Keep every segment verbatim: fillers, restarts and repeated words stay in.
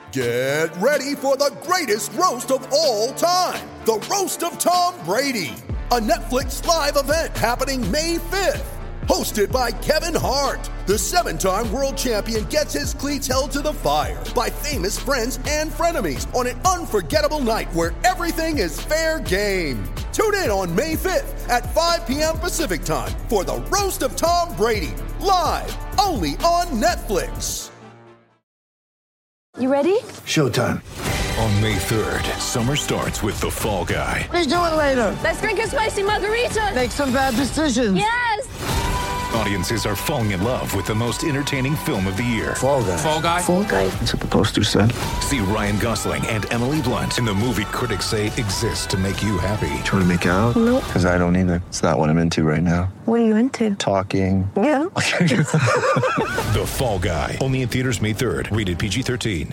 Get ready for the greatest roast of all time, the Roast of Tom Brady, a Netflix live event happening May fifth. Hosted by Kevin Hart, the seven-time world champion gets his cleats held to the fire by famous friends and frenemies on an unforgettable night where everything is fair game. Tune in on May fifth at five p.m. Pacific time for the Roast of Tom Brady, live only on Netflix. You ready? Showtime. On May third, summer starts with The Fall Guy. Let's do it later. Let's drink a spicy margarita. Make some bad decisions. Yes! Audiences are falling in love with the most entertaining film of the year. Fall Guy. Fall Guy? Fall Guy. That's what the poster said. See Ryan Gosling and Emily Blunt in the movie critics say exists to make you happy. Trying to make it out? Nope. Because I don't either. It's not what I'm into right now. What are you into? Talking. Yeah. The Fall Guy. Only in theaters May third. Rated P G thirteen.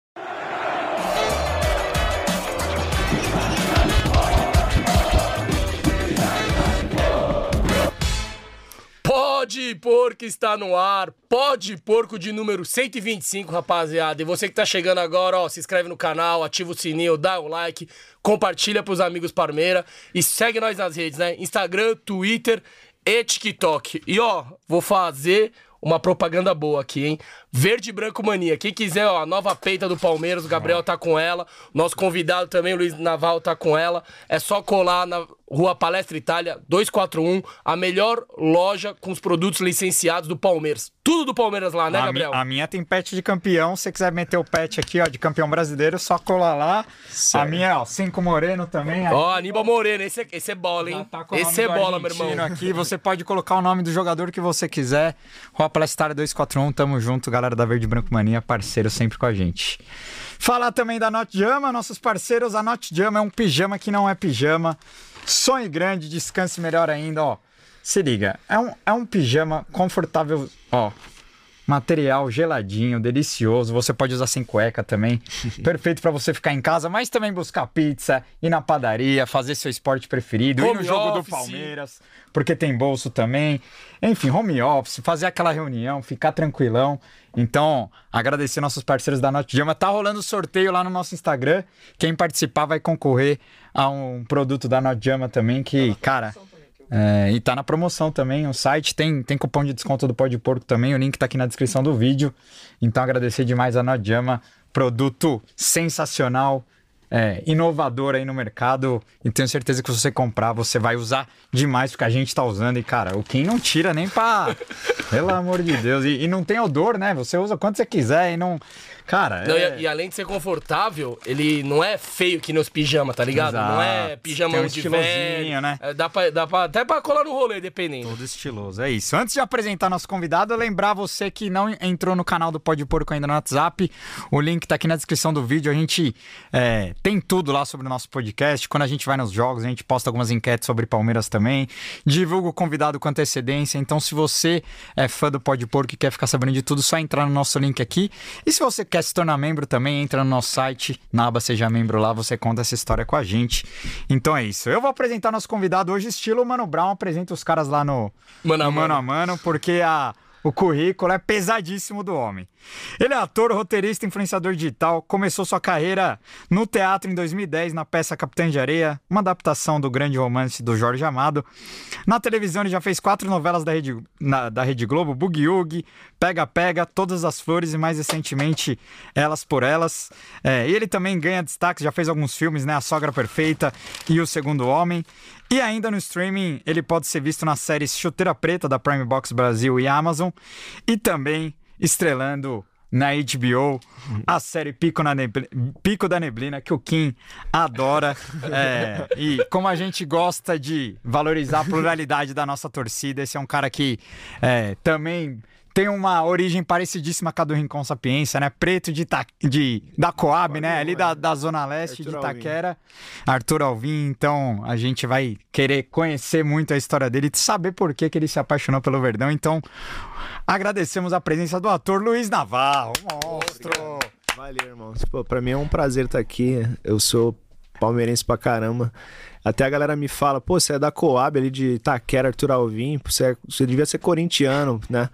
Pode Porco está no ar, Pode Porco de número cento e vinte e cinco, rapaziada. E você que tá chegando agora, ó, se inscreve no canal, ativa o sininho, dá um like, compartilha pros amigos Parmeira e segue nós nas redes, né? Instagram, Twitter e TikTok. E ó, vou fazer uma propaganda boa aqui, hein? Verde e Branco Mania. Quem quiser, ó, a nova peita do Palmeiras, o Gabriel tá com ela. Nosso convidado também, o Luiz Naval, tá com ela. É só colar na Rua Palestra Itália, duzentos e quarenta e um, a melhor loja com os produtos licenciados do Palmeiras. Tudo do Palmeiras lá, né, a Gabriel? Mi, a minha tem pet de campeão. Se você quiser meter o pet aqui, ó, de campeão brasileiro, só colar lá. Certo. A minha, ó, Cinco Moreno também. Ó, Aníbal Moreno, esse é, esse é bola, hein? Tá esse é bola, meu irmão. Aqui, você pode colocar o nome do jogador que você quiser. Rua Palestra Itália duzentos e quarenta e um, tamo junto, galera da Verde Branco Mania, parceiro sempre com a gente. Falar também da Not Jama, nossos parceiros. A Not Jama é um pijama que não é pijama. Sonhe grande, descanse melhor ainda, ó. Se liga, é um, é um pijama confortável, ó. Material geladinho, delicioso. Você pode usar sem cueca também. Perfeito pra você ficar em casa, mas também buscar pizza, ir na padaria, fazer seu esporte preferido, home ir no jogo office. do Palmeiras, porque tem bolso também. Enfim, home office, fazer aquela reunião, ficar tranquilão. Então, agradecer nossos parceiros da Not Jama. Tá rolando sorteio lá no nosso Instagram. Quem participar vai concorrer a um produto da Not Jama também, que, cara... É, e tá na promoção também, o site tem, tem cupom de desconto do Pode Porco também, o link tá aqui na descrição do vídeo. Então agradecer demais a Not Jama, produto sensacional, é, inovador aí no mercado, e tenho certeza que se você comprar, você vai usar demais, porque a gente tá usando, e cara, o Kim não tira nem pra... Pelo amor de Deus, e, e não tem odor, né? Você usa quanto você quiser e não... Cara, não, é... e, e além de ser confortável, ele não é feio que nos pijamas, tá ligado? Exato. Não é pijama Tem um de estilosinho, velho, né? É, dá, pra, dá pra, até pra colar no rolê, dependendo. Todo estiloso, é isso. Antes de apresentar nosso convidado, lembrar você que não entrou no canal do Pode Porco ainda no WhatsApp, o link tá aqui na descrição do vídeo. A gente é, tem tudo lá sobre o nosso podcast. Quando a gente vai nos jogos, a gente posta algumas enquetes sobre Palmeiras também, divulga o convidado com antecedência. Então, se você é fã do Pode Porco e quer ficar sabendo de tudo, só entrar no nosso link aqui. E se você quer se tornar membro também, entra no nosso site, na aba Seja Membro lá, você conta essa história com a gente. Então é isso. Eu vou apresentar nosso convidado hoje, estilo Mano Brown, apresenta os caras lá no Mano a Mano, mano, a mano porque a... O currículo é pesadíssimo do homem. Ele é ator, roteirista, influenciador digital. Começou sua carreira no teatro em dois mil e dez, na peça Capitã de Areia, uma adaptação do grande romance do Jorge Amado. Na televisão ele já fez quatro novelas da Rede, na, da Rede Globo, Boogie Woogie, Pega Pega, Todas as Flores e mais recentemente Elas por Elas. É, e ele também ganha destaque, já fez alguns filmes, né? A Sogra Perfeita e O Segundo Homem. E ainda no streaming, ele pode ser visto nas séries Chuteira Preta, da Prime Box Brasil e Amazon, e também estrelando na H B O a série Pico, na Neblina, Pico da Neblina, que o Kim adora. É, e como a gente gosta de valorizar a pluralidade da nossa torcida, esse é um cara que é, também... tem uma origem parecidíssima com a do Rincon Sapiência, né? Preto de, Ita... de... da Coab, né? Ali da, da Zona Leste, Arthur de Itaquera. Alvim. Arthur Alvim. Então, a gente vai querer conhecer muito a história dele e saber por que, que ele se apaixonou pelo Verdão. Então, agradecemos a presença do ator Luiz Naval. Monstro! Obrigado. Valeu, irmão. Pô, pra mim é um prazer estar aqui. Eu sou palmeirense pra caramba. Até a galera me fala, pô, você é da Coab ali de Itaquera, Arthur Alvim. Você, é... você devia ser corintiano, né?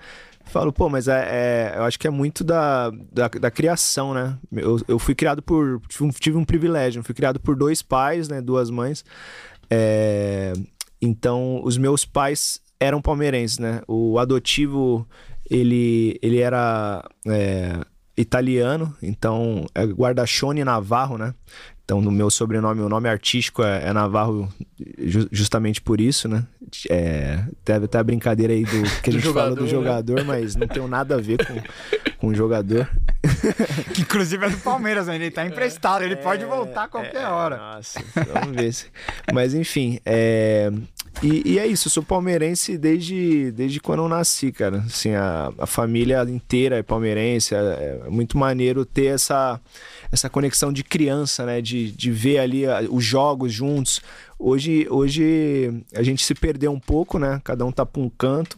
Falo, pô, mas é, é, eu acho que é muito da, da, da criação, né? Eu, eu fui criado por... Tive um, tive um privilégio, eu fui criado por dois pais, né? Duas mães. É, então, os meus pais eram palmeirenses, né? O adotivo, ele, ele era é, italiano, então é Guardachone Navarro, né? Então, no meu sobrenome, o nome artístico é, é Navarro ju- justamente por isso, né? É, teve até a brincadeira aí do que a gente fala do jogador, né? Mas não tem nada a ver com, com o jogador. Que inclusive é do Palmeiras, né? Ele tá emprestado, ele É, pode voltar a qualquer é, hora. Nossa, vamos ver. Se... Mas enfim, é... E, e é isso, eu sou palmeirense desde, desde quando eu nasci, cara. Assim, a, a família inteira é palmeirense, é, é muito maneiro ter essa, essa conexão de criança, né? De, de ver ali a, os jogos juntos. Hoje, hoje a gente se perdeu um pouco, né? Cada um tá pra um canto,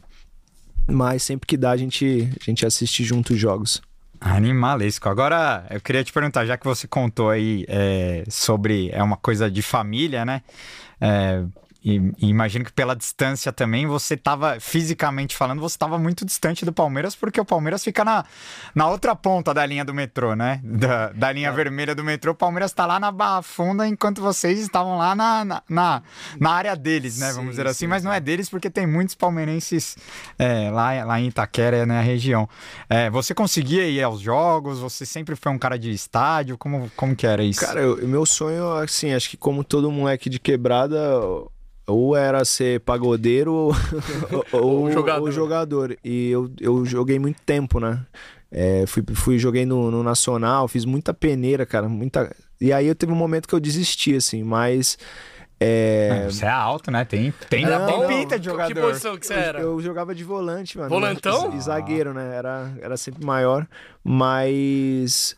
mas sempre que dá a gente, a gente assiste junto os jogos. Animalesco. Agora, eu queria te perguntar, já que você contou aí é, sobre... É uma coisa de família, né? É... E, e imagino que pela distância também você estava, fisicamente falando, você estava muito distante do Palmeiras, porque o Palmeiras fica na, na outra ponta da linha do metrô, né? Da, da linha é. vermelha do metrô. O Palmeiras está lá na Barra Funda, enquanto vocês estavam lá na, na, na, na área deles, né? Vamos sim, dizer assim, sim, mas não é deles porque tem muitos palmeirenses é, lá, lá em Itaquera, na região. É, você conseguia ir aos jogos? Você sempre foi um cara de estádio? Como, como que era isso? Cara, o meu sonho, assim, acho que como todo moleque de quebrada... Ou era ser pagodeiro ou, ou, ou, jogador. ou jogador. E eu, eu joguei muito tempo, né? É, fui, fui, joguei no, no Nacional, fiz muita peneira, cara. Muita... E aí eu teve um momento que eu desisti, assim, mas... É... Você é alto, né? Tem, tem, não, tem não, pinta de jogador. Que posição que você era? Eu, eu jogava de volante, mano. Volantão? E zagueiro, né? Era, era sempre maior. Mas...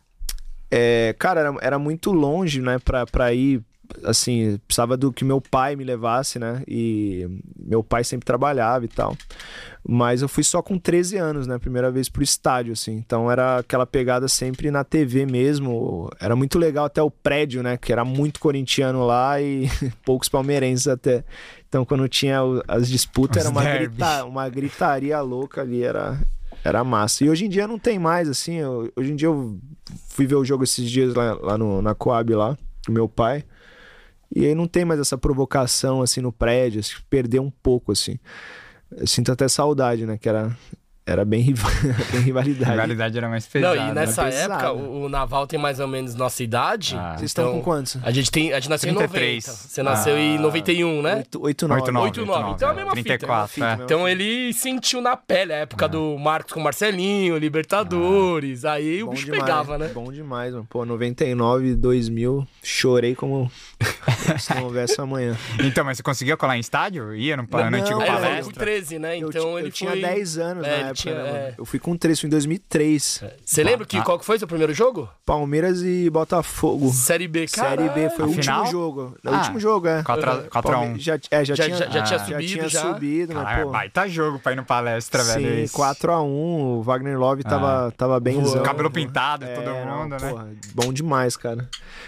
É, cara, era, era muito longe, né? Pra, pra ir... Assim, precisava do que meu pai me levasse, né? E meu pai sempre trabalhava e tal. Mas eu fui só com treze anos, né? Primeira vez pro estádio, assim. Então era aquela pegada sempre na T V mesmo. Era muito legal até o prédio, né? Que era muito corintiano lá e poucos palmeirenses até. Então quando tinha as disputas, era uma, grita... uma gritaria louca ali, era... Era massa. E hoje em dia não tem mais, assim. Eu... Hoje em dia eu fui ver o jogo esses dias lá, lá no, na Coab, lá, com meu pai. E aí não tem mais essa provocação, assim, no prédio, assim, perdeu um pouco, assim. Eu sinto até saudade, né, que era, era bem, rival... bem rivalidade. A rivalidade era mais pesada. Não, e nessa né? época, Pesado. o, o Naval tem mais ou menos nossa idade. Ah. Vocês então, estão com quantos? A gente, tem, a gente nasceu trinta e três. em noventa. Você nasceu Ah. em noventa e um, né? oito nove. oito nove. oito nove. Então é a mesma trinta e quatro, fita. é. Então ele sentiu na pele a época do Marcos com Marcelinho, Libertadores. Ah. Aí o Bom bicho demais, pegava, né? Bom demais, mano. Pô, noventa e nove, dois mil, chorei como se não houvesse amanhã. Então, mas você conseguia colar em estádio? Ia no, no Não, antigo não, Ele foi palestra? com treze, né? Eu, Então ti- ele eu tinha foi... dez anos É, na ele época, tinha- né, mano? é. Eu fui com treze, fui em dois mil e três. Você lembra que, Ah. qual que foi seu primeiro jogo? Palmeiras e Botafogo. Série B, cara. Série B, foi A o final? último jogo. O Ah, último jogo, é. quatro a um. Palme- Já, é, já, Já- tinha, já- já tinha ah, subido, tinha já. subido, mas, Caralho, pô... baita jogo pra ir no palestra, velho. Sim, esse. quatro a um, o Wagner Love tava, tava benzão. Cabelo pintado, É, todo não, mundo, né? porra, bom demais, cara.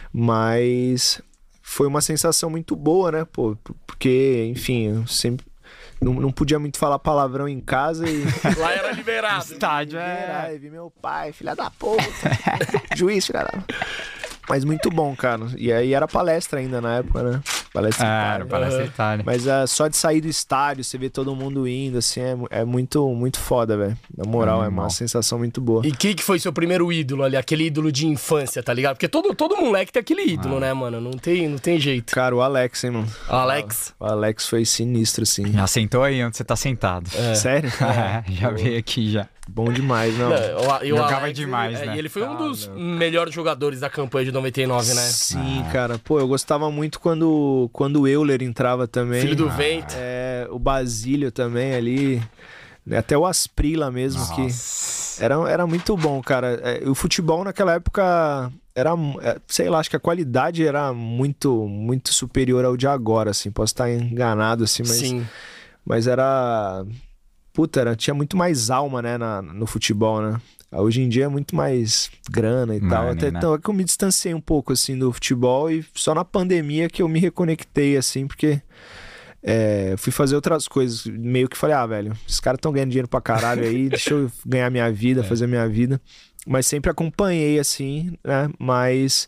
Mas foi uma sensação muito boa, né, pô? Porque, enfim, eu sempre... Não, não podia muito falar palavrão em casa e... Lá era liberado. Estádio é... Aí vi meu pai, filha da puta. Juiz, filha da... Mas muito bom, cara. E aí era palestra ainda na época, né? Palestra É, Itália. era palestra Itália. Mas uh, só de sair do estádio, você vê todo mundo indo, assim, é, é muito, muito foda, velho. Na moral, é, Animal. uma sensação muito boa. E quem que foi seu primeiro ídolo ali? Aquele ídolo de infância, tá ligado? Porque todo, todo moleque tem aquele ídolo, né, mano? Não tem, não tem jeito. Cara, o Alex, hein, mano? Alex. O Alex foi sinistro, assim. Já sentou aí onde você tá sentado. Sério? É, já veio aqui já. Bom demais, não. Não, o- e o Jogava Alex, demais, ele, né? E ele foi um Ah, dos não. melhores jogadores da campanha de noventa e nove, né? Sim, cara. Pô, eu gostava muito quando, quando o Euler entrava também. Filho do vento. É, o Basílio também ali. Até o Asprila mesmo, Nossa. que era, era muito bom, cara. É, o futebol naquela época era, é, sei lá, acho que a qualidade era muito, muito superior ao de agora, assim. Posso estar enganado, assim, mas, Sim. mas era... Puta, era, tinha muito mais alma, né, na, no futebol, né? Hoje em dia é muito mais grana e Money, tal. Até, né? Então é que eu me distanciei um pouco, assim, do futebol e só na pandemia que eu me reconectei, assim, porque é, fui fazer outras coisas. Meio que falei, ah, velho, esses caras estão ganhando dinheiro pra caralho aí, deixa eu ganhar minha vida, é. fazer minha vida. Mas sempre acompanhei, assim, né? Mas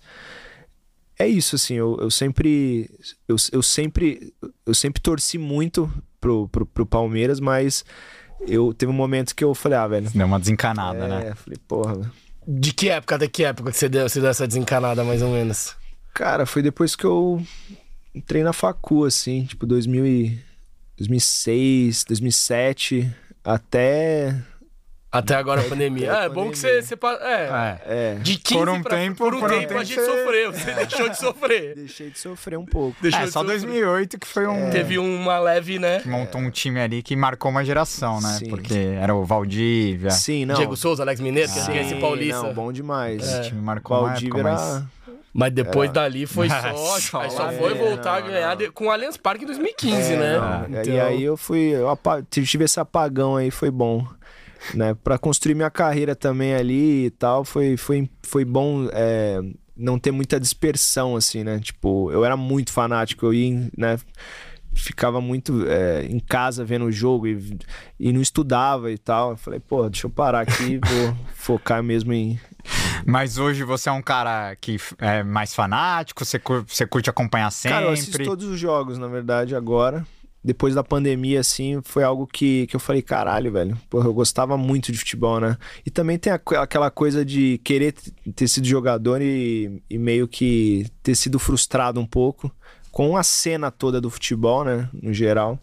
é isso, assim, eu, eu sempre. Eu, eu sempre. Eu sempre torci muito pro, pro, pro Palmeiras, mas eu teve um momento que eu falei, ah, velho. Deu uma desencanada, é, né? Falei, porra. De que época, até que época que você deu, você deu essa desencanada, mais ou menos? Cara, foi depois que eu entrei na facu, assim, tipo, dois mil e... dois mil e seis, dois mil e sete, até... Até agora a pandemia. Ah, é bom que você... você pa- é, É. de quinze Por um pra, tempo- por um por um tempo a gente tempo sofreu. Você deixou de sofrer. Deixei de sofrer um pouco. Deixou É, de só sofrer. dois mil e oito que foi um... Teve uma leve, né? que montou um time ali que marcou uma geração, né? Sim. Porque era o Valdívia. Sim, não. Diego Souza, Alex Mineiro, que é esse Sim, paulista. não, bom demais. Esse time marcou uma Valdívia época, era... mas... Mas depois É. dali foi só... Só aí só lá, foi é, voltar não, a ganhar não. de- com o Allianz Parque em dois mil e quinze, É, né? não. Então- E aí eu fui... Eu apa- tive esse apagão aí, foi bom. Né? Pra construir minha carreira também ali e tal, foi, foi, foi bom é, não ter muita dispersão, assim, né? Tipo, eu era muito fanático, eu ia, né? Ficava muito é, em casa vendo o jogo e, e não estudava e tal. Eu falei, pô, deixa eu parar aqui, vou focar mesmo em... Mas hoje você é um cara que é mais fanático, você, cur- você curte acompanhar sempre. Cara, eu assisto todos os jogos, na verdade, agora. Depois da pandemia, assim, foi algo que, que eu falei, caralho, velho. Porra, eu gostava muito de futebol, né? E também tem a- aquela coisa de querer t- ter sido jogador e, e meio que ter sido frustrado um pouco com a cena toda do futebol, né? No geral.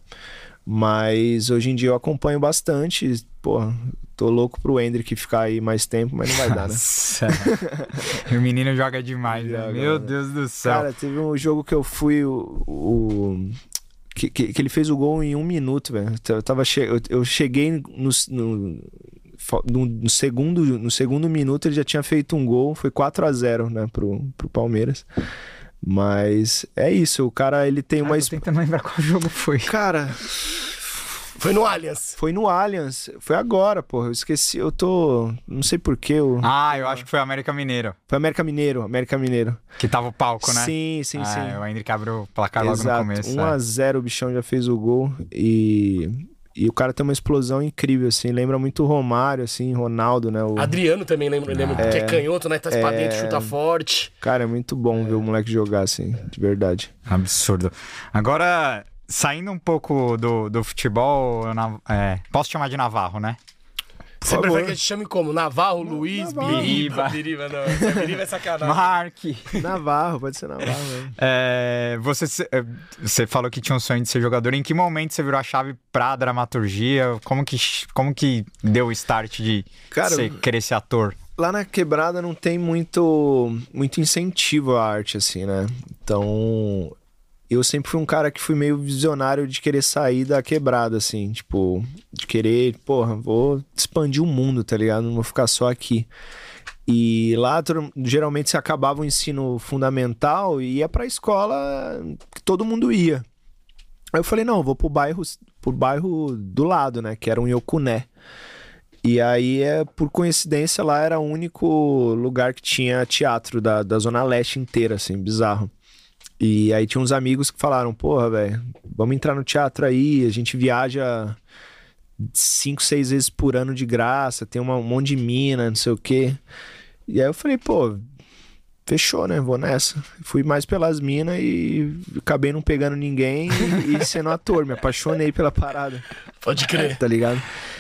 Mas hoje em dia eu acompanho bastante. Porra, tô louco pro Hendrick ficar aí mais tempo, mas não vai dar, né? Nossa. O menino joga demais, né? Joga, Meu né? Deus do céu. Cara, teve um jogo que eu fui... o, o- Que, que, que ele fez o gol em um minuto, velho. Eu, tava che... eu, eu cheguei no, no, no, no, segundo, no segundo minuto, ele já tinha feito um gol. Foi quatro a zero, né, pro, pro Palmeiras. Mas é isso, o cara, ele tem Ah, uma... tô tentando lembrar qual jogo foi. Cara, Foi no Allianz. foi no Allianz. Foi agora, porra. Eu esqueci, eu tô... Não sei porquê. Eu... Ah, eu acho que foi o América Mineiro, Foi América Mineiro, América Mineiro. que tava o palco, né? Sim, sim, Ah, sim. o Hendrick abriu o placar logo Exato. no começo. um a zero o bichão já fez o gol e, e o cara tem uma explosão incrível, assim, lembra muito o Romário, assim, Ronaldo, né? O... Adriano também lembra, lembra que é canhoto, né? Tá pra dentro, chuta forte. Cara, é muito bom ver o moleque jogar, assim, de verdade. É. Absurdo. Agora, saindo um pouco do, do futebol, eu na- é, posso chamar de Navarro, né? Você favor. prefere que a gente chame como? Navarro, Luiz, Navarro. Biriba. Biriba, não. Essa Biriba é sacanagem. Mark. Navarro, pode ser Navarro, né? É, você, se- é, você falou que tinha um sonho de ser jogador. Em que momento você virou a chave pra dramaturgia? Como que, como que deu o start de Cara, você querer ser ator? Lá na quebrada não tem muito, muito incentivo à arte, assim, né? Então, eu sempre fui um cara que fui meio visionário de querer sair da quebrada, assim. Tipo, de querer, porra, vou expandir o mundo, tá ligado? Não vou ficar só aqui. E lá, todo- geralmente, se acabava o ensino fundamental e ia pra escola que todo mundo ia. Aí eu falei, não, eu vou pro bairro, pro bairro do lado, né? Que era um Iocuné. E aí, é, por coincidência, lá era o único lugar que tinha teatro da, da Zona Leste inteira, assim, bizarro. E aí tinha uns amigos que falaram, porra, velho, vamos entrar no teatro aí, a gente viaja cinco, seis vezes por ano de graça, tem uma, um monte de mina, não sei o quê. E aí eu falei, pô, fechou, né, vou nessa. Fui mais pelas minas e acabei não pegando ninguém e, e sendo ator, me apaixonei pela parada. Pode crer. Tá ligado?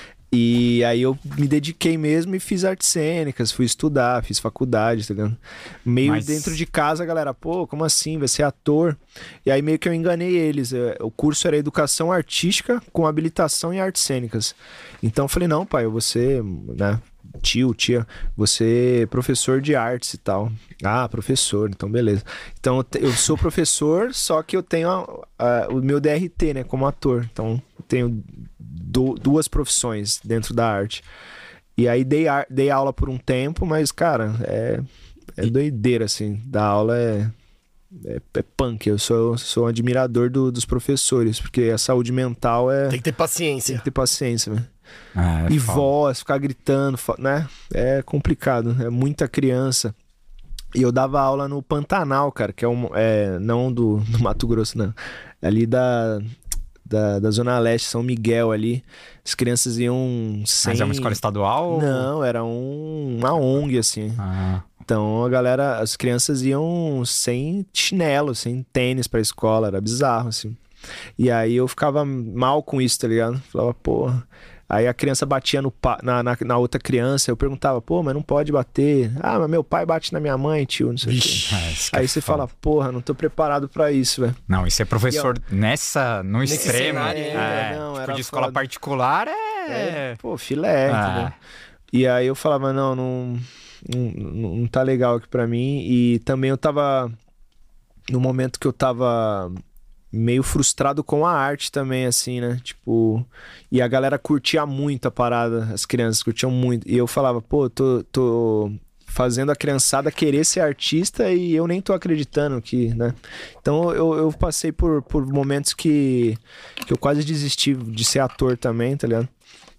E aí eu me dediquei mesmo e fiz artes cênicas, fui estudar, fiz faculdade, tá ligado? Meio Mas- dentro de casa, a galera, pô, como assim? Vai ser ator? E aí meio que eu enganei eles. É, O curso era educação artística com habilitação em artes cênicas. Então eu falei, não, pai, eu vou ser, né, tio, tia, você professor de artes e tal. Ah, professor, então beleza. Então eu, te- eu sou professor, só que eu tenho a- a- o meu D R T, né, como ator. Então eu tenho du- duas profissões dentro da arte. E aí dei, ar- dei aula por um tempo, mas, cara, é, é doideira, assim. Dar aula é, é, é punk. Eu sou, sou um admirador do- dos professores, porque a saúde mental é... Tem que ter Tem paciência. que ter paciência, velho. Ah, é E foda. voz, ficar gritando, fa- né? É complicado, é muita criança. E eu dava aula no Pantanal, cara, que é um. É, não do, do Mato Grosso, não. Ali da. da, da Zona Leste, São Miguel ali. As crianças iam sem... Mas é uma escola estadual? Ou... Não, era um, uma O N G, assim. Ah. Então a galera, as crianças iam sem chinelo, sem tênis pra escola, era bizarro, assim. E aí eu ficava mal com isso, tá ligado? Falava, porra... Aí a criança batia no pa... na, na, na outra criança, eu perguntava, pô, mas não pode bater. Ah, mas meu pai bate na minha mãe, tio, não sei o quê. É, aí você fala, porra, não tô preparado pra isso, velho. Não, e ser professor eu... nessa, no Nesse extremo, cenário, é, é, não, tipo, era de escola foda. particular é... é... Pô, filé, ah. entendeu? E aí eu falava, não, não, não, não, não tá legal aqui pra mim. E também eu tava, no momento que eu tava... meio frustrado com a arte também, assim, né? Tipo... E a galera curtia muito a parada, as crianças curtiam muito. E eu falava, pô, tô, tô fazendo a criançada querer ser artista e eu nem tô acreditando que, né? Então eu, eu passei por, por momentos que, que eu quase desisti de ser ator também, tá ligado?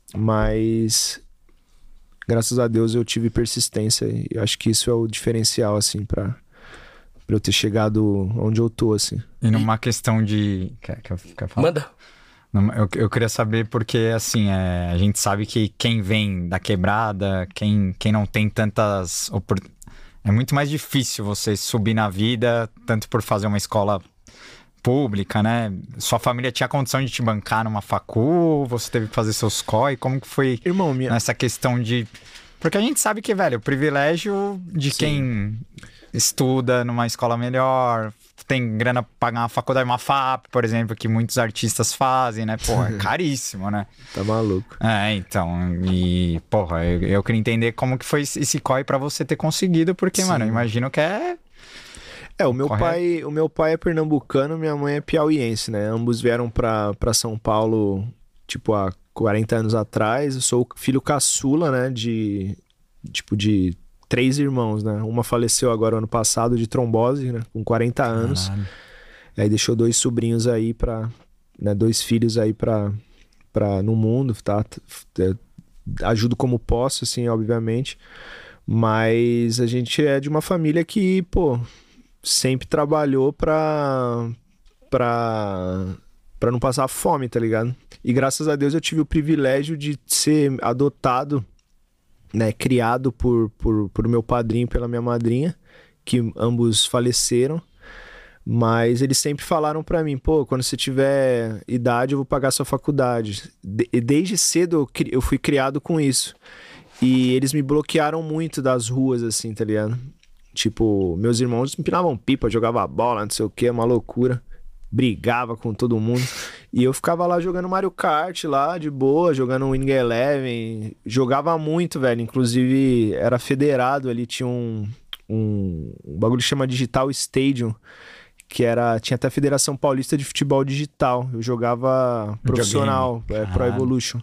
Mas... graças a Deus eu tive persistência e eu acho que isso é o diferencial, assim, pra... pra eu ter chegado onde eu tô, assim. E numa questão de... Quer, quer, quer falar? Manda. Eu, eu queria saber porque, assim, é, a gente sabe que quem vem da quebrada, quem, quem não tem tantas... Opor... É muito mais difícil você subir na vida, tanto por fazer uma escola pública, né? Sua família tinha condição de te bancar numa facu, você teve que fazer seus C O I, como que foi Irmão, minha... nessa questão de... Porque a gente sabe que, velho, o privilégio de Sim. quem... estuda numa escola melhor, tem grana pra pagar uma faculdade, uma F A P, por exemplo, que muitos artistas fazem, né? Pô, é caríssimo, né? Tá maluco. É, então, e, porra, eu, eu queria entender como que foi esse C O I pra você ter conseguido, porque, Sim. mano, eu imagino que é... É, o meu, pai, o meu pai é pernambucano, minha mãe é piauiense, né? Ambos vieram pra, pra São Paulo, tipo, há quarenta anos atrás. Eu sou o filho caçula, né? De, tipo, de... três irmãos, né? Uma faleceu agora ano passado de trombose, né? Com quarenta anos. Caralho. Aí deixou dois sobrinhos aí pra... Né? Dois filhos aí pra... pra no mundo, tá? Ajudo como posso, assim, obviamente. Mas a gente é de uma família que, pô... sempre trabalhou pra... pra... pra não passar fome, tá ligado? E graças a Deus eu tive o privilégio de ser adotado, né, criado por, por, por meu padrinho e pela minha madrinha, que ambos faleceram, mas eles sempre falaram pra mim, pô, quando você tiver idade eu vou pagar sua faculdade. De, desde cedo eu, eu fui criado com isso, e eles me bloquearam muito das ruas, assim, tá ligado? Tipo, meus irmãos empinavam pipa, jogavam bola, não sei o que, uma loucura. Brigava com todo mundo. E eu ficava lá jogando Mario Kart lá, de boa, jogando Winning Eleven. Jogava muito, velho. Inclusive, era federado ali, tinha um, um, um bagulho que chama Digital Stadium, que era, tinha até a Federação Paulista de Futebol Digital. Eu jogava profissional, é, Pro Evolution.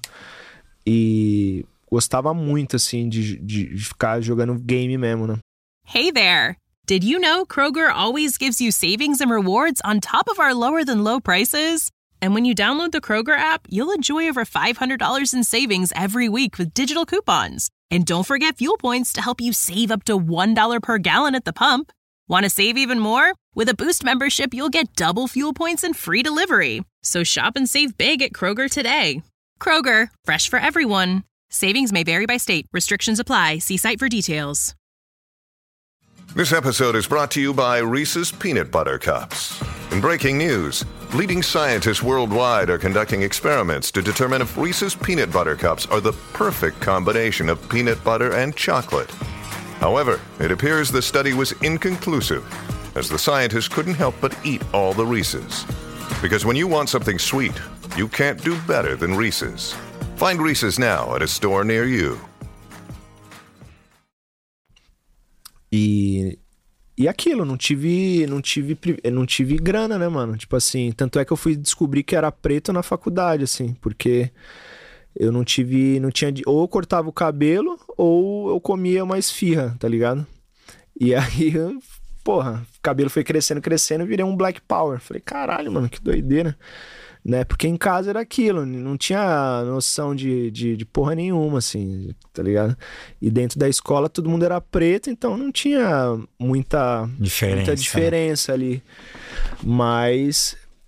E gostava muito, assim, de, de, de ficar jogando game mesmo, né? Hey there! Did you know Kroger always gives you savings and rewards on top of our lower-than-low prices? And when you download the Kroger app, you'll enjoy over five hundred dollars in savings every week with digital coupons. And don't forget fuel points to help you save up to one dollar per gallon at the pump. Want to save even more? With a Boost membership, you'll get double fuel points and free delivery. So shop and save big at Kroger today. Kroger, fresh for everyone. Savings may vary by state. Restrictions apply. See site for details. This episode is brought to you by Reese's Peanut Butter Cups. In breaking news, leading scientists worldwide are conducting experiments to determine if Reese's Peanut Butter Cups are the perfect combination of peanut butter and chocolate. However, it appears the study was inconclusive, as the scientists couldn't help but eat all the Reese's. Because when you want something sweet, you can't do better than Reese's. Find Reese's now at a store near you. E, e aquilo, não tive, não, tive, não tive grana, né, mano? Tipo assim, tanto é que eu fui descobrir que era preto na faculdade, assim, porque eu não tive, não tinha... Ou eu cortava o cabelo, ou eu comia uma esfirra, tá ligado? E aí, porra, o cabelo foi crescendo, crescendo, eu virei um Black Power. Falei, caralho, mano, que doideira. Né? Porque em casa era aquilo, não tinha noção de, de, de porra nenhuma, assim, tá ligado? E dentro da escola todo mundo era preto, então não tinha muita diferença, muita diferença, né? Ali. Mas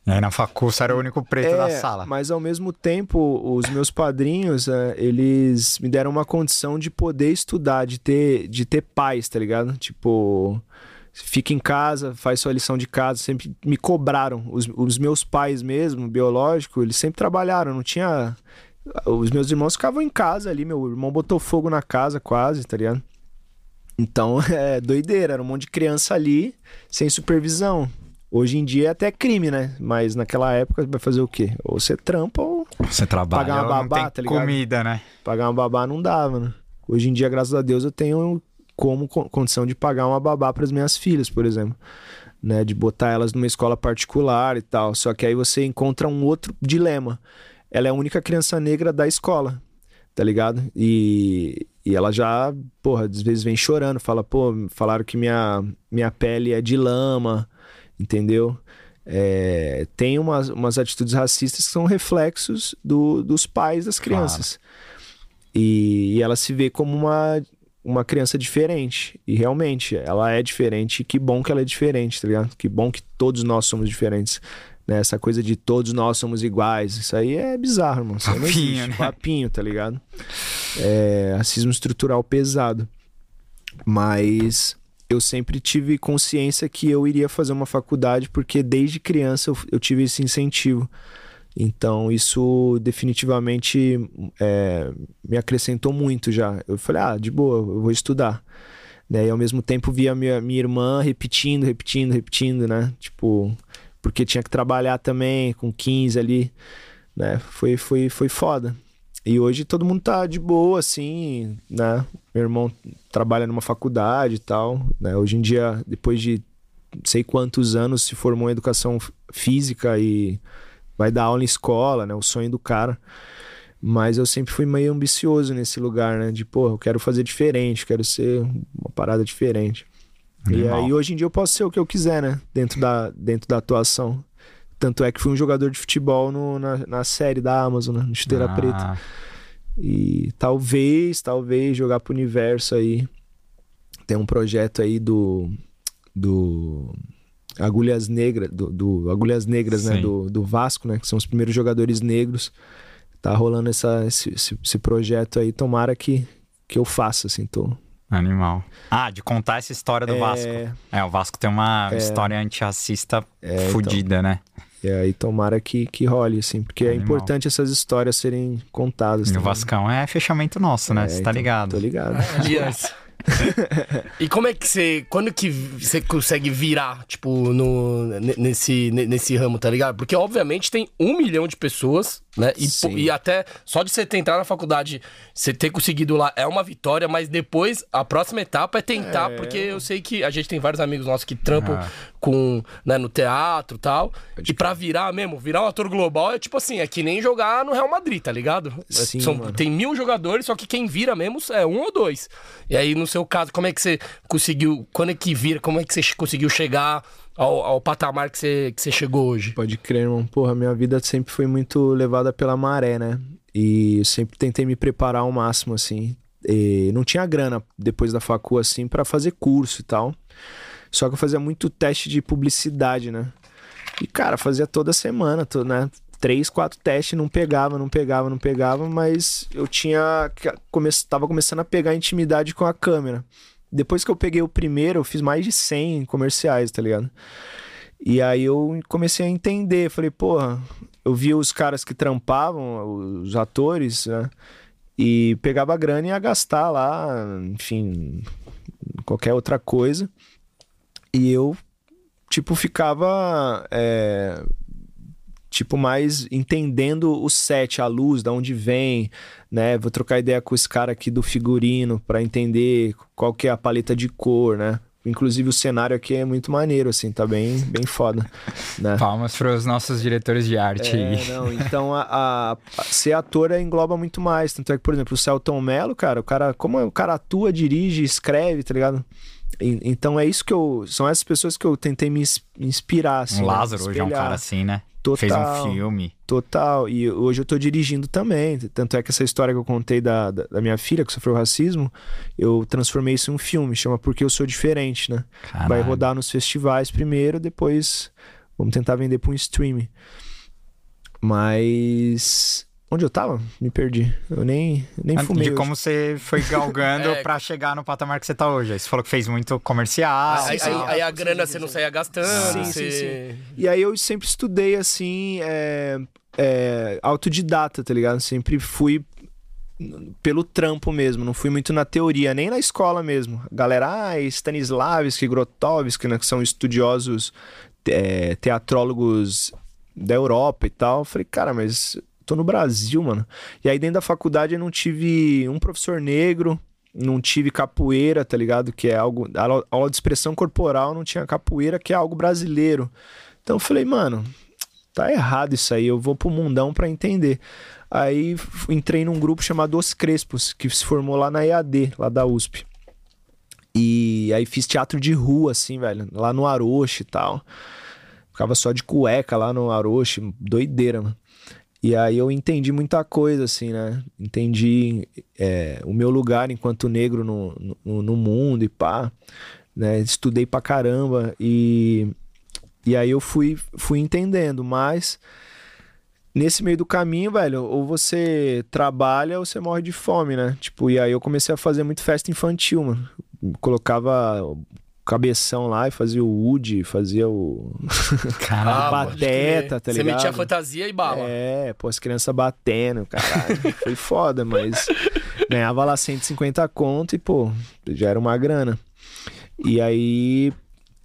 E aí na facu você era o único preto é, da sala. Mas ao mesmo tempo, os meus padrinhos, é, eles me deram uma condição de poder estudar, de ter, de ter paz, tá ligado? Tipo, fica em casa, faz sua lição de casa, sempre me cobraram. Os, os meus pais mesmo, biológico, eles sempre trabalharam, não tinha... Os meus irmãos ficavam em casa ali, meu irmão botou fogo na casa quase, tá ligado? Então, é doideira, era um monte de criança ali, sem supervisão. Hoje em dia é até crime, né? Mas naquela época vai fazer o quê? Ou você trampa ou... Você trabalha, pagar uma babá, não tem tá ligado? comida, né? Pagar uma babá não dava, né? Hoje em dia, graças a Deus, eu tenho como condição de pagar uma babá para as minhas filhas, por exemplo. Né? De botar elas numa escola particular e tal. Só que aí você encontra um outro dilema. Ela é a única criança negra da escola, tá ligado? E, e ela já, porra, às vezes vem chorando. Fala, pô, falaram que minha, minha pele é de lama... Entendeu? É, tem umas, umas atitudes racistas que são reflexos do, dos pais das crianças. Claro. E, e ela se vê como uma, uma criança diferente. E realmente, ela é diferente. E que bom que ela é diferente, tá ligado? Que bom que todos nós somos diferentes. Né? Essa coisa de todos nós somos iguais. Isso aí é bizarro, irmão. Isso aí não existe. Né? Papinho, tá ligado? É, racismo estrutural pesado. Mas... eu sempre tive consciência que eu iria fazer uma faculdade porque desde criança eu, eu tive esse incentivo. Então isso definitivamente é, me acrescentou muito já. Eu falei, ah, de boa, eu vou estudar. Né? E ao mesmo tempo via minha, minha irmã repetindo, repetindo, repetindo, né? Tipo, porque tinha que trabalhar também com quinze ali, né? Foi, foi, foi foda. E hoje todo mundo tá de boa, assim, né? Meu irmão trabalha numa faculdade e tal, né? Hoje em dia, depois de sei quantos anos, se formou em educação física e vai dar aula em escola, né? O sonho do cara. Mas eu sempre fui meio ambicioso nesse lugar, né? De, pô, eu quero fazer diferente, quero ser uma parada diferente. Animal. E aí, hoje em dia, eu posso ser o que eu quiser, né? Dentro da, dentro da atuação. Tanto é que fui um jogador de futebol no, na, na série da Amazon, né? No Chuteira ah. Preta. E talvez, talvez jogar pro universo aí. Tem um projeto aí do... do Agulhas Negras, do, do Agulhas Negras, né? Do, do Vasco, né? Que são os primeiros jogadores negros. Tá rolando essa, esse, esse, esse projeto aí. Tomara que, que eu faça, assim, tô... Animal. Ah, de contar essa história do é... Vasco. É, o Vasco tem uma é... história antirracista é, fodida, então... né? E aí tomara que, que role, assim, porque Animal. É importante essas histórias serem contadas. E o Vascão é fechamento nosso, né? Você é, tá então, ligado? Tô ligado. Aliás. E como é que você... Quando que você consegue virar, tipo, no, nesse, nesse ramo, tá ligado? Porque, obviamente, tem um milhão de pessoas, né? E, e até só de você ter entrar na faculdade, você ter conseguido lá é uma vitória, mas depois, a próxima etapa é tentar, é... porque eu sei que a gente tem vários amigos nossos que trampam ah. com, né, no teatro e tal. Pode e pra virar mesmo, virar um ator global é tipo assim, é que nem jogar no Real Madrid, tá ligado? Sim, São, tem mil jogadores, só que quem vira mesmo é um ou dois. E aí, no seu caso, como é que você conseguiu, quando é que vira, como é que você conseguiu chegar ao, ao patamar que você, que você chegou hoje? Pode crer, irmão. Porra, minha vida sempre foi muito levada pela maré, né? E eu sempre tentei me preparar ao máximo, assim. E não tinha grana depois da facu, assim, pra fazer curso e tal. Só que eu fazia muito teste de publicidade, né? E, cara, fazia toda semana, tô, né? Três, quatro testes, não pegava, não pegava, não pegava, mas eu tinha... Come... Tava começando a pegar intimidade com a câmera. Depois que eu peguei o primeiro, eu fiz mais de cem comerciais, tá ligado? E aí eu comecei a entender, falei, porra, eu via os caras que trampavam, os atores, né? E pegava a grana e ia gastar lá, enfim, qualquer outra coisa. E eu, tipo, ficava... É... Tipo, mais entendendo o set, a luz, de onde vem, né? Vou trocar ideia com esse cara aqui do figurino pra entender qual que é a paleta de cor, né? Inclusive o cenário aqui é muito maneiro, assim, tá bem, bem foda, né? Palmas para os nossos diretores de arte. É, não, então a, a, a ser ator inglobA muito mais. Tanto é que, por exemplo, o Celton Mello, cara, o cara, como o cara atua, dirige, escreve, tá ligado? E, então é isso que eu... São essas pessoas que eu tentei me inspirar, assim. O Lázaro né? hoje é um cara assim, né? Total, fez um filme. Total. E hoje eu tô dirigindo também. Tanto é que essa história que eu contei da, da, da minha filha, que sofreu racismo, eu transformei isso em um filme. Chama Porque Eu Sou Diferente, né? Caralho. Vai rodar nos festivais primeiro, depois Vamos tentar vender pra um streaming. Mas... Onde eu tava? Me perdi. Eu nem, nem fumei. De hoje. como você foi galgando É. pra chegar no patamar que você tá hoje. Aí você falou que fez muito comercial. Aí, e aí- tal. aí a grana você não saía gastando. Sim, sim, você... E aí eu sempre estudei, assim, é, é, autodidata, tá ligado? Sempre fui pelo trampo mesmo, não fui muito na teoria, nem na escola mesmo. Galera, ah, Stanislavski, Grotowski, né, que são estudiosos, é, teatrólogos da Europa e tal. Eu falei, cara, mas tô no Brasil, mano. E aí dentro da faculdade eu não tive um professor negro, não tive capoeira, tá ligado? Que é algo... A aula de expressão corporal não tinha capoeira, que é algo brasileiro. Então eu falei, mano, tá errado isso aí, eu vou pro mundão pra entender. Aí f- entrei num grupo chamado Os Crespos, que se formou lá na E A D, lá da U S P. E aí fiz teatro de rua, assim, velho, lá no Aroche e tal. Ficava só de cueca lá no Aroche, doideira, mano. E aí eu entendi muita coisa, assim, né? Entendi é, o meu lugar enquanto negro no, no, no mundo e pá, né? Estudei pra caramba e, e aí eu fui, fui entendendo, mas nesse meio do caminho, velho, ou você trabalha ou você morre de fome, né? Tipo, e aí eu comecei a fazer muito festa infantil, mano. Colocava cabeção lá e fazia o Woody, fazia o Ah, a pode crer. pateta, tá Você ligado? metia fantasia e bala. É, pô, as crianças batendo, caralho. Foi foda, mas ganhava lá cento e cinquenta conto e, pô, já era uma grana. E aí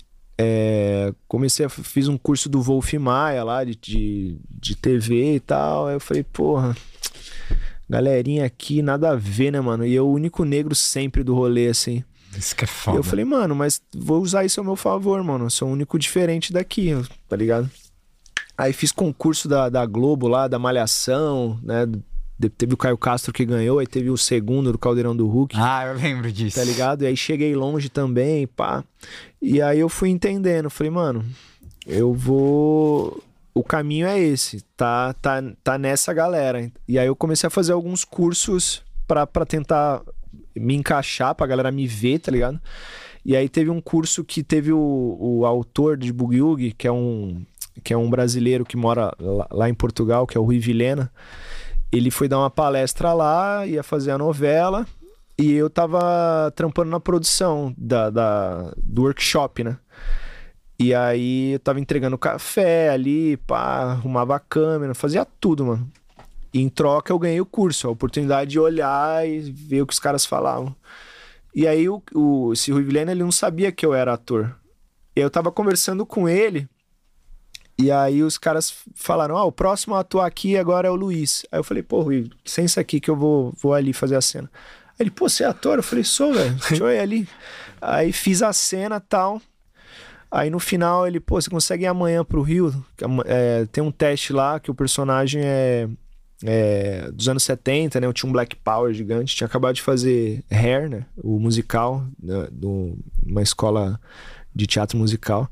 é, comecei a... Fiz um curso do Wolf Maia lá, de, de, de T V e tal. Aí eu falei, porra, galerinha aqui, nada a ver, né, mano? E eu o único negro sempre do rolê, assim. Isso que é E foda. eu falei, mano, mas vou usar isso ao meu favor, mano. Eu sou o único diferente daqui, tá ligado? Aí fiz concurso da, da Globo lá, da Malhação, né? De- Teve o Caio Castro que ganhou, aí teve o segundo do Caldeirão do Hulk, Ah, eu lembro disso. tá ligado? E aí cheguei longe também, pá. E aí eu fui entendendo, falei, mano, eu vou... O caminho é esse, tá, tá, tá nessa galera. E aí eu comecei a fazer alguns cursos pra, pra tentar me encaixar, pra galera me ver, tá ligado? E aí teve um curso que teve o, o autor de Bugiug, que é um... que é um brasileiro que mora lá, lá em Portugal, que é o Rui Vilhena. Ele foi dar uma palestra lá, ia fazer a novela, e eu tava trampando na produção da, da, do workshop, né? E aí eu tava entregando café ali, pá, arrumava a câmera, fazia tudo, mano. E em troca eu ganhei o curso, a oportunidade de olhar e ver o que os caras falavam. E aí o, o, esse Rui Vilhena, ele não sabia que eu era ator. E eu tava conversando com ele, e aí os caras falaram, ó, o próximo a atuar aqui agora é o Luiz. Aí eu falei, pô, Rui, licença aqui que eu vou, vou ali fazer a cena. Aí ele, pô, você é ator? Eu falei, sou, velho, deixa eu ir ali. Aí fiz a cena e tal. Aí no final ele, pô, você consegue ir amanhã pro Rio? É, tem um teste lá que o personagem é, é dos anos setenta, né? Eu tinha um Black Power gigante, tinha acabado de fazer Hair, né? O musical, né? Do, uma escola de teatro musical.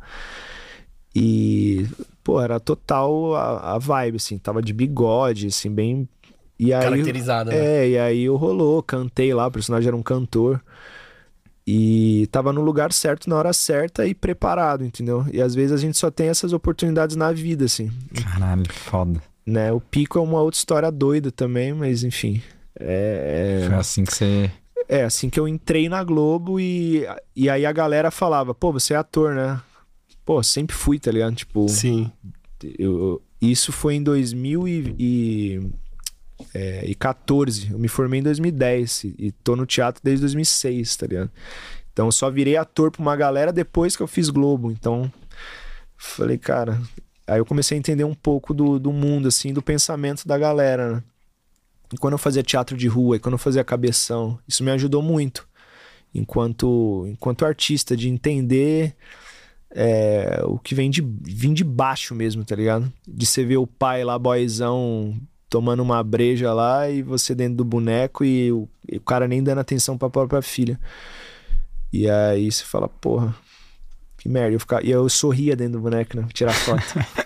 E, pô, era total a, a vibe, assim, tava de bigode, assim, bem... E aí, Caracterizado, né? É, e aí eu rolou, cantei lá, o personagem era um cantor. E tava no lugar certo, na hora certa e preparado, entendeu? E às vezes a gente só tem essas oportunidades na vida, assim, Caralho, foda. né? O Pico é uma outra história doida também, mas enfim. É, Foi assim que você... é, é assim que eu entrei na Globo e, e aí a galera falava, pô, você é ator, né? Pô, sempre fui, tá ligado? Tipo, Sim. eu, isso foi em dois mil e quatorze. Eu me formei em dois mil e dez e, e tô no teatro desde dois mil e seis, tá ligado? Então eu só virei ator pra uma galera depois que eu fiz Globo. Então, falei, cara... Aí eu comecei a entender um pouco do, do mundo, assim, do pensamento da galera, né? E quando eu fazia teatro de rua e quando eu fazia cabeção, isso me ajudou muito. Enquanto, enquanto artista, de entender... É, o que vem de, vem de baixo mesmo, tá ligado? De você ver o pai lá, boyzão, tomando uma breja lá e você dentro do boneco e o, e o cara nem dando atenção pra própria filha. E aí você fala, porra, que merda. Eu ficava, e eu sorria dentro do boneco, né? Tirar foto.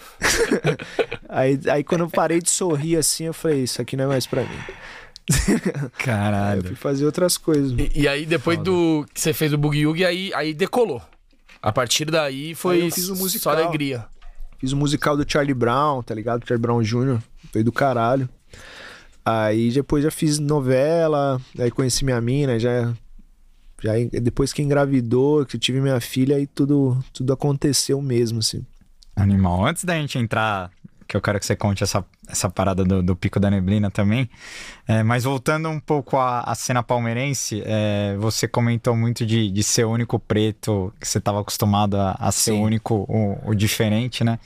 aí, aí quando eu parei de sorrir assim, eu falei, isso aqui não é mais pra mim. Caralho. Aí eu fui fazer outras coisas. E, e aí, depois Foda. do que você fez o Boogie Woogie, aí, aí decolou. A partir daí foi Aí eu fiz o musical. só alegria. Fiz o musical do Charlie Brown, tá ligado? Charlie Brown Júnior Foi do caralho. Aí depois já fiz novela, aí conheci minha mina, já... já depois que engravidou, que eu tive minha filha, aí tudo, tudo aconteceu mesmo, assim. Animal. Antes da gente entrar, que eu quero que você conte essa, essa parada do, do Pico da Neblina também, é, mas voltando um pouco à, à cena palmeirense, é, você comentou muito de, de ser o único preto, que você estava acostumado a, a ser o único, o, o diferente, né?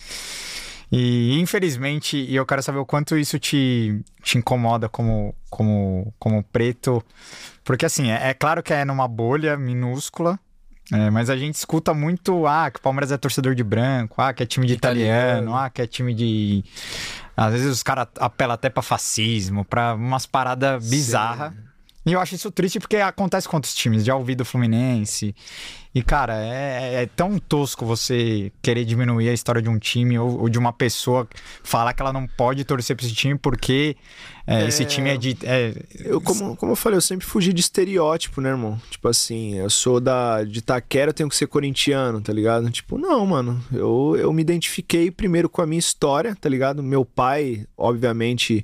E infelizmente, e eu quero saber o quanto isso te, te incomoda como, como, como preto, porque assim, é, é claro que é numa bolha minúscula, é, mas a gente escuta muito, ah, que o Palmeiras é torcedor de branco, ah, que é time de italiano, italiano ah, que é time de... Às vezes os caras apelam até pra fascismo, pra umas paradas bizarras. E eu acho isso triste porque acontece com outros times, já ouvi do Fluminense. E, cara, é, é tão tosco você querer diminuir a história de um time ou, ou de uma pessoa, falar que ela não pode torcer pra esse time porque é, é, esse time é de... É... Eu, como, como eu falei, eu sempre fugi de estereótipo, né, irmão? Tipo assim, eu sou da, de Itaquera, eu tenho que ser corintiano, tá ligado? Tipo, não, mano. Eu, eu me identifiquei primeiro com a minha história, tá ligado? Meu pai, obviamente...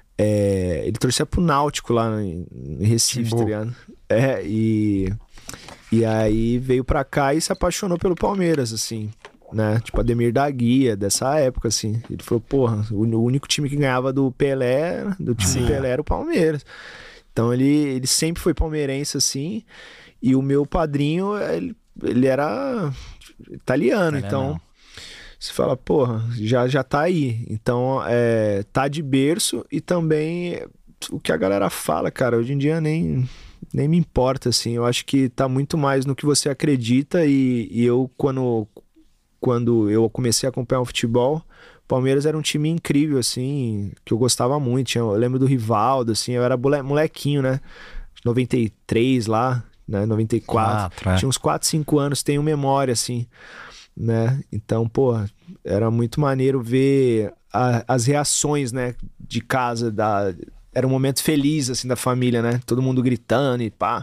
É, ele torcia pro Náutico lá em, em Recife, tá ligado? É, e, e aí veio pra cá e se apaixonou pelo Palmeiras, assim, né? Tipo, Ademir da Guia, dessa época, assim. Ele falou, porra, o, o único time que ganhava do Pelé, do time Sim. do Pelé era o Palmeiras. Então ele, ele sempre foi palmeirense, assim, e o meu padrinho, ele, ele era italiano, ele então... É você fala, porra, já, já tá aí. Então, é, tá de berço e também o que a galera fala, cara, hoje em dia nem, nem me importa, assim. Eu acho que tá muito mais no que você acredita e, e eu, quando, quando eu comecei a acompanhar o futebol, Palmeiras era um time incrível, assim, que eu gostava muito. Eu lembro do Rivaldo, assim, eu era molequinho, né? noventa e três lá, né? noventa e quatro. Ah, tinha uns quatro, cinco anos, tenho memória, assim... né? Então, pô, era muito maneiro ver a, as reações, né, de casa, da... era um momento feliz, assim, da família, né? Todo mundo gritando e pá.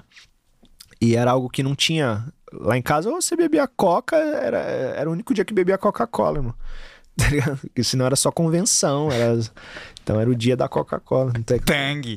E era algo que não tinha... Lá em casa, ou você bebia Coca, era, era o único dia que bebia Coca-Cola, irmão. Tá ligado? Porque senão era só convenção, era... Então era o dia da Coca-Cola. Tang!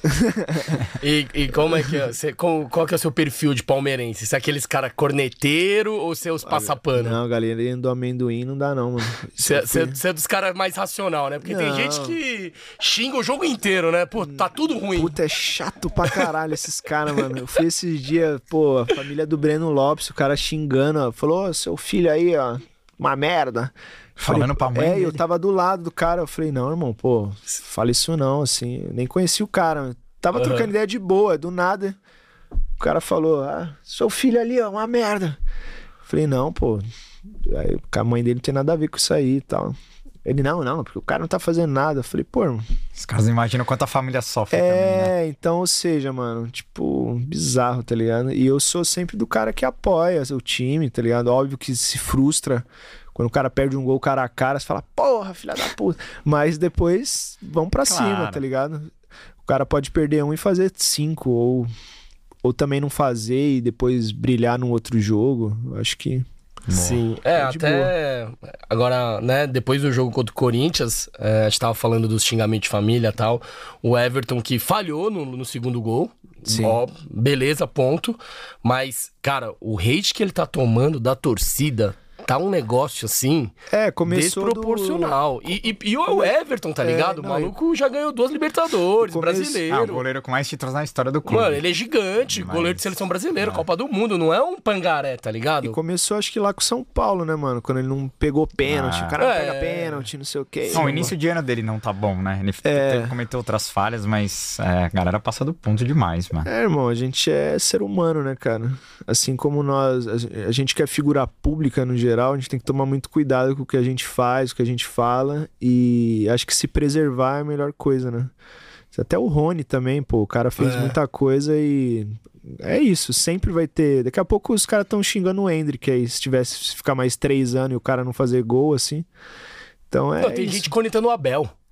e, e como é que é? Cê, qual, qual que é o seu perfil de palmeirense? Se é aqueles cara corneteiro ou seus passapano? Não, galerinha do amendoim não dá não, mano. Você fui... é dos caras mais racional, né? Porque não. Tem gente que xinga o jogo inteiro, né? Pô, tá tudo ruim. Puta, é chato pra caralho esses caras, mano. Eu fui esses dias, pô, a família do Breno Lopes, o cara xingando, ó, falou, oh, seu filho aí, ó, uma merda. Falando pra mãe É, dele. Eu tava do lado do cara, eu falei, não, irmão, pô, fala isso não, assim, nem conheci o cara, tava uhum. trocando ideia de boa, do nada, o cara falou, ah, seu filho ali, ó, uma merda. Eu falei, não, pô, aí, a mãe dele não tem nada a ver com isso aí e tal. Ele, não, não, porque o cara não tá fazendo nada. Eu falei, pô, irmão. Os caras não imaginam quanto a família sofre é, também, né? É, então, ou seja, mano, tipo, bizarro, tá ligado? E eu sou sempre do cara que apoia o time, tá ligado? Óbvio que se frustra. Quando o cara perde um gol cara a cara, você fala, porra, filha da puta. Mas depois, vão pra claro. cima, tá ligado? O cara pode perder um e fazer cinco, ou, ou também não fazer e depois brilhar num outro jogo. Eu acho que... Sim, é, é até boa. Agora, né, depois do jogo contra o Corinthians, é, a gente tava falando dos xingamentos de família e tal, o Everton que falhou no, no segundo gol, Sim. Ó, beleza, ponto, mas, cara, o hate que ele tá tomando da torcida tá um negócio assim, é, começou desproporcional. Do... E, e, e o Everton, tá ligado? É, não, o maluco eu... já ganhou duas Libertadores, come... brasileiro. Ah, o goleiro com mais títulos na história do clube. Mano, ele é gigante, Mas... goleiro de seleção brasileira, é. Copa do Mundo, não é um pangaré, tá ligado? E começou acho que lá com o São Paulo, né, mano? Quando ele não pegou pênalti, ah. o cara não é. pega pênalti, não sei o quê. Não, o início de ano dele não tá bom, né? Ele é. teve, cometeu outras falhas, mas é, a galera passa do ponto demais, mano. É, irmão, a gente é ser humano, né, cara? Assim como nós, a gente quer figura pública no geral, a gente tem que tomar muito cuidado com o que a gente faz, o que a gente fala, e acho que se preservar é a melhor coisa, né? Até o Rony também, pô, o cara fez é. muita coisa e é isso, sempre vai ter. Daqui a pouco os caras estão xingando o Hendrick aí, se tivesse se ficar mais três anos e o cara não fazer gol, assim. Então é. Não, tem isso. gente conectando o Abel.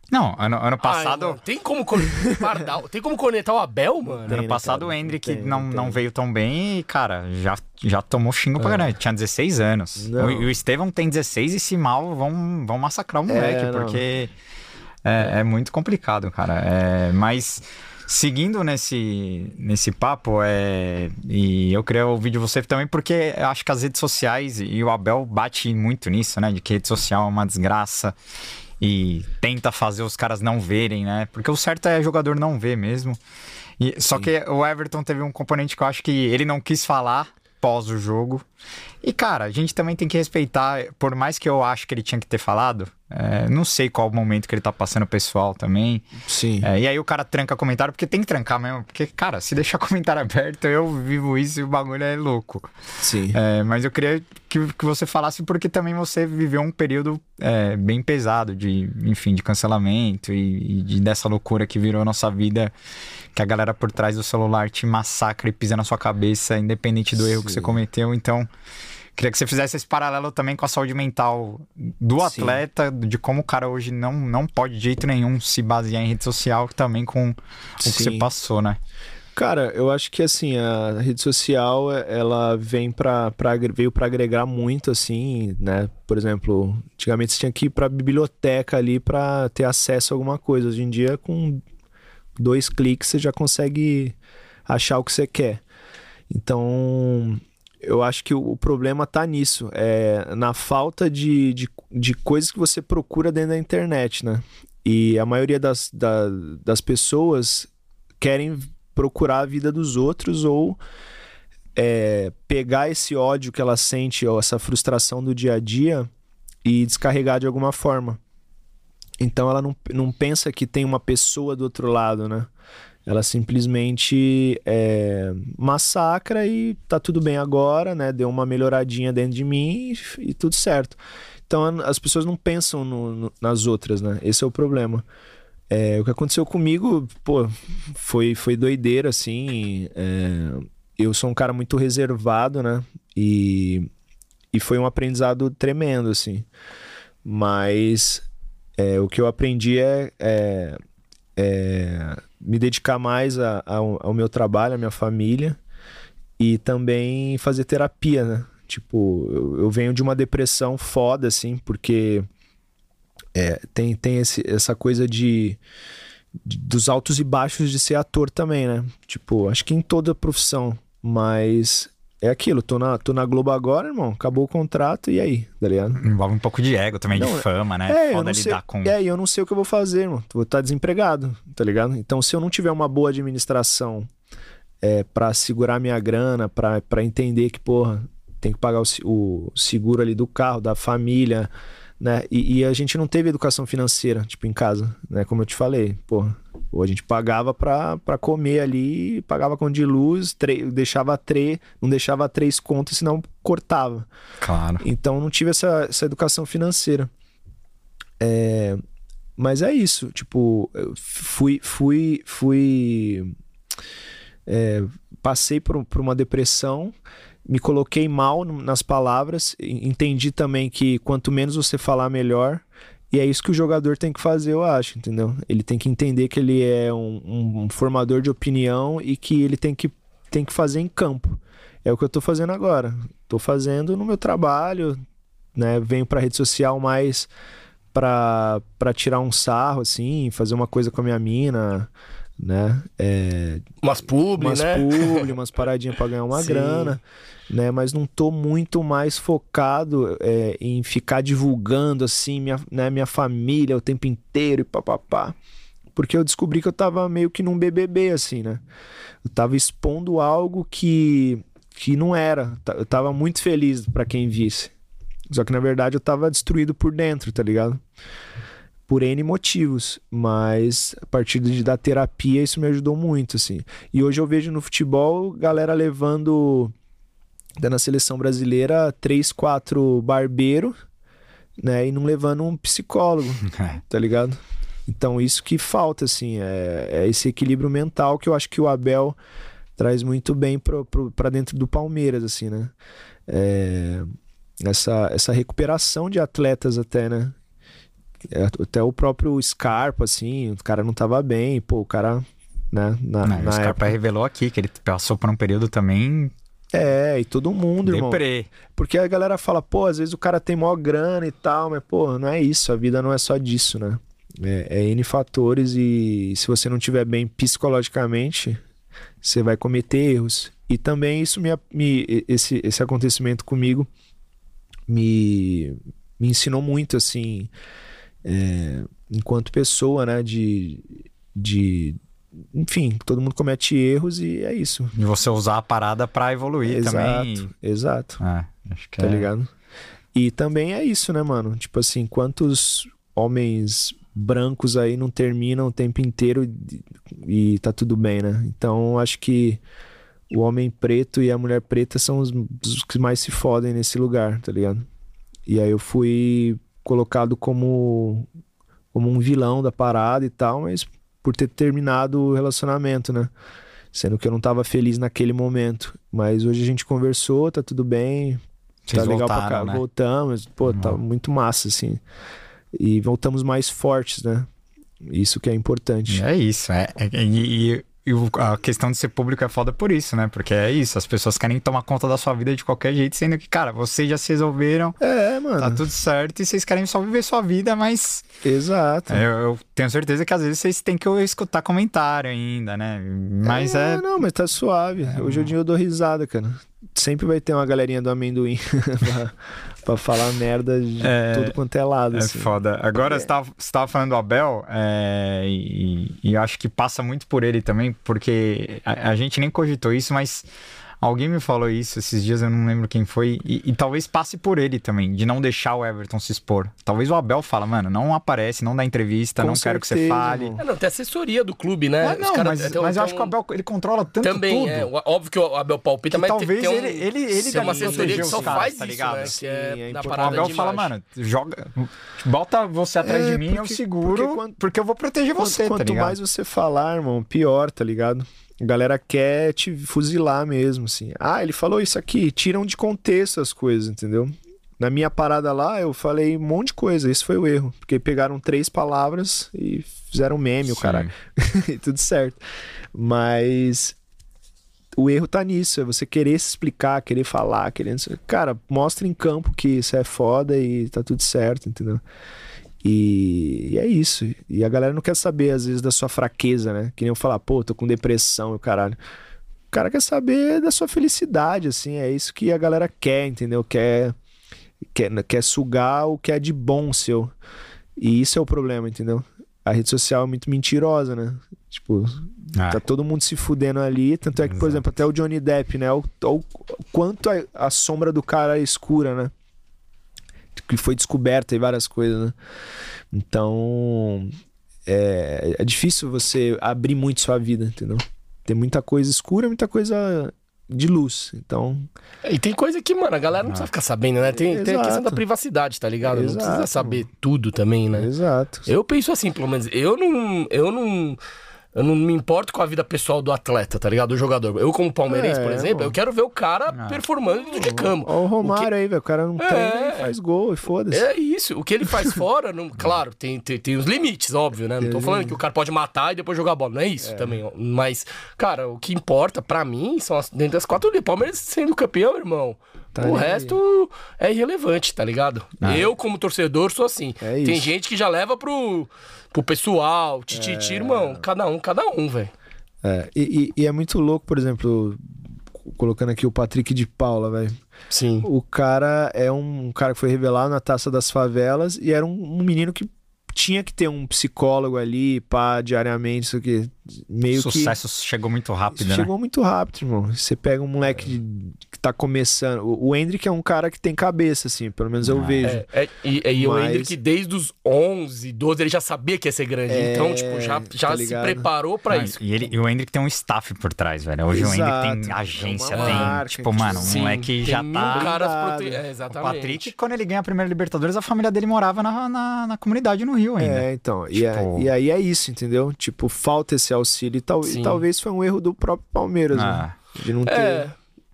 Não, ano, ano passado... Ai, mano, tem como Pardal, tem como cornetar o Abel, mano? Tem, ano passado, né, o Hendrick tem, não, tem. não veio tão bem e, cara, já, já tomou xingo é. pra caramba. Tinha dezesseis anos. O, o Estevão tem dezesseis e se mal vão, vão massacrar o moleque, é, porque é, é muito complicado, cara. É, mas... Seguindo nesse, nesse papo, é, e eu queria ouvir de você também, porque eu acho que as redes sociais, e o Abel bate muito nisso, né? De que rede social é uma desgraça e tenta fazer os caras não verem, né? Porque o certo é jogador não ver mesmo. E, só que o Everton teve um componente que eu acho que ele não quis falar pós o jogo. E, cara, a gente também tem que respeitar, por mais que eu acho que ele tinha que ter falado, é, não sei qual o momento que ele tá passando pessoal também. Sim. É, e aí o cara tranca comentário, porque tem que trancar mesmo. Porque, cara, se deixar comentário aberto, eu vivo isso e o bagulho é louco. Sim. É, mas eu queria que, que você falasse, porque também você viveu um período é, bem pesado de, enfim, de cancelamento e, e de, dessa loucura que virou a nossa vida, que a galera por trás do celular te massacra e pisa na sua cabeça, independente do Sim. erro que você cometeu. Então, queria que você fizesse esse paralelo também com a saúde mental do atleta, Sim. de como o cara hoje não, não pode de jeito nenhum se basear em rede social, também com o Sim. que você passou, né? Cara, eu acho que assim, a rede social, ela vem pra, pra, veio pra agregar muito, assim, né? Por exemplo, antigamente você tinha que ir pra biblioteca ali pra ter acesso a alguma coisa. Hoje em dia, com dois cliques, você já consegue achar o que você quer. Então... eu acho que o problema tá nisso, é na falta de, de, de coisas que você procura dentro da internet, né? E a maioria das, da, das pessoas querem procurar a vida dos outros ou é, pegar esse ódio que ela sente, ou essa frustração do dia a dia e descarregar de alguma forma. Então ela não, não pensa que tem uma pessoa do outro lado, né? Ela simplesmente é, massacra e tá tudo bem agora, né? Deu uma melhoradinha dentro de mim e, e tudo certo. Então as pessoas não pensam no, no, nas outras, né? Esse é o problema. É, o que aconteceu comigo, pô, foi, foi doideira, assim. É, eu sou um cara muito reservado, né? E, e foi um aprendizado tremendo, assim. Mas é, o que eu aprendi é... é, é me dedicar mais a, a, ao meu trabalho, à minha família e também fazer terapia, né? Tipo, eu, eu venho de uma depressão foda, assim, porque é, tem, tem esse, essa coisa de, de dos altos e baixos de ser ator também, né? Tipo, acho que em toda profissão, mas é aquilo, tô na, tô na Globo agora, irmão, acabou o contrato, e aí, tá ligado? Envolve um pouco de ego também, não, de fama, né? É, Foda eu não sei, lidar com... é, eu não sei o que eu vou fazer, irmão. Vou estar desempregado, tá ligado? Então, se eu não tiver uma boa administração é, pra segurar minha grana, pra, pra entender que, porra, tem que pagar o, o seguro ali do carro, da família, né? E, e a gente não teve educação financeira, tipo, em casa, né? Como eu te falei, porra. Ou a gente pagava pra, pra comer ali, pagava conta de luz, tre- deixava três, não deixava três contas, senão cortava. Claro. Então não tive essa, essa educação financeira. É, mas é isso, tipo, eu fui, fui, fui, é, passei por, por uma depressão, me coloquei mal nas palavras, entendi também que quanto menos você falar, melhor. E é isso que o jogador tem que fazer, eu acho, entendeu? Ele tem que entender que ele é um, um, um formador de opinião e que ele tem que, tem que fazer em campo. É o que eu tô fazendo agora. Tô fazendo no meu trabalho, né? Venho pra rede social mais pra, pra tirar um sarro, assim, fazer uma coisa com a minha mina, né? É, umas publi, umas né? publi, umas paradinhas pra ganhar uma Sim. grana. Né, mas não tô muito mais focado é, em ficar divulgando assim minha, né, minha família o tempo inteiro e papapá. Porque eu descobri que eu tava meio que num B B B, assim, né? Eu tava expondo algo que, que não era. Eu tava muito feliz pra quem visse. Só que na verdade eu tava destruído por dentro, tá ligado? Por N motivos. Mas a partir de, da terapia isso me ajudou muito, assim. E hoje eu vejo no futebol galera levando... na seleção brasileira, três, quatro barbeiro, né? E não levando um psicólogo, tá ligado? Então isso que falta, assim, é, é esse equilíbrio mental que eu acho que o Abel traz muito bem pro, pro, pra dentro do Palmeiras, assim, né? É, essa, essa recuperação de atletas até, né? Até o próprio Scarpa, assim, o cara não tava bem, pô, o cara, né, na, Não, na o Scarpa época... revelou aqui que ele passou por um período também É, e todo mundo, irmão. deprê. Porque a galera fala, pô, às vezes o cara tem maior grana e tal, mas, pô, não é isso, a vida não é só disso, né? É, é N fatores e se você não estiver bem psicologicamente, você vai cometer erros. E também isso me, me esse, esse acontecimento comigo me, me ensinou muito, assim, é, enquanto pessoa, né, de, de... Enfim, todo mundo comete erros e é isso. De você usar a parada pra evoluir Exato, também. exato. É, acho que Tá é... ligado? E também é isso, né, mano? Tipo assim, quantos homens brancos aí não terminam o tempo inteiro e, e tá tudo bem, né? Então, acho que o homem preto e a mulher preta são os, os que mais se fodem nesse lugar, tá ligado? E aí eu fui colocado como, como um vilão da parada e tal, mas por ter terminado o relacionamento, né? Sendo que eu não tava feliz naquele momento. Mas hoje a gente conversou, tá tudo bem. Vocês tá legal voltaram, pra cá. né? Voltamos, pô, Uhum. tá muito massa, assim. E voltamos mais fortes, né? Isso que é importante. É isso, é. é- E, e- e o- a questão de ser público é foda por isso, né? Porque é isso, as pessoas querem tomar conta da sua vida de qualquer jeito, sendo que, cara, vocês já se resolveram, É, mano. tá tudo certo, e vocês querem só viver sua vida, mas Exato. eu, eu tenho certeza que às vezes vocês têm que escutar comentário ainda, né? Mas é. Não, mas tá suave. Hoje em dia eu dou risada, cara. Sempre vai ter uma galerinha do amendoim pra, pra falar merda de É, tudo quanto é lado. É assim. foda. Agora você tava, você tava falando do Abel, é, e, e eu acho que passa muito por ele também, porque a, a gente nem cogitou isso, mas alguém me falou isso esses dias, eu não lembro quem foi, e, e talvez passe por ele também, de não deixar o Everton se expor. Talvez o Abel fala, mano, não aparece, não dá entrevista, Com não quero que você certeza, fale. irmão. É, não, tem assessoria do clube, né? Ah, Os não, caras- mas, tem um- mas eu tem acho que o um- Abel, ele controla tanto Também, tudo. é. o- Óbvio que o Abel palpita, Que mas talvez tem, tem um, ele- ele- ele tem uma daria assessoria que proteger só os caras, faz tá isso, ligado? né? Sim, Que é, é na importante. O parada Abel de fala, imagem. mano, joga, bota você atrás É, de mim, eu porque- seguro, porque porque, quando- eu vou proteger Quanto, você, tá quanto ligado? mais você falar, irmão, pior, tá ligado? A galera quer te fuzilar mesmo, assim. Ah, ele falou isso aqui. Tiram de contexto as coisas, entendeu? Na minha parada lá, eu falei um monte de coisa. Esse foi o erro. Porque pegaram três palavras e fizeram meme, o Sim. caralho. E tudo certo. Mas o erro tá nisso. É você querer se explicar, querer falar, querer... Cara, mostra em campo que isso é foda e tá tudo certo, entendeu? E, e é isso. E a galera não quer saber, às vezes, da sua fraqueza, né? Que nem eu falar, pô, tô com depressão e o caralho. O cara quer saber da sua felicidade, assim. É isso que a galera quer, entendeu? Quer, quer, quer sugar o que é de bom seu. E isso é o problema, entendeu? A rede social é muito mentirosa, né? Tipo, Ah. tá todo mundo se fudendo ali. Tanto é que, por Exato. exemplo, até o Johnny Depp, né? O, o, o quanto a, a sombra do cara é escura, né? Que foi descoberta e várias coisas, né? Então, é, é difícil você abrir muito sua vida, entendeu? Tem muita coisa escura, muita coisa de luz. Então, E tem coisa que, mano, a galera não precisa ficar sabendo, né? Tem, tem a questão Exato. da privacidade, tá ligado? Não precisa Exato. saber tudo também, né? exato. Eu penso assim, pelo menos, eu não, eu não, eu não me importo com a vida pessoal do atleta, tá ligado? Do jogador. Eu, como palmeirense, É, por exemplo, pô. eu quero ver o cara Ah. performando dentro de campo. Olha o O Romário aí, velho. O cara não É. treina e faz gol e que- foda-se. É isso, o que ele faz fora, não, claro, tem, tem, tem os limites, óbvio, né? Não tô falando que o cara pode matar e depois jogar bola, não é isso também. ó. Mas, cara, o que importa pra mim são as, dentro das quatro linhas. Palmeiras sendo campeão, irmão. Tá o nem aí. resto é irrelevante, tá ligado? Ah. Eu, como torcedor, sou assim. É Tem isso. gente que já leva pro, pro pessoal, tititi, irmão. Cada um, cada um, velho. É, e, e- e é muito louco, por exemplo, colocando aqui o Patrick de Paula, velho. Sim. O cara é um cara que foi revelado na Taça das Favelas e era um, um menino que tinha que ter um psicólogo ali, pá, diariamente, isso aqui. Meio O sucesso chegou muito que. rápido, né? Chegou muito rápido, irmão. Você pega um moleque de- que tá começando. O, o Hendrick é um cara que tem cabeça, assim, pelo menos eu Ah, vejo. É, é, e e o Mas- Hendrick, desde os onze, doze, ele já sabia que ia ser grande. É, então, tipo, já, já tá se ligado? preparou pra Não, isso. E, ele, e o Hendrick tem um staff por trás, velho. Hoje o Exato. Hendrick tem agência, É uma tem. marca, Tipo, que- mano, o Sim, moleque tem já mil tá. caras blindado. prote... É, O exatamente. Patrick, quando ele ganha a primeira Libertadores, a família dele morava na, na, na comunidade no Rio ainda. É, então. E, Tipo- é- e aí é isso, entendeu? Tipo, falta esse auxílio. E, tal, e Sim. talvez foi um erro do próprio Palmeiras, Ah. né? De não ter. É,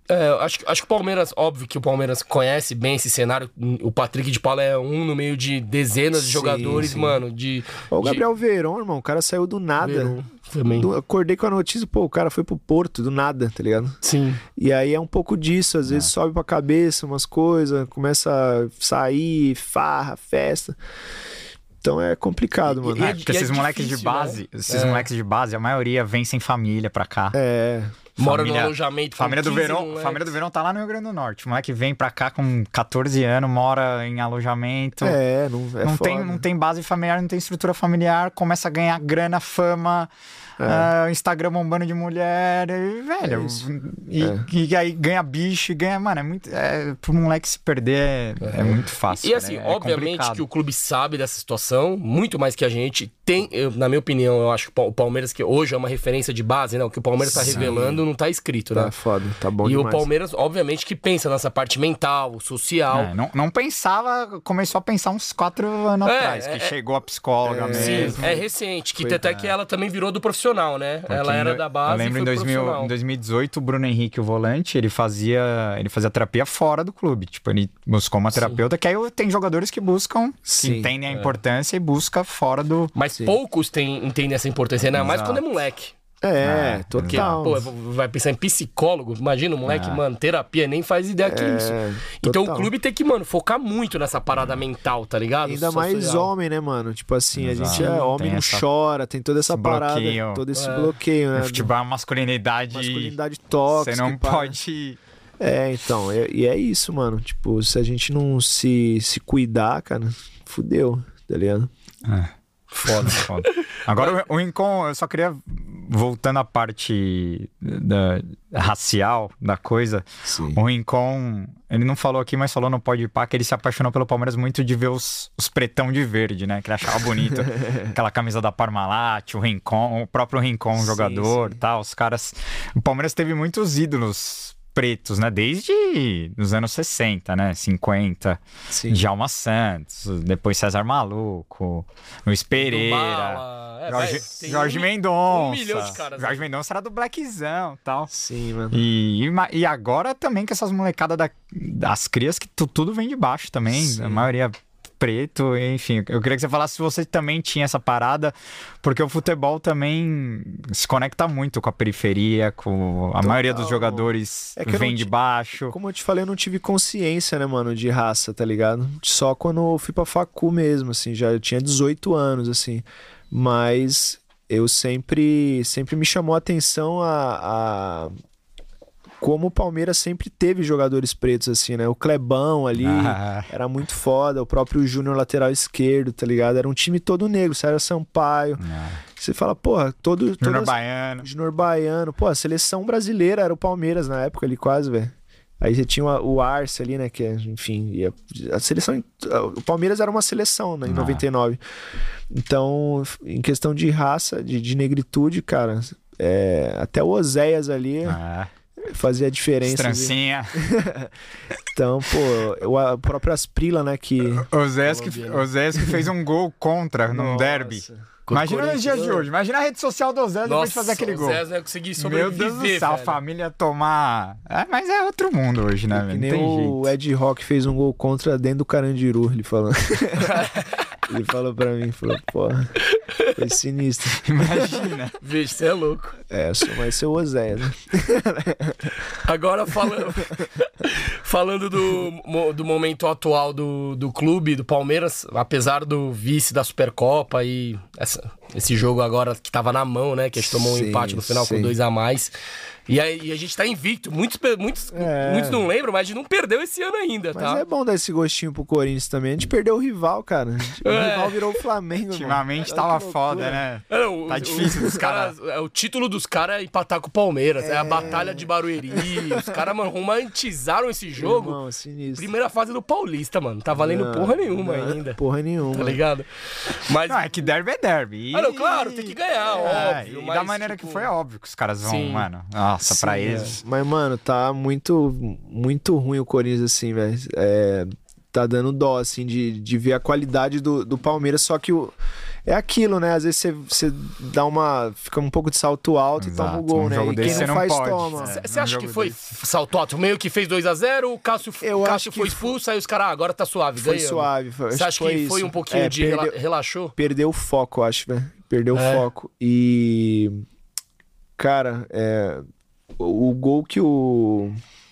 É, acho, acho que o Palmeiras, óbvio que o Palmeiras conhece bem esse cenário. O Patrick de Paula é um no meio de dezenas de Sim, jogadores, sim. mano. De, O Gabriel de... Veron, irmão, o cara saiu do nada. Veron também. Do, acordei com a notícia, pô, o cara foi pro Porto, do nada, tá ligado? Sim. E aí é um pouco disso, às vezes sobe pra cabeça umas coisas, começa a sair, farra, festa. Então é complicado, mano. E, é, porque e é esses moleques difícil, de base, né? esses É. moleques de base, a maioria vem sem família pra cá. É. Mora Família- no alojamento. com Família do quinze Verão, moleques. família do Verão tá lá no Rio Grande do Norte. O moleque vem pra cá com catorze anos, mora em alojamento. É, não é não, foda. tem, não tem base familiar, não tem estrutura familiar, começa a ganhar grana, fama, ah, Instagram bombando de mulher, e, velho. É isso. e, É. e aí ganha bicho, e ganha. Mano, é muito. É, pro moleque se perder é, é muito fácil. E assim, cara, é- é obviamente complicado. que o clube sabe dessa situação, muito mais que a gente. Tem, eu, na minha opinião, eu acho que o Palmeiras, que hoje é uma referência de base, né? O que o Palmeiras tá Sim. revelando não tá escrito, né? Tá foda, tá bom e demais. o Palmeiras, obviamente, que pensa nessa parte mental, social. É, não, não pensava, começou a pensar uns quatro anos É, atrás, que é- chegou a psicóloga Sim, mesmo. é recente, que Foi- até que ela também virou do profissional, né? Porque Ela era em- da base Eu lembro e em, foi dois mil, profissional. em dois mil e dezoito, o Bruno Henrique, o volante, ele fazia, ele fazia terapia fora do clube. Tipo, ele buscou uma terapeuta, que aí tem jogadores que buscam, que Sim. entendem a importância e busca fora do... Mas Sim. poucos têm, entendem essa importância, ainda mais Exato. quando é moleque. É, Ah, Porque, total. pô, vai pensar em psicólogo, imagina o moleque, Ah. mano, terapia, nem faz ideia que É, isso. Então total. o clube tem que, mano, focar muito nessa parada mental, tá ligado? Ainda mais Social. homem, né, mano? Tipo assim, Exato. a gente é homem, Tem não essa- chora, tem toda essa esse parada, bloqueio. todo esse É. bloqueio, né? O futebol é uma masculinidade... Masculinidade tóxica. Você não pá. pode... É, então, é- e é isso, mano. Tipo, se a gente não se, se cuidar, cara, fudeu, tá ligado? Foda, foda. Agora, o Rincon, eu só queria, voltando à parte da, racial da coisa, Sim. o Rincon, ele não falou aqui, mas falou no Pode Ir Pá que ele se apaixonou pelo Palmeiras muito de ver os, os pretão de verde, né? Que ele achava bonito. Aquela camisa da Parmalat, o Rincon, o próprio Rincon, Sim, jogador, sim. tal, os caras... O Palmeiras teve muitos ídolos pretos, né? Desde os anos sessenta, né? cinquenta. Sim. Djalma Santos, depois César Maluco, Luiz Pereira, Bala, é, Jorge, vai, tem Jorge um- Mendonça. um milhão de caras, Jorge né? Mendonça era do Blackzão e tal. Sim, mano. E, e ma- e agora também com essas molecadas da- das crias que tu- tudo vem de baixo também, Sim. a maioria preto, enfim. Eu queria que você falasse se você também tinha essa parada, porque o futebol também se conecta muito com a periferia, com a maioria dos jogadores É que eu vem não de ti- baixo. Como eu te falei, eu não tive consciência, né, mano, de raça, tá ligado? Só quando eu fui pra facu mesmo, assim, já eu tinha dezoito anos, assim. Mas eu sempre, sempre me chamou a atenção a, a... como o Palmeiras sempre teve jogadores pretos, assim, né? O Clebão ali Ah. era muito foda, o próprio Júnior lateral esquerdo, tá ligado? Era um time todo negro, Sérgio Sampaio. Você fala, porra, todo... Júnior todas- Baiano. Júnior Baiano. Pô, a seleção brasileira era o Palmeiras na época ali, quase, velho. Aí você tinha o o Arce ali, né? Que, é, enfim, ia- a seleção. O Palmeiras era uma seleção, né? Em Ah. noventa e nove. Então, em questão de raça, de, de negritude, cara, é, até o Oséias ali Ah, fazia a diferença. trancinha. Então, pô, o a própria Asprila, né? Que. Oséias que, Oséias que fez um gol contra num Nossa. derby. Imagina nos dias de hoje. Imagina a rede social do Oséias depois de fazer aquele o gol. Zé não ia conseguir Meu sobreviver, Deus do céu, a velho. família tomar... É, mas é outro mundo hoje, né? Que velho? nem Não tem o jeito. Ed Rock fez um gol contra dentro do Carandiru, ele falou. Ele falou pra mim, falou, porra, foi sinistro. Imagina. Vixe, você é louco. É, eu sou mais seu Oséias, né? Agora, falando, falando do, mo- do momento atual do, do clube, do Palmeiras, apesar do vice da Supercopa e essa- esse jogo agora que tava na mão, né? Que a gente tomou um Sim, empate no final com sim. dois a mais. E, aí, e a gente tá invicto. Muitos, pe- muitos, É. muitos não lembram, mas a gente não perdeu esse ano ainda, Mas tá? é bom dar esse gostinho pro Corinthians também. A gente perdeu o rival, cara. O É. rival virou o Flamengo, irmão. Ultimamente Olha tava que loucura. foda, né? É, o- Tá o- difícil dos os caras. é, o título dos caras é empatar com o Palmeiras. É, a Batalha de Barueri. Os caras, mano, romantizaram esse jogo. Irmão, sinistro. Primeira fase do Paulista, mano. Tá valendo Não, porra nenhuma não, ainda. Porra nenhuma. Tá ligado? Mas. Não, é que derby é derby. E... Ah, não, claro, tem que ganhar, É, óbvio. E mas, da maneira tipo, que foi, é óbvio que os caras vão, Sim. mano. Nossa, Sim, pra é. eles. Mas, mano, tá muito, muito ruim o Corinthians, assim, velho. É, tá dando dó, assim, de, de ver a qualidade do, do Palmeiras. Só que o, é aquilo, né? Às vezes você, você dá uma... Fica um pouco de salto alto Exato. e toma o gol, Um né? jogo E quem desse não, você não faz, pode. toma. Você É, acha num que jogo foi desse. salto alto? Meio que fez dois a zero, o Cássio, Eu o acho Cássio que foi foi- expulso, aí os caras, ah, agora tá suave, Foi ganhamos. suave. Foi, Você acha que foi foi isso. um pouquinho É, de rela- perdeu- relaxou? Perdeu o foco, acho, velho. Perdeu É. o foco. E... Cara, é... O, o gol que o...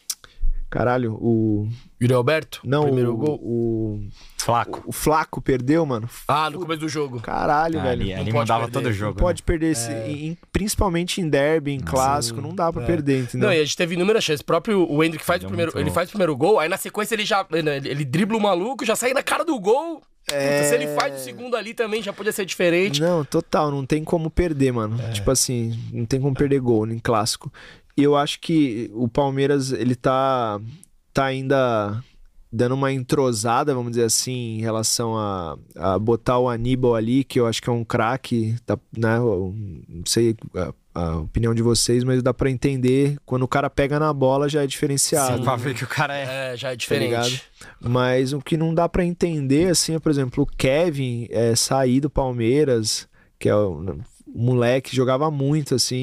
Caralho, o... Yuri Alberto? Não, primeiro o, gol. o... Flaco. O Flaco perdeu, mano. Ah, no começo do jogo. Caralho, Ah, velho. ali ali pode mudava perder. todo o Não jogo. Não pode né? perder, esse, em- principalmente em derby, em clássico, não dá pra perder, entendeu? Não, e a gente teve inúmeras chances. O próprio o Endrick faz o Deu primeiro, muito ele gol. faz o primeiro gol, aí na sequência ele já ele, ele dribla o maluco, já sai na cara do gol. É. Puta, se ele faz o segundo ali também já podia ser diferente. Não, total, não tem como perder, mano. Tipo assim, não tem como perder gol em clássico. E eu acho que o Palmeiras, ele tá, tá ainda dando uma entrosada, vamos dizer assim, em relação a, a botar o Aníbal ali, que eu acho que é um craque, tá, né? Eu não sei a, a opinião de vocês, mas dá pra entender. Quando o cara pega na bola, já é diferenciado. Sim, pra ver que o cara é... É, já é Tá diferente. ligado? Mas o que não dá pra entender, assim, é, por exemplo, o Kevin é, sair do Palmeiras, que é o, o moleque, jogava muito, assim,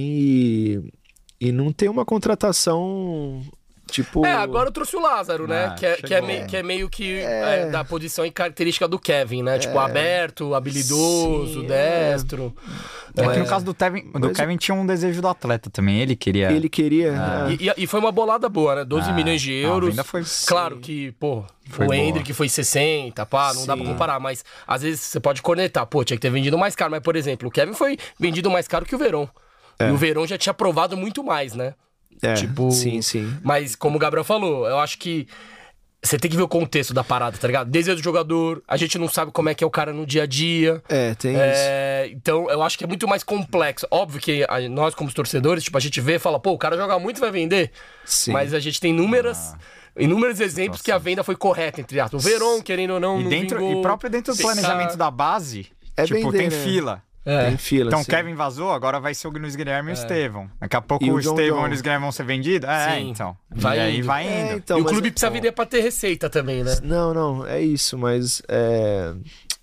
e, e não tem uma contratação, tipo... É, agora eu trouxe o Lázaro, né? Ah, que, é, que, é chegou. meio, que é meio que é, da posição e característica do Kevin, né? Tipo, aberto, habilidoso, Sim, destro. É que É. no caso do, Tevin, do Mas- Kevin tinha um desejo do atleta também. Ele queria... Ele queria... Ah. é. E, e- e foi uma bolada boa, né? doze Ah, milhões de a euros. venda foi- Claro que, pô, Foi o boa. Endrick foi sessenta, pá, não dá pra Sim. comparar, mas às vezes você pode cornetar, pô, tinha que ter vendido mais caro. Mas, por exemplo, o Kevin foi vendido mais caro que o Verón. E o Verón já tinha provado muito mais, né? É, Tipo, sim, sim. Mas, como o Gabriel falou, eu acho que você tem que ver o contexto da parada, tá ligado? Desejo do jogador, a gente não sabe como é que é o cara no dia a dia. É, tem isso. É, então, eu acho que é muito mais complexo. Óbvio que a- nós, como torcedores, tipo, a gente vê e fala, pô, o cara joga muito e vai vender. Sim. Mas a gente tem inúmeras, inúmeros exemplos que a venda foi correta, entre aspas. O Verón, querendo ou não, E, não dentro, vingou. e próprio dentro do Sim. planejamento da base, É tipo, vender, tem né? fila. É. Tem fila, Então o sim. Kevin vazou, agora vai ser o Luiz Guilherme e o Estevão. Daqui a pouco E o, o John Estevão John. e o Luiz Guilherme vão ser vendidos? É, Sim. então. Vai e aí indo. vai É, indo. então, E o mas clube é- precisa vender pra ter receita também, né? Não, não, é isso, mas é,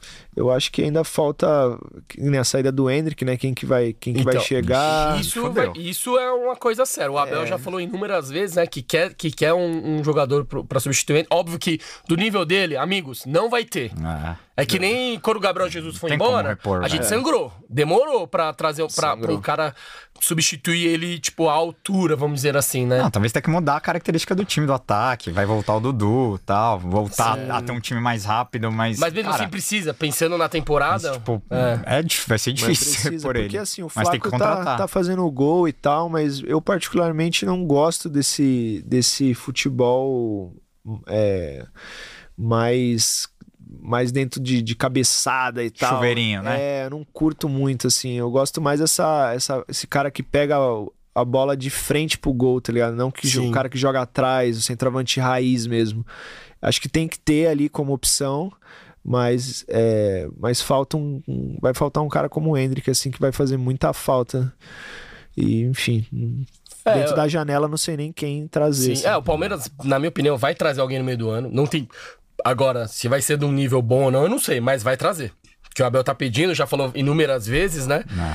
eu acho que ainda falta que nem a saída do Hendrick, né? Quem que vai, quem que vai Então, chegar? Isso, fodeu. vai- isso é uma coisa séria. O Abel já falou inúmeras vezes, né, que quer, que quer um, um jogador pro, pra substituir. Óbvio que do nível dele, amigos, não vai ter. Ah, É que nem quando o Gabriel Jesus foi Tem como embora, repor, a né? gente sangrou. Demorou pra trazer pra, Sangrou. pro cara substituir ele, tipo, à altura, vamos dizer assim, né? Não, talvez tenha que mudar a característica do time do ataque. Vai voltar o Dudu e tal. Voltar Sim. a ter um time mais rápido, mas. Mas mesmo cara, assim precisa, pensando na temporada. Tipo, é. é. dif- vai ser Mas difícil precisa, por ele. porque assim, o mas tem que Flaco tá, contratar. tá fazendo o gol e tal, mas eu particularmente não gosto desse, desse futebol é, mais, mais dentro de, de cabeçada e tal. Chuveirinho, né? É, eu não curto muito, assim. Eu gosto mais dessa, essa, esse cara que pega a, a bola de frente pro gol, tá ligado? Não que jo- Sim. o cara que joga atrás, o centroavante raiz mesmo. Acho que tem que ter ali como opção. Mas, é, mas falta um, um- vai faltar um cara como o Hendrick, assim, que vai fazer muita falta. E, enfim, É, dentro eu- da janela não sei nem quem trazer. Sim, assim. é, o Palmeiras, na minha opinião, vai trazer alguém no meio do ano. Não tem. Agora, se vai ser de um nível bom ou não, eu não sei, mas vai trazer. Que o Abel tá pedindo, já falou inúmeras vezes, né? Ah.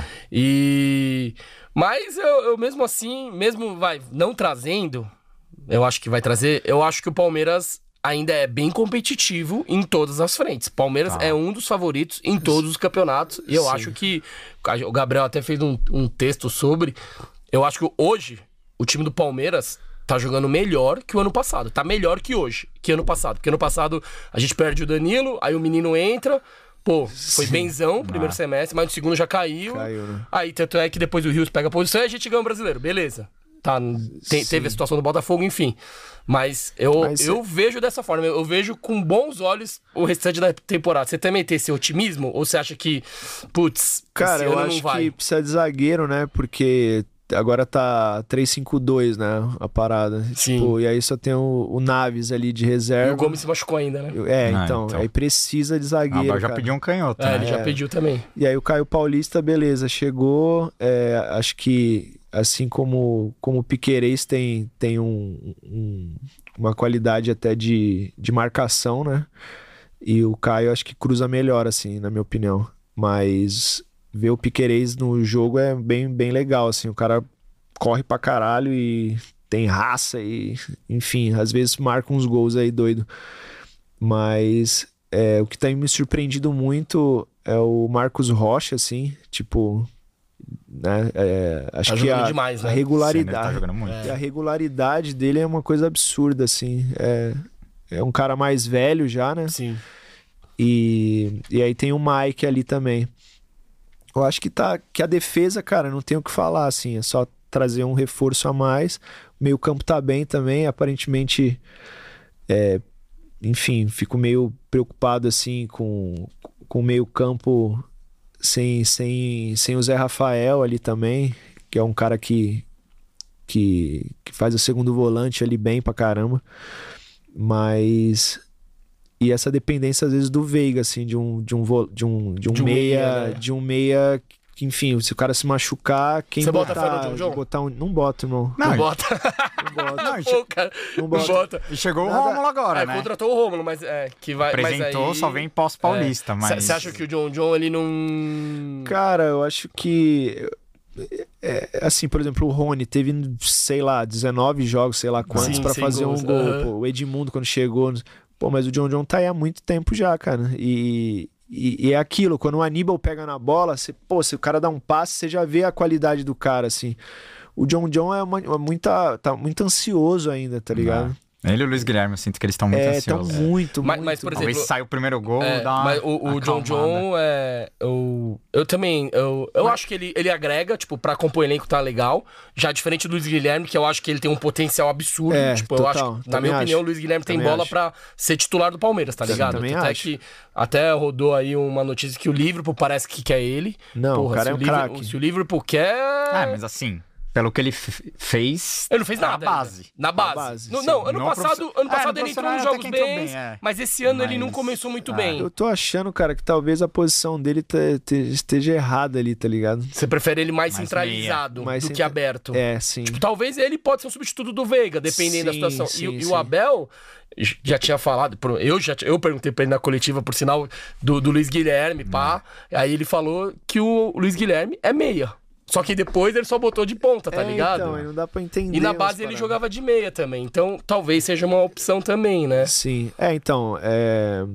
E. Mas eu, eu mesmo assim, mesmo vai não trazendo, eu acho que vai trazer, eu acho que o Palmeiras ainda é bem competitivo em todas as frentes. Palmeiras é um dos favoritos em todos os campeonatos. E eu Sim. acho que. O Gabriel até fez um, um texto sobre. Eu acho que hoje o time do Palmeiras tá jogando melhor que o ano passado. Tá melhor que hoje, que ano passado. Porque ano passado a gente perde o Danilo, aí o menino entra. Pô, foi benzão o primeiro semestre, mas no segundo já caiu. Caiu, né? Aí tanto é que depois o Rios pega a posição e a gente ganha o brasileiro. Beleza. Tá, te- teve a situação do Botafogo, enfim. Mas eu, Mas eu vejo dessa forma. Eu, eu vejo com bons olhos o restante da temporada. Você também tem esse otimismo? Ou você acha que, putz, Cara, esse eu ano não acho vai? que precisa de zagueiro, né? Porque agora tá três cinco dois, né? A parada. Sim. Tipo, e aí só tem o, o Naves ali de E reserva. o Gomes se machucou ainda, né? É, Ah, então, então. aí precisa de Ah, zagueiro. mas já cara. pediu um canhoto, É, né? ele já pediu também. E aí o Caio Paulista, beleza, chegou. é, acho que assim como, como o Piquerez tem, tem um, um- uma qualidade até de, de marcação, né? E o Caio acho que cruza melhor, assim, na minha opinião. Mas ver o Piquerez no jogo é bem, bem legal, assim. O cara corre pra caralho e tem raça e... Enfim, às vezes marca uns gols aí doido. Mas é, o que tem me surpreendido muito é o Marcos Rocha, assim. Tipo... Né? É, acho tá que a, demais, né? a regularidade, Sim, ele tá jogando muito. é. a regularidade dele é uma coisa absurda, assim. É, é um cara mais velho já, né? Sim. E, e aí tem o Mike ali também. Eu acho que tá que a defesa, cara, não tem o que falar, assim. É só trazer um reforço a mais. O meio campo tá bem também, aparentemente. É, enfim, fico meio preocupado, assim, com, com o meio campo. Sem, sem, sem o Zé Rafael ali também, que é um cara que, que, que faz o segundo volante ali bem pra caramba. Mas... E essa dependência, às vezes, do Veiga, assim, de um, de um, vo, de um, de um, de um meia... meia, né? De um meia... Que, enfim, se o cara se machucar, quem Você botar... bota fé no John John? Botar um, não bota, irmão. Não, Não bota. Não bota. Não, Pô, cara, não não bota. bota. E chegou Nada- o Rômulo agora, É, né? contratou o Rômulo, mas é, que vai... Apresentou, mas aí, só vem pós-paulista, é, mas... Você acha que o John John, ele não... Cara, eu acho que... É, assim, por exemplo, o Rony teve, sei lá, dezenove jogos, sei lá quantos, Sim, pra sem fazer gols, um gol. aham. Pô, o Edmundo, quando chegou... Pô, mas o John John tá aí há muito tempo já, cara. E... E, e é aquilo, quando o Aníbal pega na bola, você, pô, se o cara dá um passe, você já vê a qualidade do cara, assim. O John John é uma, uma muita, tá muito ansioso ainda, tá ligado? Ele e o Luiz Guilherme, eu sinto que eles estão muito É, tão ansiosos. muito, Mas- muito. mas, por Talvez exemplo, saia o primeiro gol, É, dá uma mas o, o John acalmada. John é. Eu, eu também. Eu, eu acho que ele, ele agrega, tipo, pra compor o elenco tá legal. Já diferente do Luiz Guilherme, que eu acho que ele tem um potencial absurdo. É, tipo, eu total, acho que, na também minha opinião, acho. o Luiz Guilherme tem Também bola acho. pra ser titular do Palmeiras, tá Sim, ligado? também Até acho. que até rodou aí uma notícia que o Liverpool parece que quer ele. Não, o cara se é um Liverpool- craque. Se o Liverpool quer. Ah, mas assim, pelo que ele f- fez... Ele não fez na nada. base. ainda. Na base. base, No- sim. não, ano Não passado, profissional. ano É, passado no ele entrou nos profissional jogos até que entrou bem, bem, é. mas esse ano ele não Mas- começou muito Ah, bem. Eu tô achando, cara, que talvez a posição dele te- te- esteja errada ali, tá ligado? Você prefere ele mais, Mais centralizado Mais do que centra- aberto. É, sim. Tipo, talvez ele pode ser um substituto do Veiga, dependendo Sim, da situação. sim, e, e sim. o Abel j- já tinha falado, pro- eu já eu perguntei pra ele na coletiva, por sinal, do, do Luiz Guilherme, pá. Aí ele falou que o Luiz Guilherme é meia. Só que depois ele só botou de ponta, tá É, ligado? Então, aí não dá pra entender. E na umas base ele paradas. jogava de meia também. Então talvez seja uma opção também, né? Sim. É, então, é...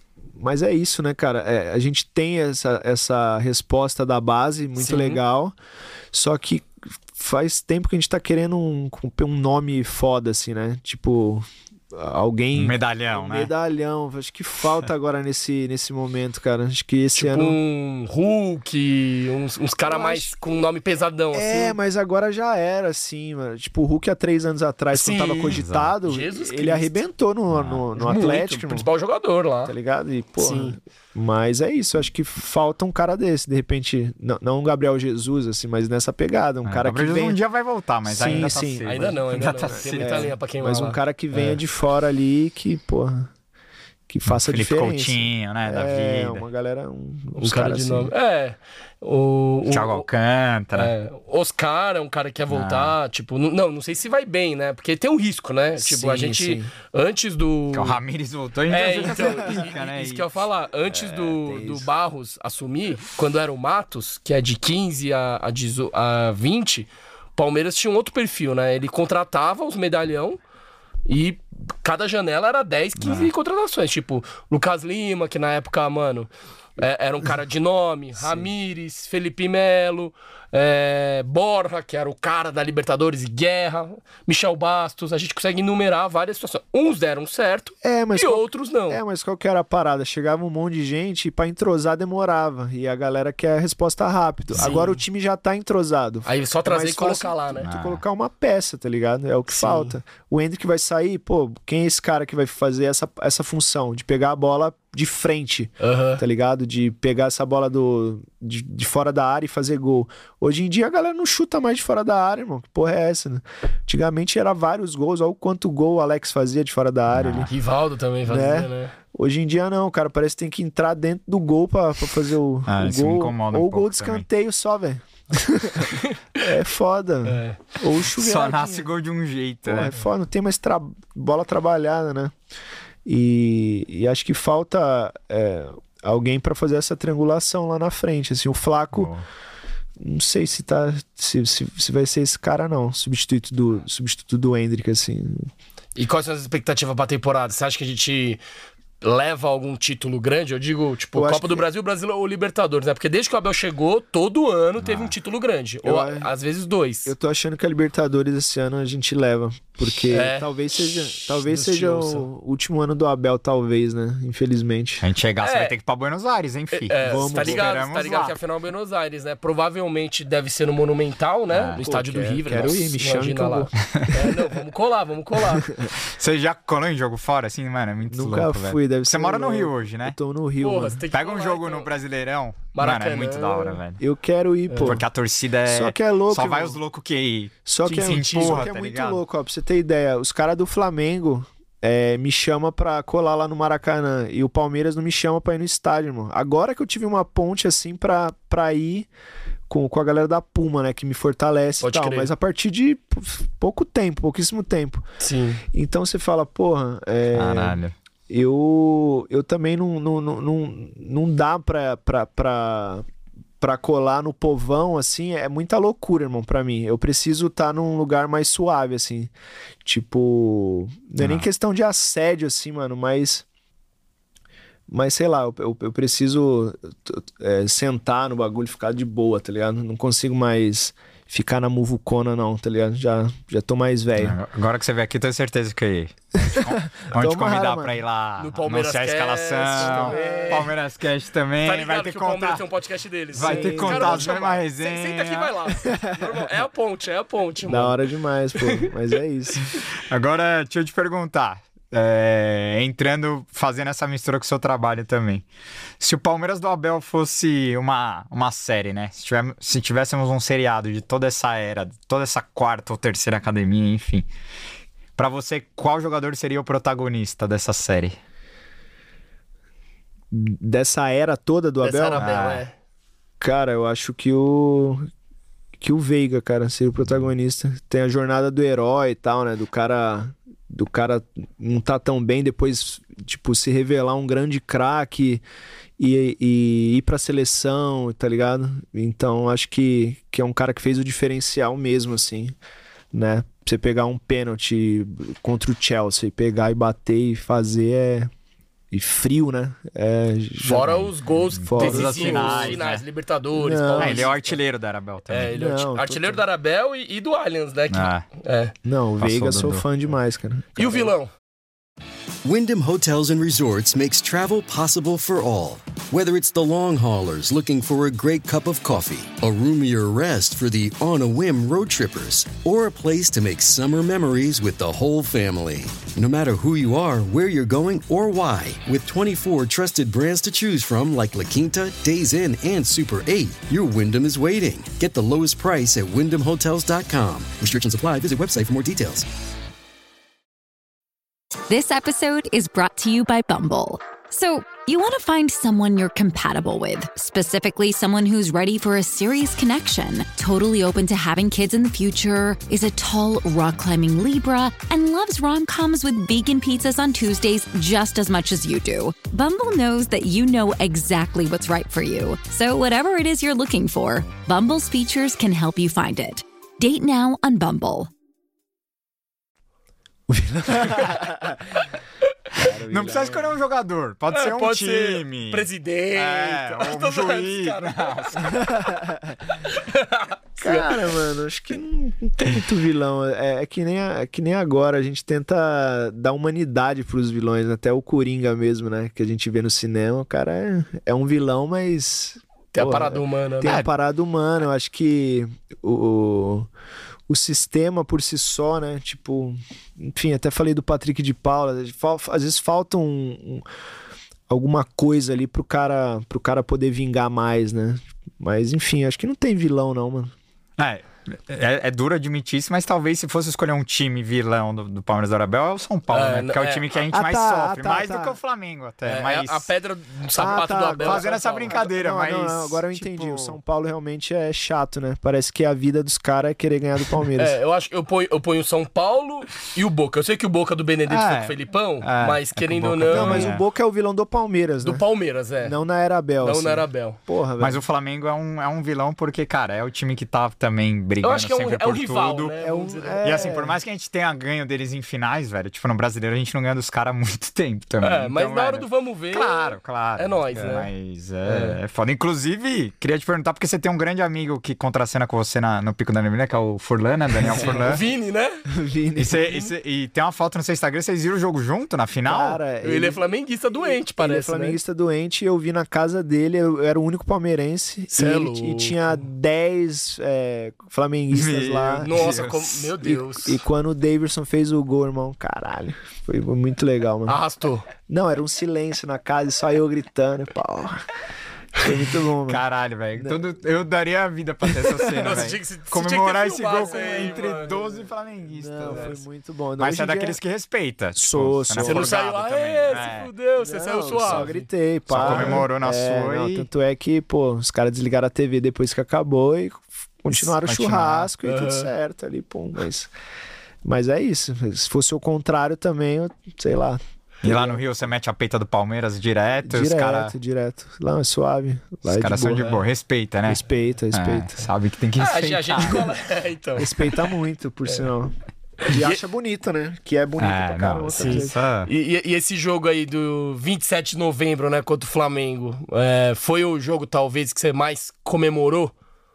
Mas é isso, né, cara? É, a gente tem essa, essa resposta da base, muito Sim. legal. Só que faz tempo que a gente tá querendo um, um nome foda, assim, né? Tipo, alguém... Um medalhão, um né? medalhão. Acho que falta agora nesse, nesse momento, cara. Acho que esse Tipo ano... um Hulk, uns, uns caras Eu mais acho- com nome pesadão, É, assim. mas agora já era, assim, mano. Tipo, o Hulk há três anos atrás, Sim, quando tava cogitado, Jesus ele Cristo. arrebentou no, no, no Muito, Atlético, o irmão. principal jogador lá. Tá ligado? E, porra, Sim. mas é isso, acho que falta um cara desse, de repente, não, não um Gabriel Jesus, assim, mas nessa pegada, um É, cara que Gabriel Jesus vem... um dia vai voltar, mas Sim, ainda tá sim. cedo. Ainda não, ainda, não. tá Tem cedo. muita É, linha pra queimar mas um lá. cara que venha É. de fora ali, que, porra, que faça Felipe diferença. Coutinho, né, da É, vida. uma galera, um, Um uns cara caras de assim. nome. É. O, o, Thiago Alcântara. É, Oscar é um cara que quer voltar, tipo, n- não, não sei se vai bem, né? Porque tem um risco, né? Tipo, a Sim, gente, sim. antes do... Que o Ramires voltou, a gente É, já então, fica sem i- pica, i- né? isso E- que eu ia falar. Antes do, tem do isso. Barros assumir, quando era o Matos, que é de quinze a, a, dezo- a vinte, o Palmeiras tinha um outro perfil, né? Ele contratava os medalhão e cada janela era dez, quinze contratações. Tipo, Lucas Lima, que na época, mano, é- era um cara de nome, Ramires, Felipe Melo, é, Borja, que era o cara da Libertadores e Guerra, Michel Bastos. A gente consegue enumerar várias situações. Uns deram certo É, mas e qual- outros não. É, mas qual que era a parada? Chegava um monte de gente e pra entrosar demorava. E a galera quer a resposta rápido. Sim. Agora o time já tá entrosado. Aí só É trazer mais e colocar fácil lá, né? Tu Ah. colocar uma peça, tá ligado? É o que Sim. falta. O Hendrick vai sair, pô, quem é esse cara que vai fazer essa, essa função? De pegar a bola de frente, Aham. tá ligado? De pegar essa bola do, de, de fora da área e fazer gol. Hoje em dia a galera não chuta mais de fora da área, irmão. Que porra é essa, né? Antigamente era vários gols. Olha o quanto gol o Alex fazia de fora da área ali. Rivaldo também fazia, Né? né? Hoje em dia não, cara. Parece que tem que entrar dentro do gol pra, pra fazer o, Ah, o isso me gol. incomoda um Ou o gol pouco de escanteio só, velho. É foda. É. Ou Só chuveiradinha. nasce gol de um jeito, Pô, né? é foda, não tem mais tra- bola trabalhada, né? E, e acho que falta é, alguém pra fazer essa triangulação lá na frente. Assim, o Flaco, Boa. não sei se, tá, se, se, se vai ser esse cara, não. Substituto do, substituto do Hendrick, assim. E quais são as expectativas pra temporada? Você acha que a gente leva algum título grande? Eu digo, tipo, Eu acho Copa do que- Brasil, Brasil ou Libertadores, né? Porque desde que o Abel chegou, todo ano teve um título grande. Eu ou acho- às vezes dois. Eu tô achando que a Libertadores esse ano a gente leva. Porque É. talvez seja, talvez Deus seja te o ouça. último ano do Abel, talvez, né? Infelizmente. A gente chegar, você É. vai ter que ir pra Buenos Aires, hein, fi? É, Vamos, você tá ligado, esperamos você tá ligado lá. que a final é Buenos Aires, né? Provavelmente deve ser no Monumental, né? É. No estádio Pô, do quero- River. quero Nossa, ir, me chame imagina que eu lá. vou. É, não, vamos colar, vamos colar. Você já colou em jogo fora, assim, mano? É muito Nunca louco, fui, velho. deve Você ser mora no louco. Rio hoje, né? Eu tô no Rio, Porra, mano. você tem que Pega um colar, jogo então. no Brasileirão. Maracanã. Mano, é muito da hora, velho. Eu quero ir, pô. Porque a torcida é... Só que é louco, Só vai irmão. os loucos que... Só que, é, se empurra, só que é tá muito ligado? louco, ó. Pra você ter ideia, os caras do Flamengo é, me chamam pra colar lá no Maracanã. E o Palmeiras não me chama pra ir no estádio, irmão. Agora que eu tive uma ponte, assim, pra, pra ir com, com a galera da Puma, né? Que me fortalece Pode e tal. crer. Mas a partir de p- pouco tempo, pouquíssimo tempo. Sim. Então você fala, porra... É, Caralho. eu, eu também não, não, não, não, não dá pra, pra, pra, pra colar no povão, assim, é muita loucura, irmão, pra mim. Eu preciso estar num lugar mais suave, assim. Tipo, não é nem Ah. questão de assédio, assim, mano, mas... Mas, sei lá, eu, eu, eu preciso é, sentar no bagulho e ficar de boa, tá ligado? Não consigo mais ficar na muvucona, não, tá ligado? Já, já tô mais velho. Agora que você veio aqui, tenho certeza que eu ia. Vamos te Tomara, convidar mano. pra ir lá No Palmeiras anunciar a Cast escalação. também. Palmeiras Cast também. Tá vai ligado ter que que o Palmeiras contar. tem um podcast deles. Vai Sim. ter que Cara, contar vou as chamar. mesmas Senta- resenhas. Senta aqui e vai lá. Normal. É a ponte, é a ponte, mano. Da hora demais, pô. Mas é isso. Agora, deixa eu te perguntar. é, entrando, fazendo essa mistura com o seu trabalho também. Se o Palmeiras do Abel fosse uma, uma série, né? Se, tiver, se tivéssemos um seriado de toda essa era, toda essa quarta ou terceira academia, enfim. Pra você, qual jogador seria o protagonista dessa série? Dessa era toda do Dessa Abel? era Abel, Ah. é. Cara, eu acho que o. Que o Veiga, cara, seria o protagonista. Tem a jornada do herói e tal, né? Do cara. Do cara não tá tão bem, depois, tipo, se revelar um grande craque e, e ir pra seleção, tá ligado? Então, acho que, que é um cara que fez o diferencial mesmo, assim, né? Você pegar um pênalti contra o Chelsea, pegar e bater e fazer é. E frio, né? É, já- Fora os gols Fora decisivos, as finais, finais, né? Libertadores, Não, Ah, Paulista. ele é o artilheiro da Arabel também. É, ele é o Não, arti- artilheiro tô- da Arabel e, e do Allianz, né? Que- Ah. é. Não, o Passou Veiga o sou Dodô. fã demais, cara. E o vilão? Wyndham Hotels and Resorts makes travel possible for all. Whether it's the long haulers looking for a great cup of coffee, a roomier rest for the on-a-whim road trippers, or a place to make summer memories with the whole family. No matter who you are, where you're going, or why, with twenty-four trusted brands to choose from like La Quinta, Days Inn, and Super eight, your Wyndham is waiting. Get the lowest price at wyndham hotels dot com. Restrictions apply. Visit website for more details. This episode is brought to you by Bumble. So, you want to find someone you're compatible with, specifically someone who's ready for a serious connection, totally open to having kids in the future, is a tall, rock-climbing Libra, and loves rom-coms with vegan pizzas on Tuesdays just as much as you do. Bumble knows that you know exactly what's right for you. So, whatever it is you're looking for, Bumble's features can help you find it. Date now on Bumble. Não precisa escolher um jogador, pode É, ser um pode time. ser presidente. É, um todos juiz. esses caras. Cara, mano, acho que não, não tem muito vilão. É, é que nem a- é que nem agora, a gente tenta dar humanidade pros vilões, até o Coringa mesmo, né? Que a gente vê no cinema, o cara é, é um vilão, mas... Tem a pô, parada humana, Tem né? a parada humana, eu acho que o, o sistema por si só, né? Tipo, enfim, até falei do Patrick de Paula, fal- às vezes falta um, um- alguma coisa ali pro cara, pro cara poder vingar mais, né? Mas enfim, acho que não tem vilão não, mano. É, É, é duro admitir isso, mas talvez se fosse escolher um time vilão do, do Palmeiras do Abel, é o São Paulo, É, né? Porque é, é. o time que a gente Ah, mais tá, sofre, ah, tá, mais tá. do que o Flamengo até. É, mas... a pedra do sapato Ah, tá, do Abel. fazendo é essa São Paulo. brincadeira, Não, mas... não, não, agora eu tipo, entendi. O São Paulo realmente é chato, né? Parece que a vida dos caras é querer ganhar do Palmeiras. É, eu acho que eu ponho, eu ponho o São Paulo e o Boca. Eu sei que o Boca do Benedetto É, foi com o Felipão, é, mas é que querendo o ou Boca não. Não, mas é. o Boca é o vilão do Palmeiras, Do né? Palmeiras, é. Não na era Abel. Não assim. na era Abel. Porra, velho. Mas o Flamengo é um, é um vilão porque, cara, é o time que tá também brigando Eu acho que é um, sempre é um por rival, tudo. né? É um- Vamos dizer. é- E assim, por mais que a gente tenha ganho deles em finais, velho, tipo, no Brasileiro a gente não ganha dos caras há muito tempo também. É, mas Então, na hora velho, do vamos ver. Claro, claro. É nóis, né? Mas é, é foda. Inclusive, queria te perguntar, porque você tem um grande amigo que contracena com você na, no Pico da Neblina, que é o Furlan, né? Daniel Furlan. O Vini, né? Vini. E, você- e você- e tem uma foto no seu Instagram, vocês viram o jogo junto na final? Cara, Ele é flamenguista doente, parece. Ele é flamenguista doente, eu vi na casa dele, eu era o único palmeirense. Cê e, é ele- louco. e tinha dez é, flamenguistas Meu lá. né? Nossa, Deus. como- meu E, Deus. e quando o Davidson fez o gol, irmão, caralho. Foi muito legal, mano. Arrastou. Não, era um silêncio na casa e só eu gritando. Pau. Foi muito bom, mano. Caralho, velho. Tudo- Eu daria a vida pra ter essa cena, Nossa, velho. tinha que se- Comemorar tinha que esse filmar gol isso com- aí, entre mano. doze flamenguistas. Não, velho. foi muito bom. Mas Hoje você é em dia- daqueles que respeita. tipo, Sou, você sou. Você não saiu folgado lá, também. "Ê, É. se fudeu, você Não, saiu Só suave. gritei, Só pá. comemorou na É, sua não, e- Tanto é que, pô, os caras desligaram a T V depois que acabou e continuaram o Continuar. churrasco e tudo Aham. certo ali, pô. Mas, mas é isso. Se fosse o contrário também, eu, sei lá. E lá no Rio você mete a peita do Palmeiras direto, e os Direto, caras direto. Lá é suave. Lá os é caras de são boa. de boa. Respeita, né? Respeita, respeita. É, sabe que tem que Ah, a respeitar. gente- a gente cola. É, então. Respeita muito, por sinal. E acha bonito, né? Que é bonito É, pra caramba. não, também. isso é- E, e- e esse jogo aí do vinte e sete de novembro, né, contra o Flamengo, é, foi o jogo talvez que você mais comemorou?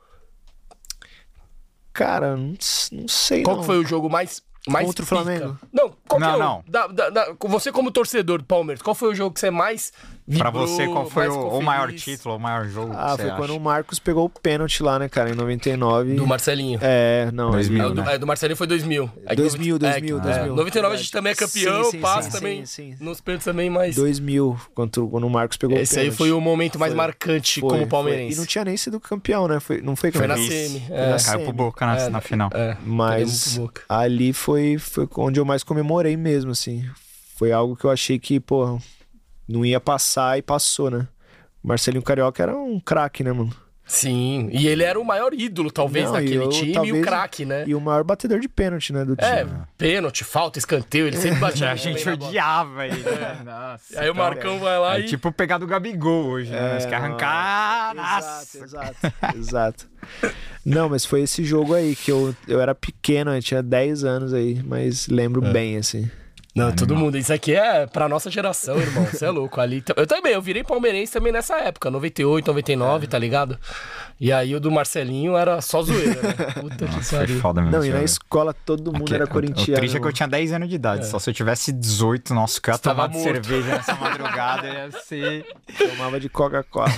Cara, não, não sei Qual não. que foi o jogo mais, mais Contra o pica? Flamengo? Não, qual que Não, é o- não. da- da- da- você como torcedor do Palmeiras, qual foi o jogo que você mais Pra vibrou, você, qual foi mais o, ficou o maior feliz? título, o maior jogo? Ah, que foi você quando acha? o Marcos pegou o pênalti lá, né, cara, em noventa e nove. Do Marcelinho. É, não. dois mil, É, ele- o do, né? é, do Marcelinho foi dois mil. É que dois mil, noventa- dois é, mil, é, dois mil. noventa e nove a gente também é campeão, Sim, sim, passa sim, também. sim, sim. Nos pênaltis também, mas... dois mil, contra, o- quando o Marcos pegou Esse o aí pênalti. foi o momento mais Foi. marcante Foi, como foi. palmeirense. E não tinha nem sido campeão, né? Foi, não foi Foi campeão. na Isso. semi. Foi É, na Caiu pro semi. Boca na, É, na final. é, Mas pegamos pro Boca. ali foi, foi onde eu mais comemorei mesmo, assim. Foi algo que eu achei que, pô, não ia passar e passou, né? O Marcelinho Carioca era um craque, né, mano? Sim, e ele era o maior ídolo, talvez, Não, daquele e eu, time e talvez- o craque, né? E o maior batedor de pênalti, né, do time. É, pênalti, falta, escanteio, ele sempre batia A muito bem gente na bola. odiava ele, né? Nossa, Aí o então- Marcão vai lá É e... tipo pegar do Gabigol hoje, né? Você quer arrancar. Exato, Nossa. exato, exato. Não, mas foi esse jogo aí que eu, eu era pequeno, eu tinha dez anos aí, mas lembro É. bem, assim. Não, todo mundo. Isso aqui é pra nossa geração, irmão. Você é louco. Ali, eu também, eu virei palmeirense também nessa época, noventa e oito, noventa e nove, tá ligado? E aí o do Marcelinho era só zoeira, né? Puta que Foi pariu. foda mesmo. Não, e esse na jogo. escola todo mundo Aqui, era o- corintiano. O triste é que eu irmão. tinha dez anos de idade. Só se eu tivesse dezoito, nossa, que eu ia Você tava tomar de morto. cerveja nessa madrugada, ia ser... Tomava de Coca-Cola.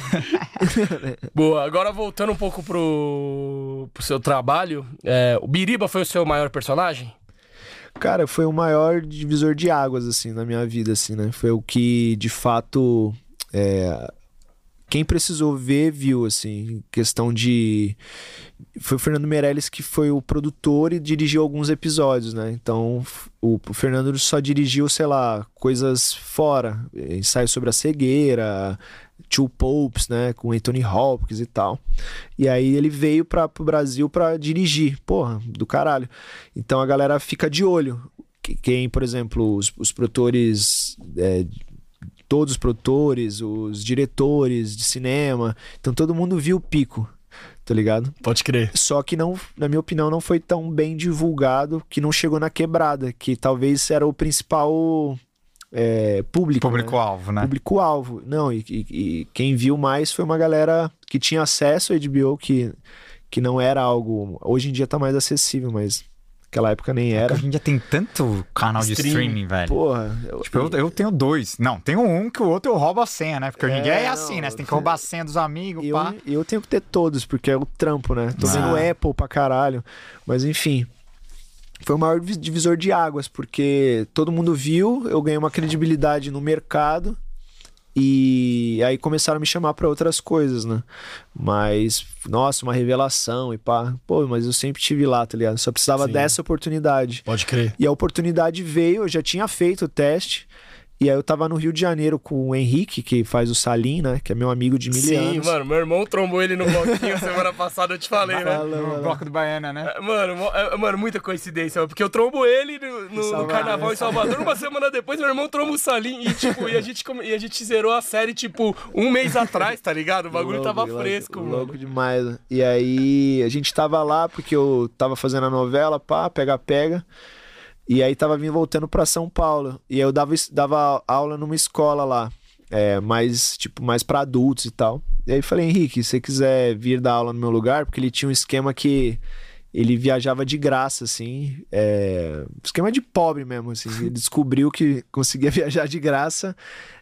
Boa, agora voltando um pouco pro, pro seu trabalho, é, o Biriba foi o seu maior personagem? Cara, foi o maior divisor de águas, assim, na minha vida, assim, né? Foi o que, de fato, é, quem precisou ver, viu, assim, questão de... Foi o Fernando Meirelles que foi o produtor e dirigiu alguns episódios, né? Então, o, o Fernando só dirigiu, sei lá, coisas fora. Ensaio sobre a cegueira, Two Popes, né? Com Anthony Hopkins e tal. E aí ele veio para o Brasil para dirigir. Porra, do caralho. Então a galera fica de olho. Quem, por exemplo, os, os produtores... É, todos os produtores, os diretores de cinema. Então todo mundo viu o Pico. Tá ligado? Pode crer. Só que não, na minha opinião, não foi tão bem divulgado, que não chegou na quebrada, que talvez era o principal é, público. Público-alvo, né? Público-alvo. Não, e, e- e quem viu mais foi uma galera que tinha acesso ao H B O, que, que não era algo... Hoje em dia tá mais acessível, mas naquela época nem era. Hoje em dia tem tanto canal de Streaming. streaming, velho. Porra. Eu, Tipo, eu, eu tenho dois. Não, tenho um que o outro eu roubo a senha, né? Porque hoje em É, dia é não, assim, né? Você tem que roubar a senha dos amigos, eu, pá. eu tenho que ter todos, porque é o trampo, né? Tô Ah. vendo Apple pra caralho. Mas enfim, foi o maior divis- divisor de águas, porque todo mundo viu, eu ganhei uma credibilidade no mercado E aí começaram a me chamar pra outras coisas, né? Mas, nossa, uma revelação e pá. Pô, mas eu sempre estive lá, tá ligado? Só precisava Sim. dessa oportunidade. Pode crer. E a oportunidade veio, eu já tinha feito o teste. E aí eu tava no Rio de Janeiro com o Henrique, que faz o Salim, né? Que é meu amigo de mil Sim, anos. mano, meu irmão trombou ele no bloquinho semana passada, eu te falei, né? Fala, No fala. bloco do Baiana, né? É, Mano, mo- é, mano, muita coincidência, mano, porque eu trombo ele no, no- no Salvador. carnaval em Salvador, uma semana depois meu irmão tromba o Salim e, tipo, e a, gente, come- e a gente zerou a série, tipo, um mês atrás, tá ligado? O bagulho Louco, tava louco, fresco, mano. Louco demais. E aí a gente tava lá porque eu tava fazendo a novela, pá, pega-pega. E aí tava vindo voltando pra São Paulo. E aí eu dava, dava aula numa escola lá. É, mais, tipo, mais pra adultos e tal. E aí eu falei, Henrique, se você quiser vir dar aula no meu lugar, porque ele tinha um esquema que ele viajava de graça, assim. É, esquema de pobre mesmo, assim. Ele descobriu que conseguia viajar de graça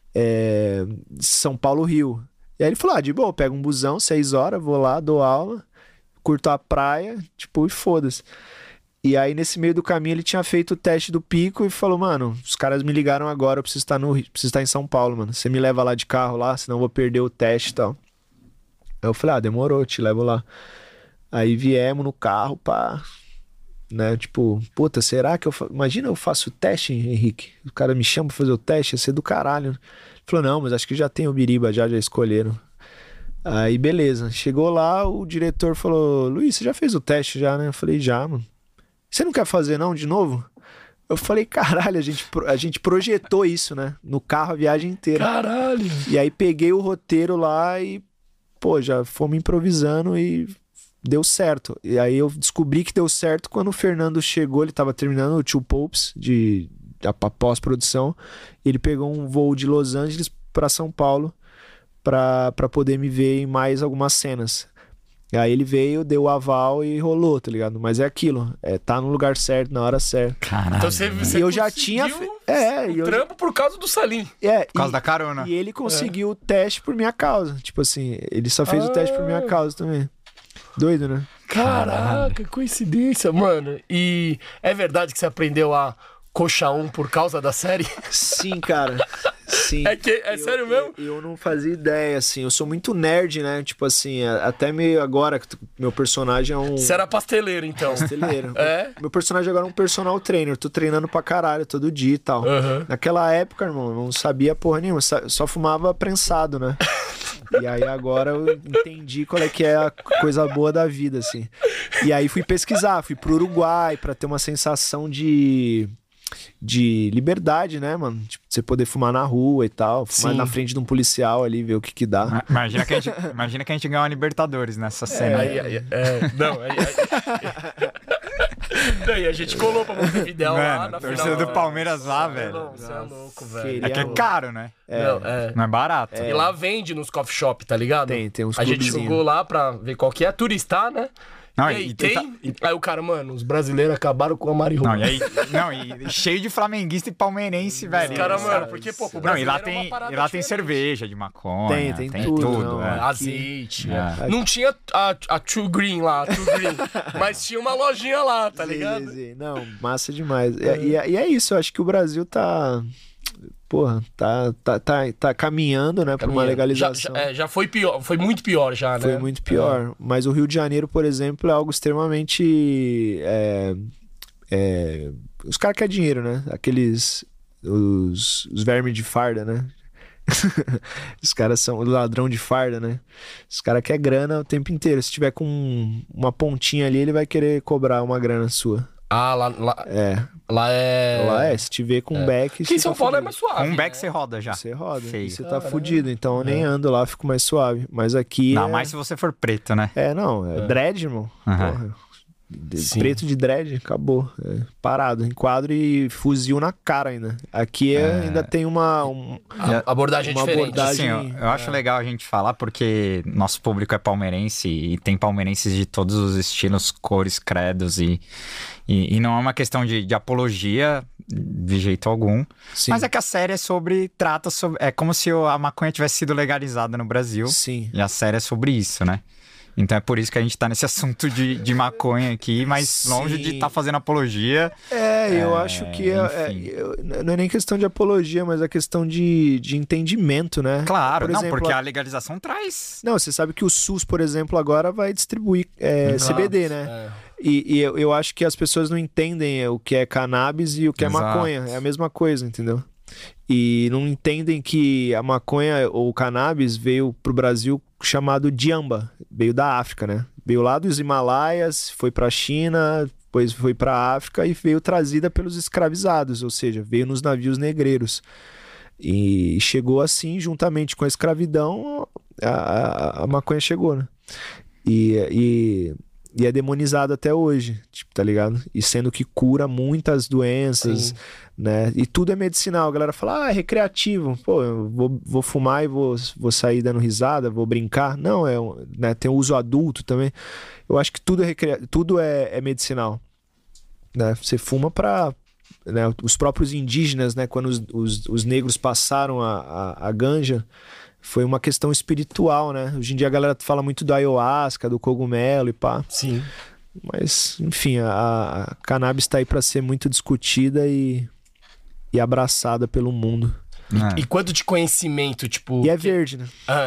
é, São Paulo, Rio. E aí ele falou, ah, de boa, pega um busão, seis horas, vou lá, dou aula, curto a praia, tipo, e foda-se. E aí, nesse meio do caminho, ele tinha feito o teste do pico e falou, mano, os caras me ligaram agora, eu preciso estar no Rio, preciso estar em São Paulo, mano. Você me leva lá de carro lá, senão eu vou perder o teste e tal. Aí eu falei, ah, demorou, te levo lá. Aí viemos no carro, pá, né, tipo, puta, será que eu faço... Imagina eu faço o teste, Henrique, o cara me chama pra fazer o teste, ia ser do caralho. Ele falou, não, mas acho que já tem o Biriba, já, já escolheram. Aí, beleza. Chegou lá, o diretor falou, Luiz, você já fez o teste já, né? Eu falei, já, mano. Você não quer fazer não, de novo? Eu falei, caralho, a gente, a gente projetou isso, né? No carro a viagem inteira. Caralho! E aí peguei o roteiro lá e, pô, já fomos improvisando e deu certo. E aí eu descobri que deu certo quando o Fernando chegou, ele tava terminando o Two Popes de, de pós-produção. Ele pegou um voo de Los Angeles pra São Paulo pra, pra poder me ver em mais algumas cenas. E aí ele veio, deu o aval e rolou, tá ligado? Mas é aquilo, é tá no lugar certo, na hora certa. Caralho. Então você, você E eu já tinha conseguiu fe- é, o e eu- trampo por causa do Salim. É, Por causa e, da carona. e ele conseguiu o teste por minha causa. Tipo assim, ele só fez Ah. o teste por minha causa também. Doido, né? Caraca, coincidência, mano. E é verdade que você aprendeu a coxa um por causa da série? Sim, cara. Sim. É, que, é Eu- sério mesmo? Eu, eu não fazia ideia, assim. Eu sou muito nerd, né? Tipo assim, a- até meio agora, que tu- meu personagem é um Você era pasteleiro, então. pasteleiro. É? Meu personagem agora é um personal trainer. Tô treinando pra caralho todo dia e tal. Aham. Naquela época, irmão, eu não sabia porra nenhuma. sa- Só fumava prensado, né? E aí agora eu entendi qual é que é a coisa boa da vida, assim. E aí fui pesquisar, fui pro Uruguai pra ter uma sensação de... de liberdade, né, mano? Tipo, você poder fumar na rua e tal, fumar Sim. na frente de um policial ali, ver o que que dá. Imagina que a gente, imagina que a gente ganhou uma Libertadores nessa cena. Aí, aí, é, não, aí, aí, não, e a gente colou pra Montevidéu lá Mano, na torcida final. do Palmeiras lá, velho. Não, você é louco, velho. Queria- É que é caro, né? Não, é. Não é barato. E lá vende nos coffee shop, tá ligado? Tem, tem uns A gente clubezinhos. jogou lá pra ver qual que é, turistar, né? Não, e e- aí, e tem... tá- Aí o cara, mano, os brasileiros acabaram com a marihuana. Não, e aí, não, e cheio de flamenguista e palmeirense, velho. Os caras, Os mano, caras- porque, pô, pro Não, e lá brasileiro é uma tem, parada e lá tem diferente. cerveja de maconha. Tem, tem tudo, não, é. é. Azeite. É. Não tinha a, a True Green lá, a True Green, mas tinha uma lojinha lá, tá Sim, ligado? sim, sim. Não, massa demais. E, e é- e é isso, eu acho que o Brasil tá... Porra, tá, tá, tá, tá caminhando, né, pra uma Já, legalização. já, é, já foi pior, foi muito pior já, né? Foi muito pior. Mas o Rio de Janeiro, por exemplo, é algo extremamente... é, é, os caras querem dinheiro, né? Aqueles... Os, os vermes de farda, né? Os caras são o ladrão de farda, né? Os caras querem grana o tempo inteiro. Se tiver com uma pontinha ali, ele vai querer cobrar uma grana sua. Ah, lá, lá, É. lá é... Lá é, se tiver com um back... Aqui em você São tá Paulo é fudido. mais suave, Com um back né? você roda já. Você roda, Feio. e você tá Caralho. fudido. Então eu nem ando lá, fico mais suave. Mas aqui Não, é... mais se você for preto, né? É, não, é, dread, irmão. Aham. Porra. De- Sim. Preto de dread, acabou. É, parado, enquadro e fuzil na cara ainda. Aqui é- ainda tem uma... um- A abordagem é Uma diferente. abordagem- Assim, eu, eu acho legal a gente falar porque nosso público é palmeirense e tem palmeirenses de todos os estilos, cores, credos e, e, e não é uma questão de, de apologia de jeito algum. Sim. Mas é que a série é sobre, trata sobre, é como se a maconha tivesse sido legalizada no Brasil Sim. e a série é sobre isso, né? Então é por isso que a gente tá nesse assunto de, de maconha aqui, mas Sim. longe de estar tá fazendo apologia. É, eu É, acho que é, é, enfim. eu- não é nem questão de apologia, mas é questão de, de entendimento, né? Claro, Por não, exemplo, porque a- a legalização traz. Não, você sabe que o SUS, por exemplo, agora vai distribuir é, C B D, né? É. E, e eu, eu acho que as pessoas não entendem o que é cannabis e o que Exato. é maconha. É a mesma coisa, entendeu? E não entendem que a maconha ou o cannabis veio pro Brasil chamado diamba. Veio da África, né? Veio lá dos Himalaias, foi pra China, depois foi pra África e veio trazida pelos escravizados, ou seja, veio nos navios negreiros. E chegou assim, juntamente com a escravidão, a, a, a maconha chegou, né? E, e, e é demonizado até hoje, tipo, tá ligado? E sendo que cura muitas doenças, Sim. né? E tudo é medicinal. A galera fala, ah, é recreativo. Pô, eu vou, vou fumar e vou, vou sair dando risada, vou brincar. Não, é, um- né? Tem o uso adulto também. Eu acho que tudo é, recrea... tudo é, é medicinal, né? Você fuma pra... Né? Os próprios indígenas, né? Quando os, os, os negros passaram a, a, a ganja, foi uma questão espiritual, né? Hoje em dia a galera fala muito do ayahuasca, do cogumelo e pá. Sim. Mas, enfim, a, a cannabis tá aí pra ser muito discutida e, e abraçada pelo mundo. É. E quanto de conhecimento, tipo... E é que- verde, né? Ah,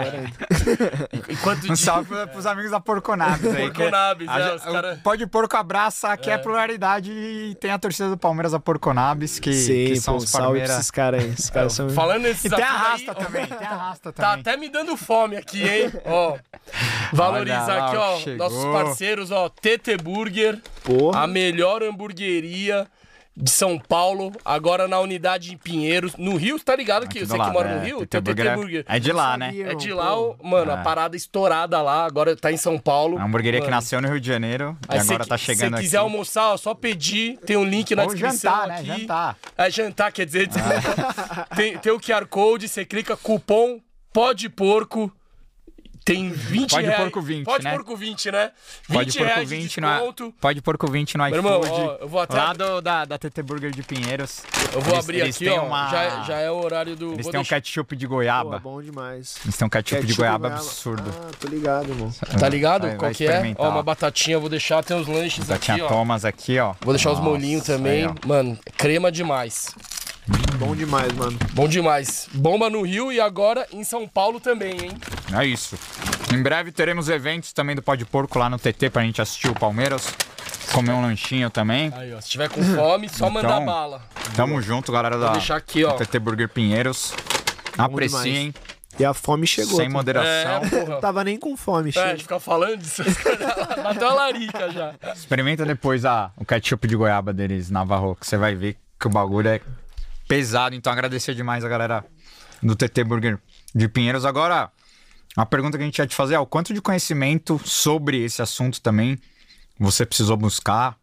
e, e quanto Um de... salve pra- pros amigos da Porconabis aí. que Porconabis, a é, gente- os cara- o Pode Porco abraça, aqui é. pluralidade e tem a torcida do Palmeiras, a Porconabis, que, Sim, que são pô, os salve pra Palmeiras. esses caras aí. Esses caras são... Falando nesses E tem a assuntos Rasta aí, também, tem a Rasta Tá também. até me dando fome aqui, hein? Ó, valorizar Olha lá aqui, o ó, que chegou. nossos parceiros, ó, T T Burger, Porra. a melhor hamburgueria de São Paulo, agora na unidade em Pinheiros, no Rio, tá ligado que Aqui do você que lado, mora é, no Rio, T T tem o T T Burger é- Burger. É de lá, Não né? sabia. É de lá, o- mano, a É. parada estourada lá, agora tá em São Paulo. A hamburgueria que Mano. nasceu no Rio de Janeiro e Aí agora cê- tá chegando Se aqui. quiser almoçar, ó, só pedir, tem um link na Ou descrição jantar, né? aqui. Jantar. É jantar, quer dizer, tem, tem o Q R Code, você clica, cupom Pode Porco, tem vinte Pode reais. Porco vinte, Pode né? Porco vinte, né? Pode vinte Porco reais de vinte no, desconto. Pode Porco vinte no Meu irmão, iFood. ó, eu vou até- Lá do, da, da T T Burger de Pinheiros. Eu vou Eles- abrir eles aqui, têm ó, uma- já, já é o horário do... Eles vou têm um deixar- ketchup de Pô, goiaba. bom demais. Eles têm um ketchup, de Ketchup goiaba goiaba. absurdo. Ah, tô ligado, irmão. Tá ligado? Vai- Qual vai que é? experimentar, Ó, uma ó. batatinha, eu vou deixar, tem os lanches Já aqui, tinha ó. Thomas aqui, ó. Vou deixar os Nossa, molhinhos também. aí, ó. Mano, crema demais. Bom demais, mano. Bom demais. Bomba no Rio e agora em São Paulo também, hein? É isso. Em breve teremos eventos também do Pode Porco lá no T T pra gente assistir o Palmeiras. Comer um lanchinho também. Aí, ó, se tiver com fome, só mandar Então, bala. Tamo junto, galera da Vou deixar aqui, ó. do T T Burger Pinheiros. Apreciem, E a fome chegou. sem tá? moderação. É, porra. Tava nem com fome, É, chega. de ficar falando disso. Bateu a larica já. Experimenta depois a, o ketchup de goiaba deles, Navarro, que você vai ver que o bagulho é pesado. Então agradecer demais a galera do T T Burger de Pinheiros. Agora, a pergunta que a gente ia te fazer é o quanto de conhecimento sobre esse assunto também você precisou buscar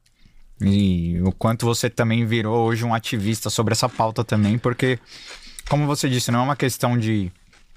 e o quanto você também virou hoje um ativista sobre essa pauta também, porque, como você disse, não é uma questão de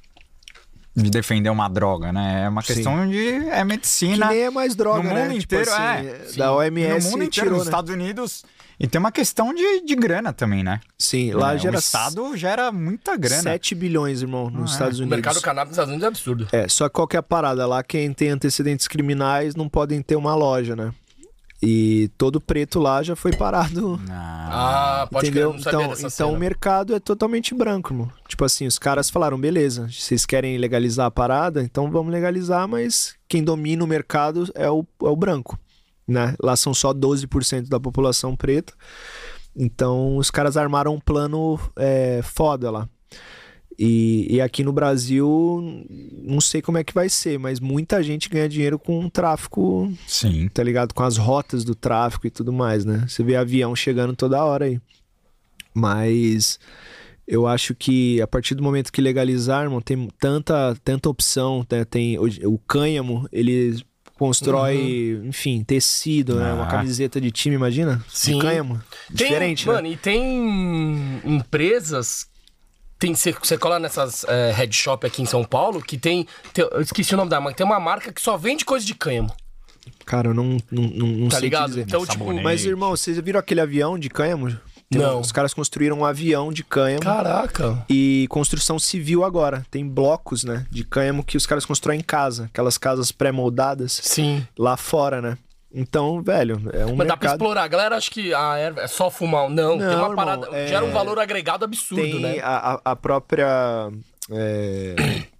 de defender uma droga, né? É uma Sim. questão de... é Que medicina. nem é mais droga, No né? mundo Tipo inteiro, assim, é. Da O M S no mundo inteiro, tirou, nos né? Estados Unidos. E tem uma questão de, de grana também, né? Sim, lá É, gera o Estado gera muita grana. sete bilhões, irmão, nos Ah, é. Estados O Unidos. mercado cannabis nos Estados Unidos é absurdo. É, só que qual que é a parada? Lá quem tem antecedentes criminais não podem ter uma loja, né? E todo preto lá já foi parado. Ah, pode crer, eu Entendeu? não sabia Então, dessa então cena. o mercado é totalmente branco, irmão. Tipo assim, os caras falaram, beleza, vocês querem legalizar a parada? Então vamos legalizar, mas quem domina o mercado é o, é o branco, né? Lá são só doze por cento da população preta. Então os caras armaram um plano é, foda lá. E, e aqui no Brasil, não sei como é que vai ser, mas muita gente ganha dinheiro com o tráfico, Sim. tá ligado? Com as rotas do tráfico e tudo mais, né? Você vê avião chegando toda hora aí. Mas eu acho que a partir do momento que legalizar, irmão, tem tanta, tanta opção, né? Tem o, o cânhamo, ele constrói, enfim, tecido, né? Uma Ah. camiseta de time, imagina? Sim. De cânhamo. Tem, Diferente, mano, né? e tem empresas. Tem, você, você cola nessas é, head shop aqui em São Paulo que tem, tem. Eu esqueci o nome da marca. Tem uma marca que só vende coisa de cânhamo. Cara, eu não, não, não, não Tá sei te ligado? dizer. Então, tipo. Sabonete. Mas, irmão, vocês viram aquele avião de cânhamo? Tem um- Não. os caras construíram um avião de cânhamo. Caraca. E construção civil agora. Tem blocos, né? De cânhamo que os caras constroem em casa. Aquelas casas pré-moldadas. Sim. Lá fora, né? Então, velho, é um Mas dá pra mercado... explorar. A galera acha que a erva é só fumar. Não, tem Não, uma irmão, parada. é- Gera um valor agregado absurdo, Tem né? a, a- a própria... é,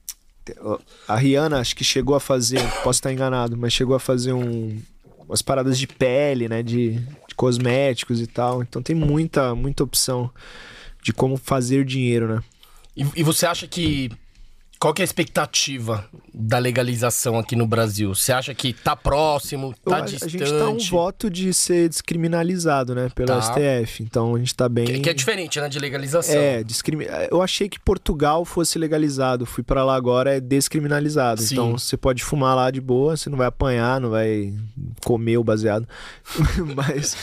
A Rihanna, acho que chegou a fazer... Posso estar enganado, mas chegou a fazer um... umas paradas de pele, né? De, de cosméticos e tal. Então tem muita, muita opção de como fazer dinheiro, né? E, e você acha que... Qual que é a expectativa da legalização aqui no Brasil? Você acha que tá próximo, tá Eu- distante? A gente tá um voto de ser descriminalizado, né? Pela Tá. S T F. Então a gente tá bem... Que, que é diferente, né, de legalização. É, discrimi... eu achei que Portugal fosse legalizado. Fui pra lá agora, é descriminalizado. Sim. Então você pode fumar lá de boa, você não vai apanhar, não vai comer o baseado. mas,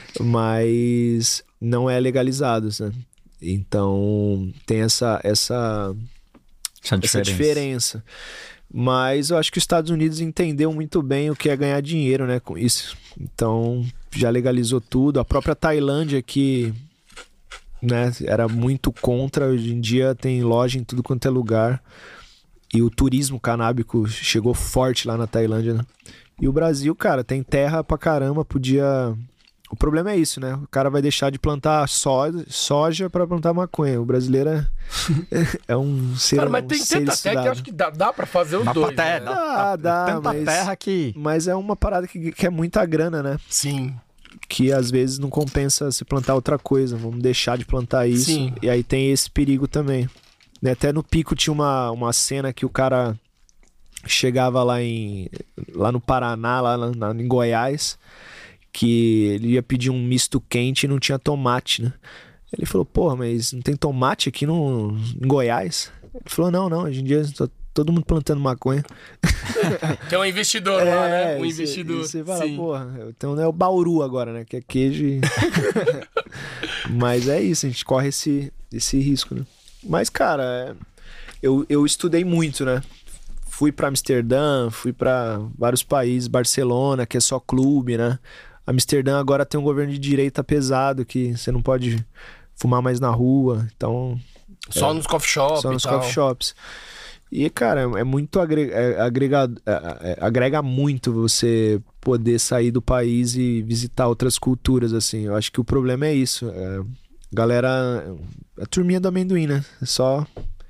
mas não é legalizado, né? Então tem essa, essa, Essa essa diferença. diferença. Mas eu acho que os Estados Unidos entendeu muito bem o que é ganhar dinheiro, né, com isso. Então já legalizou tudo. A própria Tailândia que, né, era muito contra, hoje em dia tem loja em tudo quanto é lugar. E o turismo canábico chegou forte lá na Tailândia, né? E o Brasil, cara, tem terra pra caramba, podia... O problema é isso, né? O cara vai deixar de plantar soja, soja pra plantar maconha. O brasileiro é, é um ser Cara, mas um tem ser tanta terra que eu estudado. acho que dá, dá pra fazer os Dá pra dois. até- né? Dá, dá, Tanta mas, terra que... mas é uma parada que, que é muita grana, né? Sim. Que às vezes não compensa se plantar outra coisa. Vamos deixar de plantar isso. Sim. E aí tem esse perigo também. Né? Até no Pico tinha uma, uma cena que o cara chegava lá, em, lá no Paraná, lá na, em Goiás, que ele ia pedir um misto quente e não tinha tomate, né? Ele falou, porra, mas não tem tomate aqui no, em Goiás? Ele falou, não, não, hoje em dia tá todo mundo plantando maconha. Que é um investidor lá, né? Um e investidor. Você fala, Sim. porra, então não é o Bauru agora, né? Que é queijo e... Mas é isso, a gente corre esse, esse risco, né? Mas, cara, é... eu, eu estudei muito, né? Fui pra Amsterdã, fui pra vários países, Barcelona, que é só clube, né? Amsterdã agora tem um governo de direita pesado, que você não pode fumar mais na rua, então... Só é, nos coffee shops Só e nos tal. coffee shops. E, cara, é muito agre- é, agregado, é, é, agrega muito você poder sair do país e visitar outras culturas, assim. Eu acho que o problema é isso. É, galera, a turminha do amendoim, né? Só,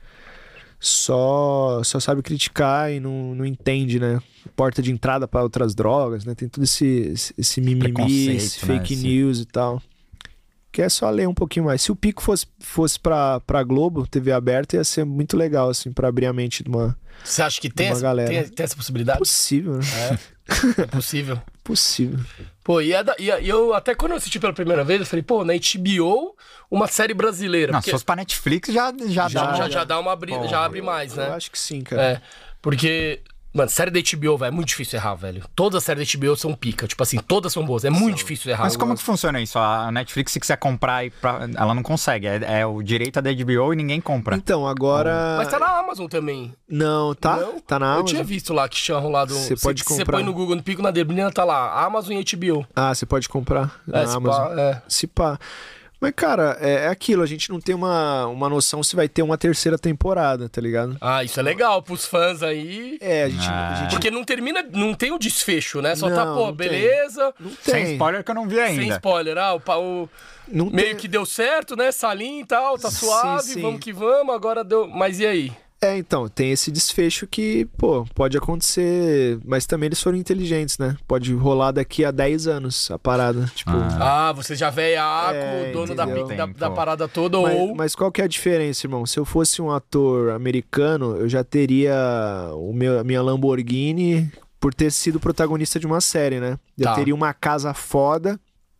só, só sabe criticar e não, não entende, né? Porta de entrada para outras drogas, né? Tem todo esse, esse, esse mimimi, Preconceito, esse né? fake Esse- news e tal. Que é só ler um pouquinho mais. Se o Pico fosse, fosse pra, pra Globo, T V aberta, ia ser muito legal, assim, pra abrir a mente de uma, Você acha que tem uma essa, galera. tem, tem essa possibilidade? Possível, né? É, é possível. Possível. Pô, e, é da- e, e eu até quando eu assisti pela primeira vez, eu falei, pô, na H B O, uma série brasileira. Não, porque se fosse pra Netflix já, já, já, dá. já, já dá uma abri... Pô, já abre mais, né? Eu acho que sim, cara. É, porque, mano, série da H B O, velho, é muito difícil errar, velho. Todas as séries da H B O são pica, tipo assim, todas são boas, é muito difícil errar. Mas como que funciona isso? A Netflix, se quiser comprar, e pra- ela não consegue. É, é o direito da H B O e ninguém compra. Então, agora... Mas tá na Amazon também. Não, tá? Não? Tá na Eu Amazon? tinha visto lá que tinha rolado... Você pode Você comprar. põe no Google, no Pico na Debrina, tá lá, Amazon e H B O. Ah, você pode comprar na É, se Amazon. pá, é. Se pá. Mas, cara, é, é aquilo. A gente não tem uma, uma noção se vai ter uma terceira temporada, tá ligado? Ah, isso é legal pros fãs aí. É, a gente... Ah. A gente Porque não termina, não tem o desfecho, né? Só tá, Não, pô, não tem. beleza. não Sem tem. spoiler que eu não vi ainda. Sem spoiler. Ah, o, pa- o Não meio tem... que deu certo, né? Salim e tal, tá Sim, suave, sim. vamos que vamos, agora deu. Mas e aí? É, então, tem esse desfecho que, pô, pode acontecer, mas também eles foram inteligentes, né? Pode rolar daqui a dez anos a parada, tipo... Ah, você já vê a É, o dono da, entendeu? pica- da, Tempo. da parada toda, Mas, ou... mas qual que é a diferença, irmão? Se eu fosse um ator americano, eu já teria o meu, a minha Lamborghini por ter sido protagonista de uma série, né? Já Tá. teria uma casa foda.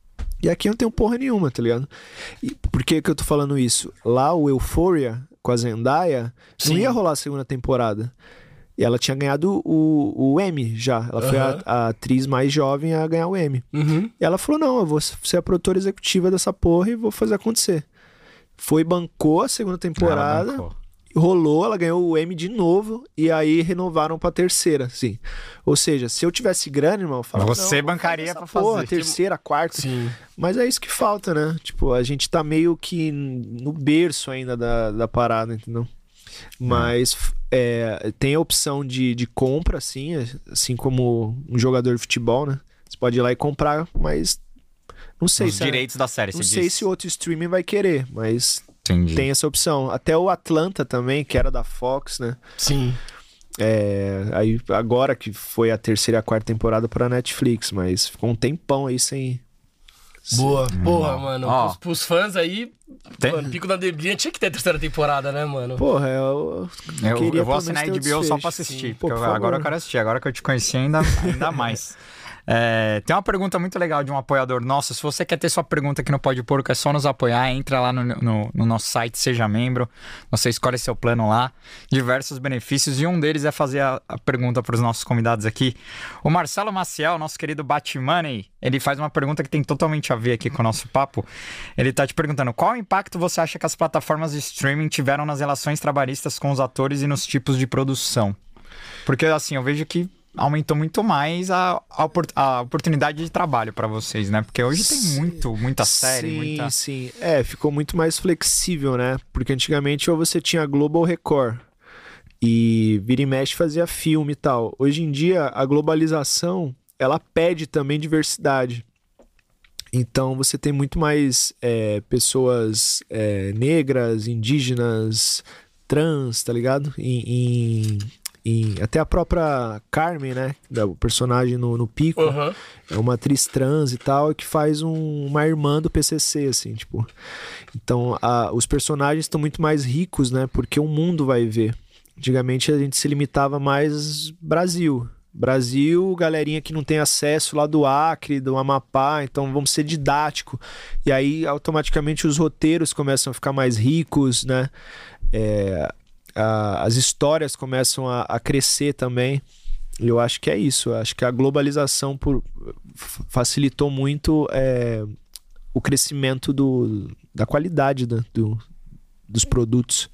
E aqui eu não tenho porra nenhuma, tá ligado? E por que que eu tô falando isso? Lá o Euphoria, com a Zendaya, não Sim. ia rolar a segunda temporada. E ela tinha ganhado o, o Emmy já. Ela foi a, Aham. a atriz mais jovem a ganhar o Emmy. Uhum. E ela falou, não, eu vou ser a produtora executiva dessa porra e vou fazer acontecer. Foi, bancou a segunda temporada Ela bancou. rolou, ela ganhou o M de novo e aí renovaram pra terceira, assim. Ou seja, se eu tivesse grana, irmão, eu falava, Você não, bancaria pra porra, fazer. terceira, quarta. Sim. Mas é isso que falta, né? Tipo, a gente tá meio que no berço ainda da, da parada, entendeu? Mas é, tem a opção de, de compra, assim, assim como um jogador de futebol, né? Você pode ir lá e comprar, mas não sei Os se... direitos é, da série, Não você sei disse. se outro streaming vai querer, mas Entendi. tem essa opção. Até o Atlanta também, que era da Fox, né? Sim. É, aí agora que foi a terceira e a quarta temporada pra Netflix, mas ficou um tempão aí sem... Boa. sem- Porra, mano. Ó. Pros, pros fãs aí, Tem? mano, Pico da Neblina tinha que ter a terceira temporada, né, mano? Porra, eu, Eu, queria eu vou pelo assinar a menos ter H B O um só pra desfecho. assistir. Sim. Pô, porque por eu- agora favor. eu quero assistir. Agora que eu te conheci, ainda, ainda mais. É, tem uma pergunta muito legal de um apoiador nosso. Se você quer ter sua pergunta aqui no Pode Porco, é só nos apoiar. Entra lá no, no, no nosso site, seja membro. Você escolhe seu plano lá. Diversos benefícios. E um deles é fazer a, a pergunta para os nossos convidados aqui. O Marcelo Maciel, nosso querido Batmoney, ele faz uma pergunta que tem totalmente a ver aqui com o nosso papo. Ele tá te perguntando: qual impacto você acha que as plataformas de streaming tiveram nas relações trabalhistas com os atores e nos tipos de produção? Porque, assim, eu vejo que aumentou muito mais a, a, opor- a oportunidade de trabalho pra vocês, né? Porque hoje tem muito, muita série, sim, muita... Sim, é, ficou muito mais flexível, né? Porque antigamente ou você tinha Globo ou Record e vira e mexe fazia filme e tal. Hoje em dia, a globalização, ela pede também diversidade. Então você tem muito mais é, pessoas é, negras, indígenas, trans, tá ligado? Em... em... E até a própria Carmen, né? O personagem no, no Pico. Uhum. É uma atriz trans e tal, que faz um- uma irmã do P C C, assim, tipo. Então, a- os personagens estão muito mais ricos, né? Porque o mundo vai ver. Antigamente a gente se limitava mais Brasil. Brasil, galerinha que não tem acesso lá do Acre, do Amapá, então vamos ser didático. E aí, automaticamente, os roteiros começam a ficar mais ricos, né? É... a- as histórias começam a, a crescer também. E eu acho que é isso. Eu acho que a globalização por, f- facilitou muito é, o crescimento do, da qualidade da- do, dos produtos.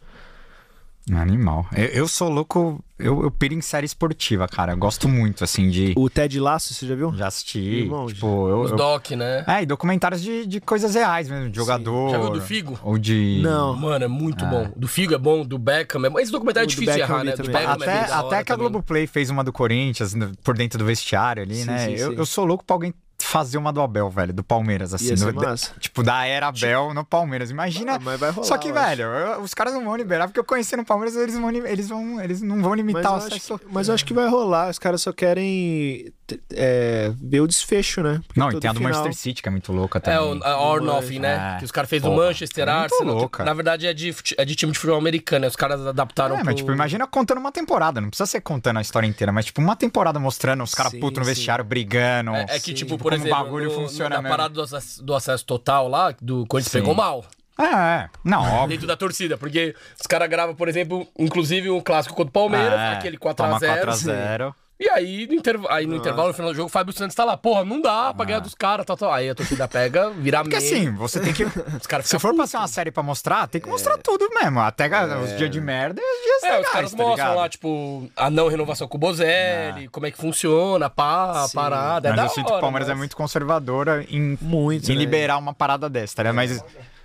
Animal. Eu, eu sou louco, eu, eu piro em série esportiva, cara. Eu gosto muito, assim, de... O Ted Lasso, você já viu? Já assisti, Irmão, tipo... Eu, Os eu- doc, né? É, e documentários de, de coisas reais mesmo, de jogador... Já viu o do Figo? Ou de... Não. Mano, é muito Ah. bom. Do Figo é bom, do Beckham é bom. Esse documentário é O do difícil de Beckham errar, eu vi né? Do também. Beckham é bem Até, da hora até que a também. Globoplay fez uma do Corinthians, no- por dentro do vestiário ali, Sim, né? sim, eu, sim. eu sou louco pra alguém fazer uma do Abel, velho, do Palmeiras, assim. Ia ser do- massa. tipo, da era Abel no Palmeiras. Imagina. Ah, mas vai rolar, Só que, eu acho. velho, eu- os caras não vão liberar, porque eu conheci no Palmeiras, eles, vão, li- eles, vão, eles não vão Mas limitar eu, o acho acesso. que, mas eu acho que vai rolar. Os caras só querem t- é, ver o desfecho, né? Porque Não, e todo tem a do final- Manchester City, que é muito louca É, também. o a Or Do Nothing, né? É. Que os caras fez do Porra, Manchester é muito Arsenal. que, louca. na verdade é de, fute- é de time de futebol americano, né? Os caras adaptaram É, pro... mas tipo, imagina contando uma temporada, não precisa ser contando a história inteira, mas tipo, uma temporada mostrando os caras Sim, putos no sim. vestiário brigando. É, é que, Sim, tipo, tipo, por como o exemplo, bagulho no, funciona na mesmo. parada do acesso, do acesso total lá, do Corinthians Sim. pegou mal. É, é. Não, óbvio. Dentro da torcida, porque os caras gravam, por exemplo, inclusive um clássico contra o Palmeiras, É, aquele quatro a toma zero. quatro a zero. E aí, no, interva- aí no intervalo, no final do jogo, o Fábio Santos tá lá, porra, não dá pra ganhar dos caras, tal, tal. Aí a torcida pega, vira Porque meme. assim, você tem que. Os caras Se ficam for pra putos. ser uma série pra mostrar, tem que mostrar tudo mesmo. Até os dias de merda e os dias É, legais, os caras tá mostram ligado? lá, tipo, a não renovação com o Bozelli, como é que funciona, pá, a Sim. parada. É Mas da eu sinto que hora, o Palmeiras mas- é muito conservadora em, Muito, em né? liberar uma parada dessa, né? Mas.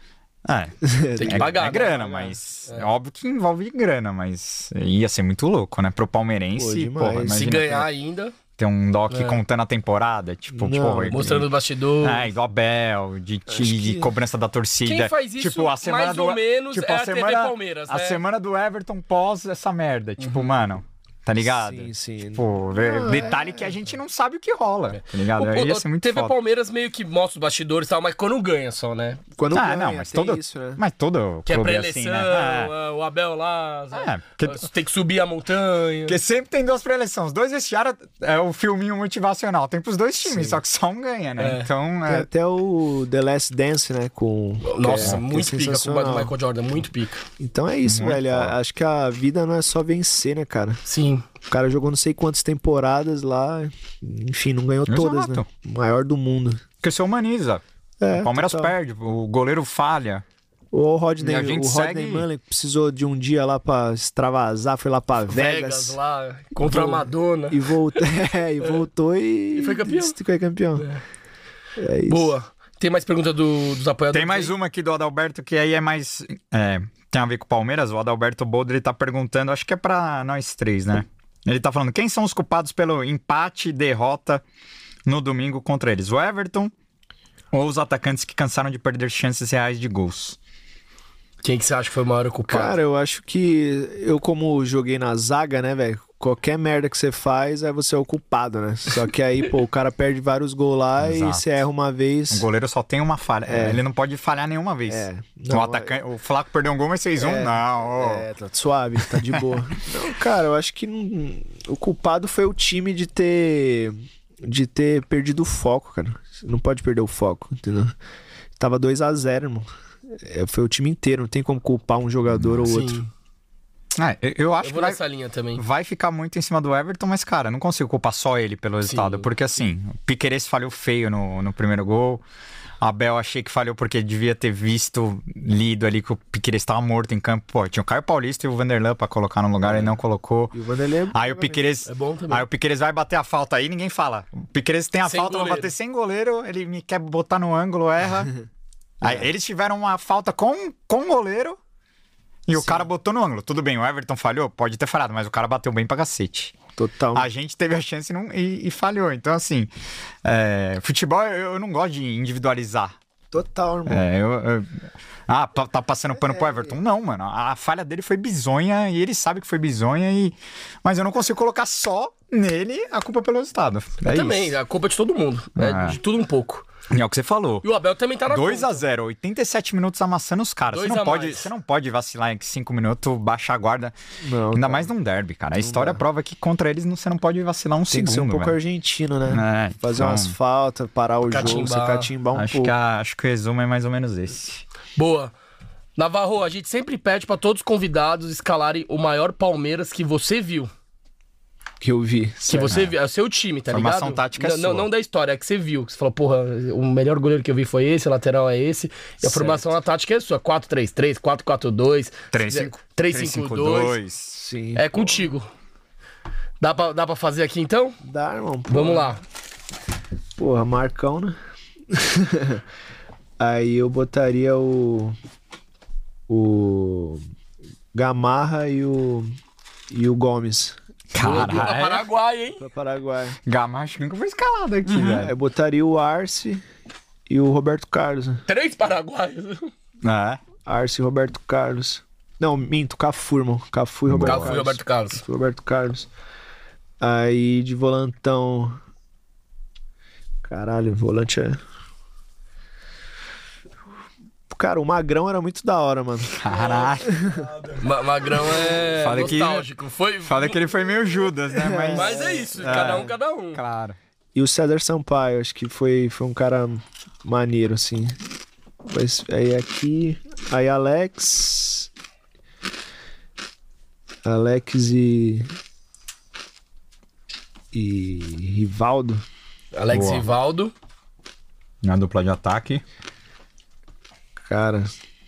É, Tem que é, pagar, é né? grana, mas. É. óbvio que envolve grana, mas ia ser muito louco, né? Pro palmeirense, Pô, demais. porra, Se Se imagina ganhar ter, ainda, ter um doc É. contando a temporada, tipo, Não, porra, mostrando os bastidores. É, do Abel, de, de, de que- cobrança da torcida. Quem faz isso, tipo, a semana mais do, ou menos, tipo, é a a T V semana, Palmeiras, A né? semana do Everton pós essa merda. Tipo, mano, tá ligado? Sim, sim. Tipo, de- detalhe que a gente não sabe o que rola, tá ligado? O, Aí ia o, ser muito T V foda. Palmeiras meio que mostra os bastidores e tal, mas quando ganha só, né? Quando Ah, ganha, não, mas tem todo, isso, né? mas todo Que é clube é pré-eleição, assim, né? É. é, o Abel lá, É, porque- tem que subir a montanha. Porque sempre tem duas pré-eleições. Os dois vestiários é o filminho motivacional. Tem pros dois times, Sim. só que só um ganha, né? É. Então, Tem é, até o The Last Dance, né? Com... Nossa, que é- muito que é pica com o do sensacional. Michael Jordan, muito pica. Então é isso, Muito velho. foda. Acho que a vida não é só vencer, né, cara? Sim. O cara jogou não sei quantas temporadas lá, enfim, não ganhou Exato. todas, né? O maior do mundo. porque você humaniza. É, o Palmeiras total. perde, o goleiro falha. O Rodney, E a gente o Rodney segue- Mullen precisou de um dia lá pra extravasar, foi lá pra Vegas, Vegas. lá, contra a Vol- Madonna. E voltou, é, e, voltou e... E foi campeão. disse que foi campeão. É isso. Boa. Tem mais pergunta do- dos apoiadores? Tem mais aí? uma aqui do Adalberto, que aí é mais... é, tem a ver com o Palmeiras. O Adalberto Boldre tá perguntando, acho que é pra nós três, né? Ele tá falando, quem são os culpados pelo empate e derrota no domingo contra eles? O Everton ou os atacantes que cansaram de perder chances reais de gols? Quem que você acha que foi o maior culpado? Cara, eu acho que eu, como joguei na zaga, né, velho? Qualquer merda que você faz, aí você é o culpado, né? Só que aí, pô, o cara perde vários gols lá e Exato. você erra uma vez. O goleiro só tem uma falha. É. Ele não pode falhar nenhuma vez. É. o, Não, atacante, o Flaco perdeu um gol, mas seis a um? É. Não. ô. É, tá suave, tá de boa. Não, cara, eu acho que não- o culpado foi o time de ter de ter perdido o foco, cara. Você não pode perder o foco, entendeu? Tava dois a zero, irmão. É, foi o time inteiro, não tem como culpar um jogador ou Sim. outro. É, eu- eu acho Eu que vou vai, nessa linha também. vai ficar muito em cima do Everton, mas, cara, eu não consigo culpar só ele pelo resultado. Sim. Porque, assim, o Piquerez falhou feio no, no primeiro gol. Abel achei que falhou porque devia ter visto, lido ali que o Piquerez estava morto em campo. Pô, tinha o Caio Paulista e o Vanderlan pra colocar no lugar, ele não colocou. E o Vanderlei... Aí o Piquerez, É bom também. aí o Piquerez vai bater a falta aí, ninguém fala. O Piquerez tem a Sem falta, vai goleiro. bater sem goleiro, ele me quer botar no ângulo, erra. Aí, eles tiveram uma falta com, com o goleiro e o cara botou no ângulo. Tudo bem, o Everton falhou? Pode ter falhado, mas o cara bateu bem pra cacete. Total. A gente teve a chance e, não- e- e falhou. Então, assim, é, futebol eu, eu não gosto de individualizar. Total, irmão. É, eu, eu- ah, tá, tá passando pano pro Everton? Não, mano. A, a falha dele foi bizonha e ele sabe que foi bizonha. E... Mas eu não consigo colocar só nele a culpa pelo resultado. Eu É também, isso. a culpa é de todo mundo. É Ah. de tudo um pouco. E é o que você falou. E o Abel também tá na dois a conta. zero, oitenta e sete minutos amassando os caras. Você Dois não, a pode, mais. você não pode vacilar em cinco minutos, baixar a guarda. Não, Ainda cara. mais num derby, cara. A história prova que contra eles não- você não pode vacilar um Tem segundo. que ser um pouco velho. argentino, né? É, Fazer então, umas faltas, parar o jogo, Catimbar. você catimbar um acho, pouco. que a- acho que o resumo é mais ou menos esse. Boa. Navarro, a gente sempre pede pra todos os convidados escalarem o maior Palmeiras que você viu. Que eu vi. Que você viu. É o seu time, tá Formação ligado? tática é não, não, sua. não da história, é que você viu. Que você falou, porra, o melhor goleiro que eu vi foi esse, o lateral é esse. E a Certo. formação tática é sua. quatro três três, quatro quatro dois, três cinco três cinco dois. Sim. É contigo. Dá pra, dá pra fazer aqui então? Dá, irmão. Pô. Vamos lá. Porra, Marcão, né? Aí eu botaria o. O. Gamarra e o. E o Gomes. Boa, Caralho. Paraguai, hein? Pra Paraguai. Gamacho nunca foi escalado aqui, Aí velho. eu botaria o Arce e o Roberto Carlos. né? Três paraguaios. É. Arce e Roberto Carlos. Não, minto, Cafu, irmão. Cafu e Roberto Cafu e Carlos. Roberto Carlos. Cafu e Roberto Carlos. Aí de volantão. Caralho, volante é. Cara, o Magrão era muito da hora, mano. Caralho. Ma- Magrão é Fala que- nostálgico. Foi... Fala que ele foi meio Judas, né? Mas, Mas é isso, É. cada um, cada um. Claro. E o César Sampaio, acho que foi, foi um cara maneiro, assim. Mas aí aqui. Aí Alex. Alex e. E. Rivaldo. Alex Boa. Rivaldo. Na dupla de ataque. Cara.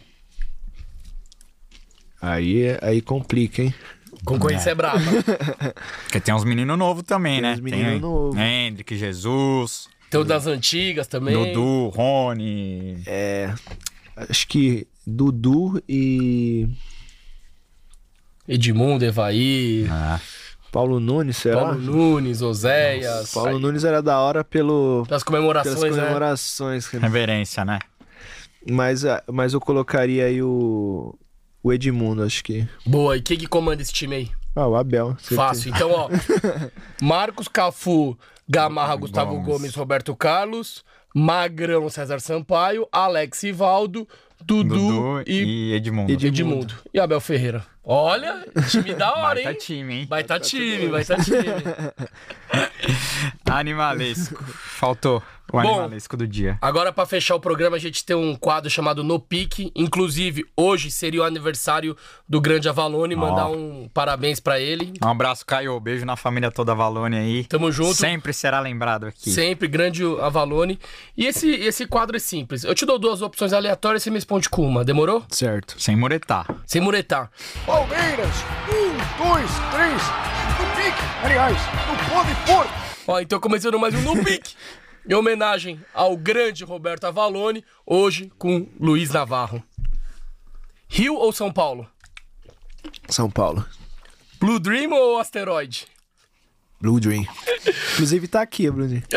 Aí, aí complica, hein? Concorrência é, brava. Porque tem uns meninos novos também, Tem né? uns menino tem novo. Hendrick, Jesus, Tem o das antigas também. Dudu, Rony. É. Acho que Dudu e. Edmundo, Evaí, Ah, Paulo Nunes, será? Paulo Nunes, Oséias. Paulo Aí, Nunes era da hora pelo. pelas comemorações, Pelas né? comemorações, cara. reverência, né? Mas, ah, mas eu colocaria aí o. O Edmundo, acho que. Boa, e quem que comanda esse time aí? Ah, o Abel. certeza. Fácil. Então, ó. Marcos, Cafu, Gamarra, Gustavo Gomes. Gomes, Roberto Carlos, Magrão, César Sampaio, Alex Rivaldo, Dudu, Dudu e e Edmundo. Edmundo. Edmundo. E Abel Ferreira. Olha, time da hora, Baita hein? time, hein? Baita time, baita time. Animalesco. Faltou o Bom, animalesco do dia. Agora, pra fechar o programa, a gente tem um quadro chamado No Pique. Inclusive, hoje seria o aniversário do grande Avalone. Ó. Mandar um parabéns pra ele. Um abraço, Caio. Beijo na família toda Avalone aí. Tamo junto. Sempre será lembrado aqui. Sempre, grande Avalone. E esse, esse quadro é simples. Eu te dou duas opções aleatórias e você me responde com uma. Demorou? Certo. Sem muretar. Sem muretar. Palmeiras, um, dois, três, no pique, aliás, no pode pôr. Ó, então começando mais um No Pique. Em homenagem ao grande Roberto Avalone, hoje com Luiz Navarro. Rio ou São Paulo? São Paulo. Blue Dream ou Asteroide? Blue Dream. Inclusive tá aqui, Blue Dream.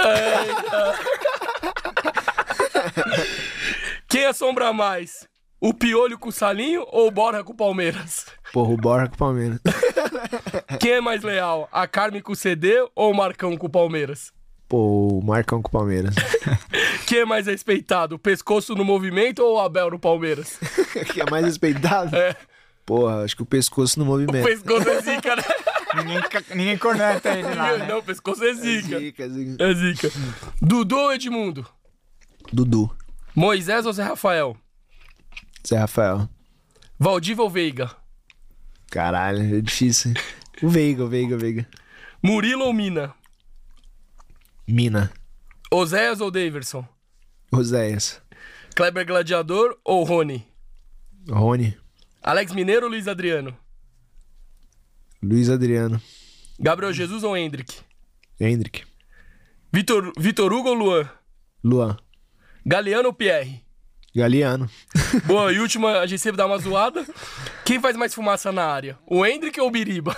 Quem assombra mais? O Piolho com o Salinho ou o Borja com o Palmeiras? Porra, o Borja com o Palmeiras. Quem é mais leal? A Carmen com o C D ou o Marcão com o Palmeiras? Pô, o Marcão com o Palmeiras. Quem é mais respeitado? O Pescoço no Movimento ou o Abel no Palmeiras? Quem é mais respeitado? É. Porra, acho que o pescoço no movimento. O pescoço é zica, né? ninguém, ninguém corneta ele lá, né? Não, o pescoço é zica. É zica, é zica. É zica. Dudu ou Edmundo? Dudu. Moisés ou Zé Rafael? Zé Rafael. Valdívia ou Veiga? Caralho, é difícil. O Veiga, o Veiga, o Veiga. Murilo ou Mina? Mina. Oséias ou Daverson? Oséias. Kleber Gladiador ou Rony? Rony. Alex Mineiro ou Luiz Adriano? Luiz Adriano. Gabriel Jesus ou Hendrick? Hendrick. Vitor, Vitor Hugo ou Luan? Luan. Galeano ou Pierre? Galeano. Boa, e última, a gente sempre dá uma zoada. Quem faz mais fumaça na área? O Hendrick ou o Biriba?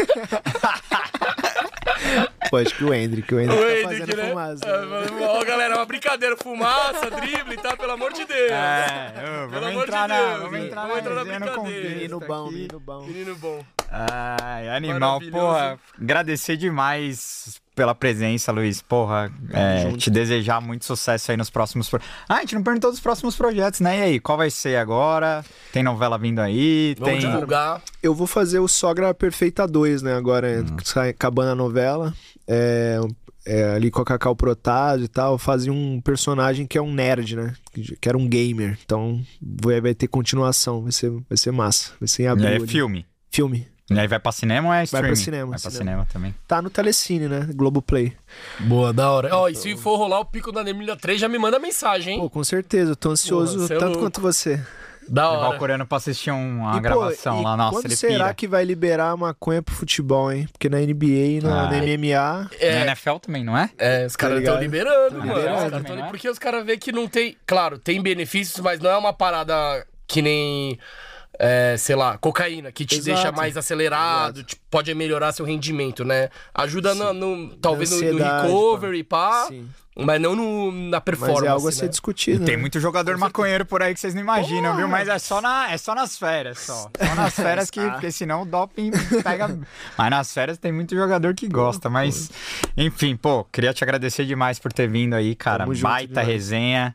Pô, acho que o Hendrick, o Hendrick O tá Hendrick, fazendo né? fumaça. É, ó, galera, é uma brincadeira. Fumaça, drible, tá? Pelo amor de Deus. É, ô, Pelo vamos amor entrar de na, Deus. vamos entrar Vamos entrar na resenha no brincadeira. contexto Menino bom, aqui. menino bom. Menino bom. Ai, animal, Maravilhoso. porra. Agradecer demais pela presença, Luiz. Porra, é, te desejar muito sucesso aí nos próximos... Pro... Ah, a gente não perguntou dos próximos projetos, né? E aí, qual vai ser agora? Tem novela vindo aí? Vamos tem... divulgar. Eu vou fazer o Sogra Perfeita dois, né? Agora, hum. sai, acabando a novela. É, é, ali com a Cacau Protásio e tal, fazia um personagem que é um nerd, né? Que era um gamer. Então, vai, vai ter continuação. Vai ser, vai ser massa. Vai ser em abril. E aí é ali. filme? Filme. E aí vai pra cinema ou é streaming? Vai pra cinema. Vai pra cinema. cinema também. Tá no Telecine, né? Globoplay. Boa, da hora. Ó, e se for rolar o Pico da Nemília três, já me manda mensagem, hein? Pô, com certeza. Eu tô ansioso Porra, cê é tanto louco. quanto você. Da Levar hora. o coreano pra assistir um- uma E, pô, gravação e lá. Nossa, quando ele será pira. que vai liberar a maconha pro futebol, hein? Porque na N B A e na, Ah. na M M A... Na É, N F L também, não é? é, os caras Tá estão ligado? liberando, Tão mano. liberando Os caras também, tão- não é? Porque os caras veem que não tem... Claro, tem benefícios, mas não é uma parada que nem... é, sei lá, cocaína, que te Exato. deixa mais acelerado, te- pode melhorar seu rendimento, né? Ajuda no, no- talvez no, no Ansiedade, recovery, pá, Sim. mas não no, na performance, Mas é algo a né? ser discutido, Tem né? muito jogador maconheiro por aí que vocês não imaginam, viu? Mas é só, na, é só nas férias, só. Só nas férias que... Porque senão o doping pega... Mas nas férias tem muito jogador que gosta, mas... Enfim, pô, queria te agradecer demais por ter vindo aí, cara. Tamo junto Baita demais. resenha.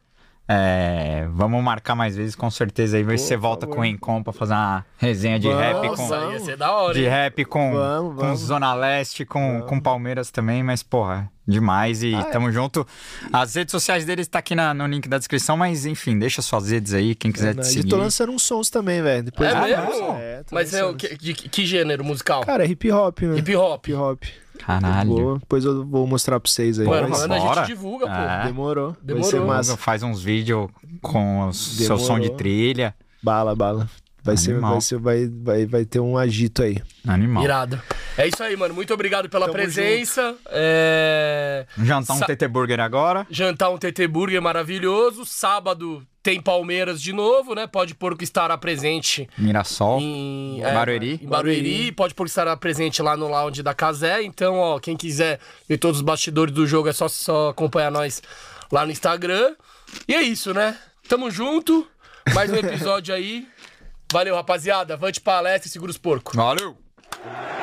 É, vamos marcar mais vezes, com certeza. Aí vai você volta com o Rincon pra fazer uma resenha de rap com... Nossa, ia ser da hora, De hein? rap com, Vamos, com vamos. Zona Leste, com, com Palmeiras também, mas, porra, demais e Ah, é. tamo junto. As redes sociais deles tá aqui na- no link da descrição, mas enfim, deixa suas redes aí, quem quiser te E seguir. tô lançando uns sons também, velho. Depois É eu- mesmo? É, tô Mas é o lançando. que, de que, que gênero musical? Cara, é hip hop, né? Hip hop. Hip hop. Caralho. Boa. Depois eu vou mostrar pra vocês aí. Mano, Vai manda, a ser- gente bora. divulga, pô. É. Demorou. Demorou. Vai ser massa. Faz uns vídeos com o seu Demorou. som de trilha. Bala, bala. Vai ser, Animal. vai ser, vai, vai, vai ter um agito aí. Animal. Irado. É isso aí, mano. Muito obrigado pela Tamo presença. É... Jantar um Sa- T T Burger agora. Jantar um T T Burger maravilhoso. Sábado tem Palmeiras de novo, né? Pode pôr que estará presente Mirassol. em Barueri. Em Barueri. Pode pôr que estará presente lá no lounge da Casé. Então, ó, quem quiser ver todos os bastidores do jogo é só, só acompanhar nós lá no Instagram. E é isso, né? Tamo junto. Mais um episódio aí. Valeu, rapaziada. Avante palestra e segura os porcos. Valeu!